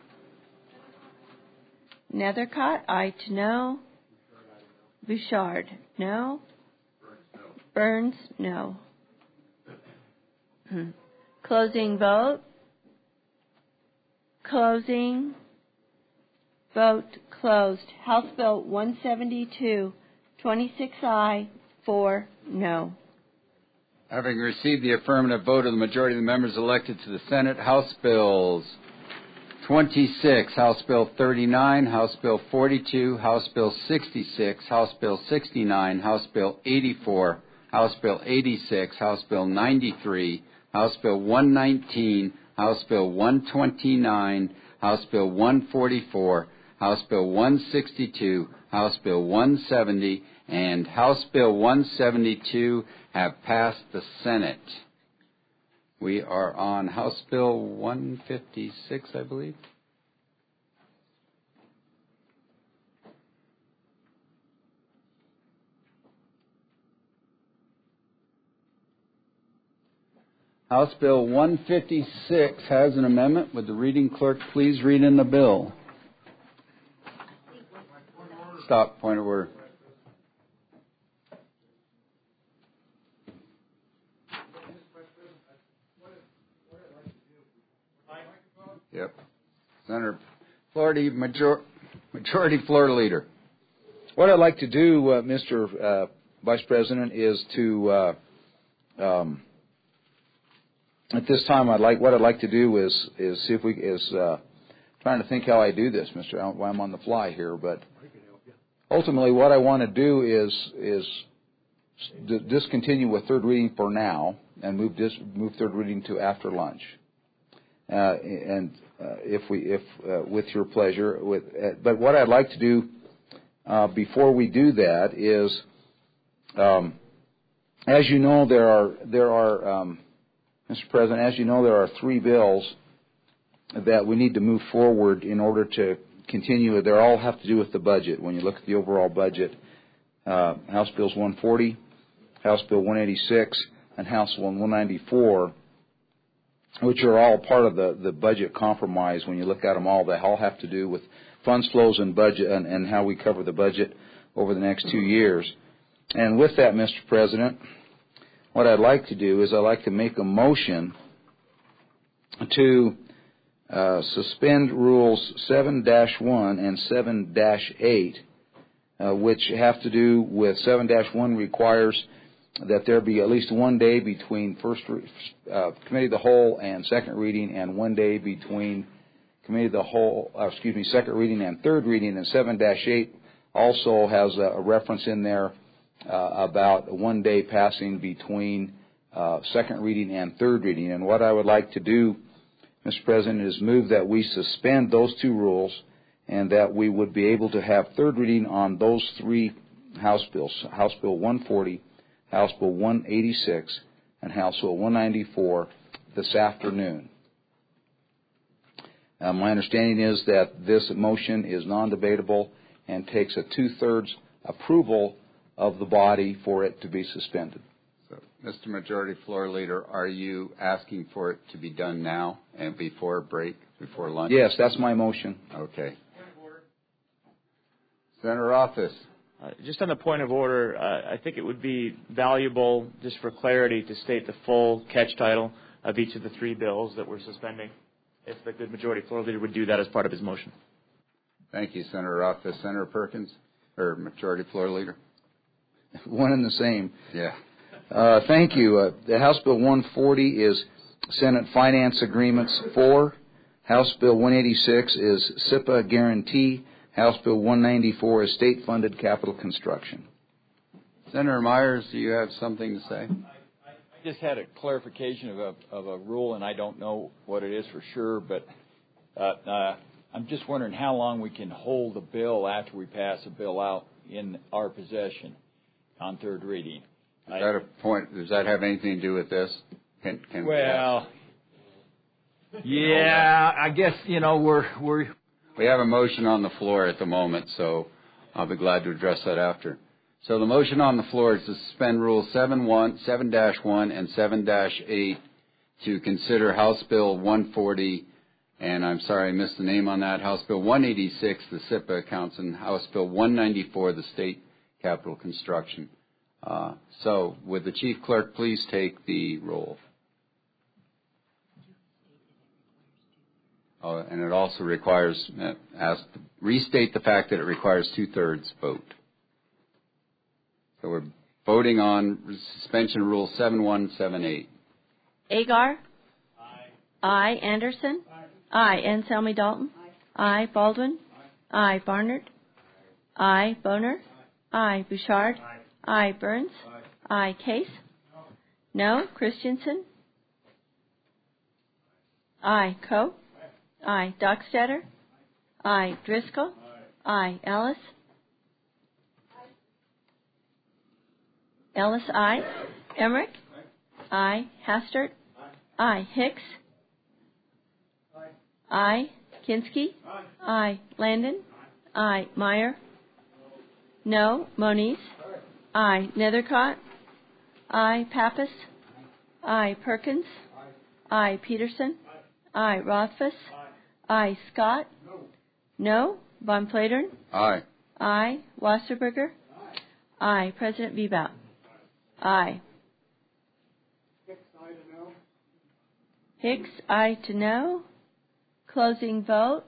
Nethercott, aye to no. Bouchard, no. Burns, no. Closing vote. Closing vote closed. House Bill 172, 26 aye, 4 no. Having received the affirmative vote of the majority of the members elected to the Senate, House Bills 26, House Bill 39, House Bill 42, House Bill 66, House Bill 69, House Bill 84, House Bill 86, House Bill 93, House Bill 119, House Bill 129, House Bill 144, House Bill 162, House Bill 170, and House Bill 172 have passed the Senate. We are on House Bill 156, I believe. House Bill 156 has an amendment. Would the reading clerk please read in the bill? Stop. Point of order. Yep. Senator Flaherty, Majority Floor Leader. What I'd like to do, Mr. Vice President, is to at this time, what I'd like to do is see if we trying to think how I do this, Mr. While I'm on the fly here, but ultimately what I want to do is discontinue with third reading for now and move third reading to after lunch. With your pleasure, but what I'd like to do before we do that is, as you know, there are, Mr. President, as you know, there are 3 bills that we need to move forward in order to continue. They all have to do with the budget. When you look at the overall budget, House Bills 140, House Bill 186, and House Bill 194, which are all part of the budget compromise. When you look at them all, they all have to do with funds flows and budget and how we cover the budget over the next 2 years. And with that, Mr. President, what I'd like to do is I'd like to make a motion to suspend Rules 7-1 and 7-8, which have to do with 7-1 requires that there be at least 1 day between Committee of the Whole and second reading, and 1 day between Committee of the Whole, second reading and third reading. And 7-8 also has a reference in there about 1 day passing between second reading and third reading. And what I would like to do, Mr. President, is move that we suspend those 2 rules and that we would be able to have third reading on those 3 House bills, House Bill 140, House Bill 186, and House Bill 194 this afternoon. My understanding is that this motion is non-debatable and takes a 2/3 approval of the body for it to be suspended. So, Mr. Majority Floor Leader, are you asking for it to be done now and before break, before lunch? Yes, that's my motion. Okay. Senator Office. Just on the point of order, I think it would be valuable, just for clarity, to state the full catch title of each of the 3 bills that we're suspending, if the good Majority Floor Leader would do that as part of his motion. Thank you, Senator Office. Senator Perkins, or Majority Floor Leader? One and the same. Yeah. Thank you. The House Bill 140 is Senate Finance Agreements 4. House Bill 186 is SIPA Guarantee. House Bill 194 is state-funded capital construction. Senator Myers, do you have something to say? I just had a clarification of a rule, and I don't know what it is for sure, but I'm just wondering how long we can hold a bill after we pass a bill out in our possession on third reading. Is that a point? Does that have anything to do with this? Well, yeah, I guess, we're We have a motion on the floor at the moment, so I'll be glad to address that after. So the motion on the floor is to suspend Rules 7-1 and 7-8 to consider House Bill 140, and I'm sorry I missed the name on that, House Bill 186, the SIPA accounts, and House Bill 194, the state capital construction. So would the Chief Clerk please take the roll? And it also requires, restate the fact that it requires 2/3 vote. So we're voting on suspension Rule 7-1, 7-8. Agar? Aye. Anderson? Aye. Anselmi Dalton? Aye. Baldwin? Aye. Barnard? Aye. Boner? Aye. Bouchard? Aye. Burns? Aye. Case? No. Christensen? Aye. Coe? Aye. Dockstader? Aye. Driscoll? Aye. Ellis? Ellis, aye. Emmerich? Aye. Hastert? Aye. Hicks? Aye. Kinski? Aye. Landon? Aye. Meyer? No. Moniz? Aye. Nethercott? Aye. Pappas? Aye. Perkins? Aye. Peterson? Aye. Rothfuss? Aye. Scott? No. Von Platern? Aye. Aye. Wasserberger? Aye. President Bebout? Aye. Hicks, aye to no. Closing vote.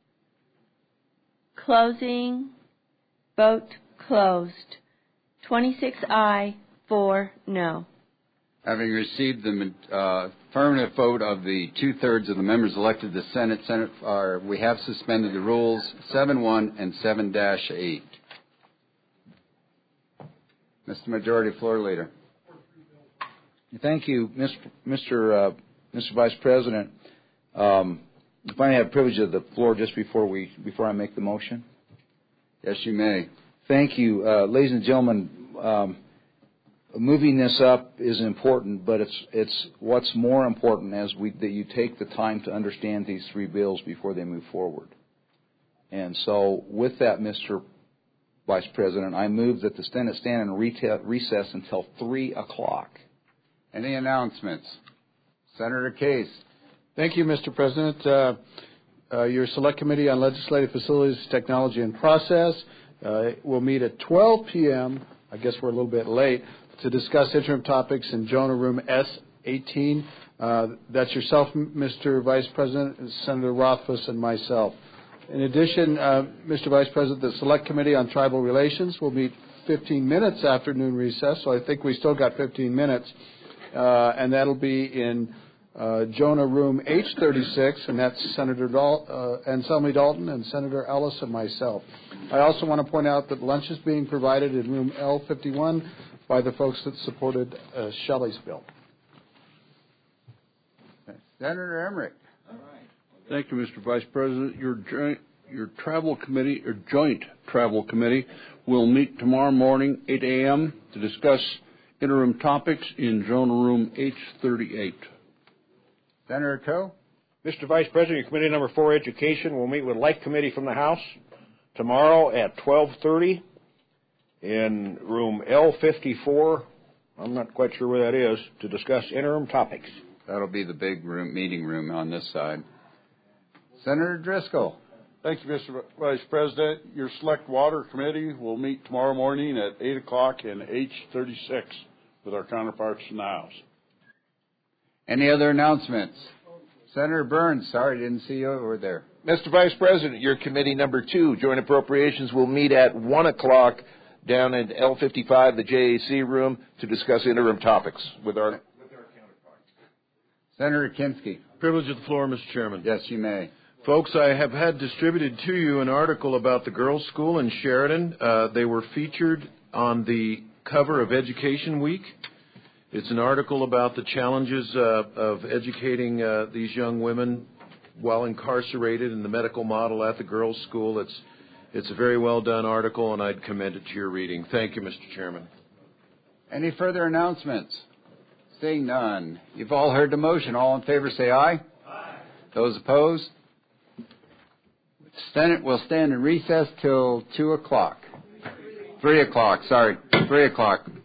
Closing. Vote closed. 26 aye, 4 no. Having received the affirmative vote of the 2/3 of the members elected to the Senate, we have suspended the rules 7-1 and 7-8. Mr. Majority Floor Leader. Thank you, Mr. Vice President. If I have the privilege of the floor just before I make the motion. Yes, you may. Thank you, ladies and gentlemen. Moving this up is important, but it's what's more important that you take the time to understand these three bills before they move forward. And so, with that, Mr. Vice President, I move that the Senate stand in recess until 3 o'clock. Any announcements? Senator Case. Thank you, Mr. President. Your Select Committee on Legislative Facilities, Technology, and Process will meet at 12 p.m. I guess we're a little bit late to discuss interim topics in Jonah Room S18. That's yourself, Mr. Vice President, Senator Rothfuss, and myself. In addition, Mr. Vice President, the Select Committee on Tribal Relations will meet 15 minutes after noon recess, so I think we still got 15 minutes, and that'll be in Jonah Room H36, and that's Senator Anselmi Dalton and Senator Ellis and myself. I also want to point out that lunch is being provided in Room L51 by the folks that supported Shelley's bill. Senator Emmerich. Thank you, Mr. Vice President. Your travel committee, or joint travel committee, will meet tomorrow morning, 8 a.m., to discuss interim topics in Jonah Room H38. Senator Coe. Mr. Vice President, your committee number 4, Education, will meet with Life Committee from the House tomorrow at 12:30 in room L54. I'm not quite sure where that is, to discuss interim topics. That'll be the big room, meeting room on this side. Senator Driscoll. Thank you, Mr. Vice President. Your Select Water Committee will meet tomorrow morning at 8 o'clock in H36 with our counterparts in the House. Any other announcements? Senator Burns, sorry, didn't see you over there. Mr. Vice President, your committee number 2, Joint Appropriations, will meet at 1 o'clock down in L55, the JAC room, to discuss interim topics with our counterparts. Senator Kinski. Privilege of the floor, Mr. Chairman. Yes, you may. Folks, I have had distributed to you an article about the girls' school in Sheridan. They were featured on the cover of Education Week. It's an article about the challenges of educating these young women while incarcerated in the medical model at the girls' school. It's a very well done article, and I'd commend it to your reading. Thank you, Mr. Chairman. Any further announcements? Seeing none. You've all heard the motion. All in favor say aye. Aye. Those opposed? Senate will stand in recess till 2 o'clock. 3 o'clock, sorry. 3 o'clock.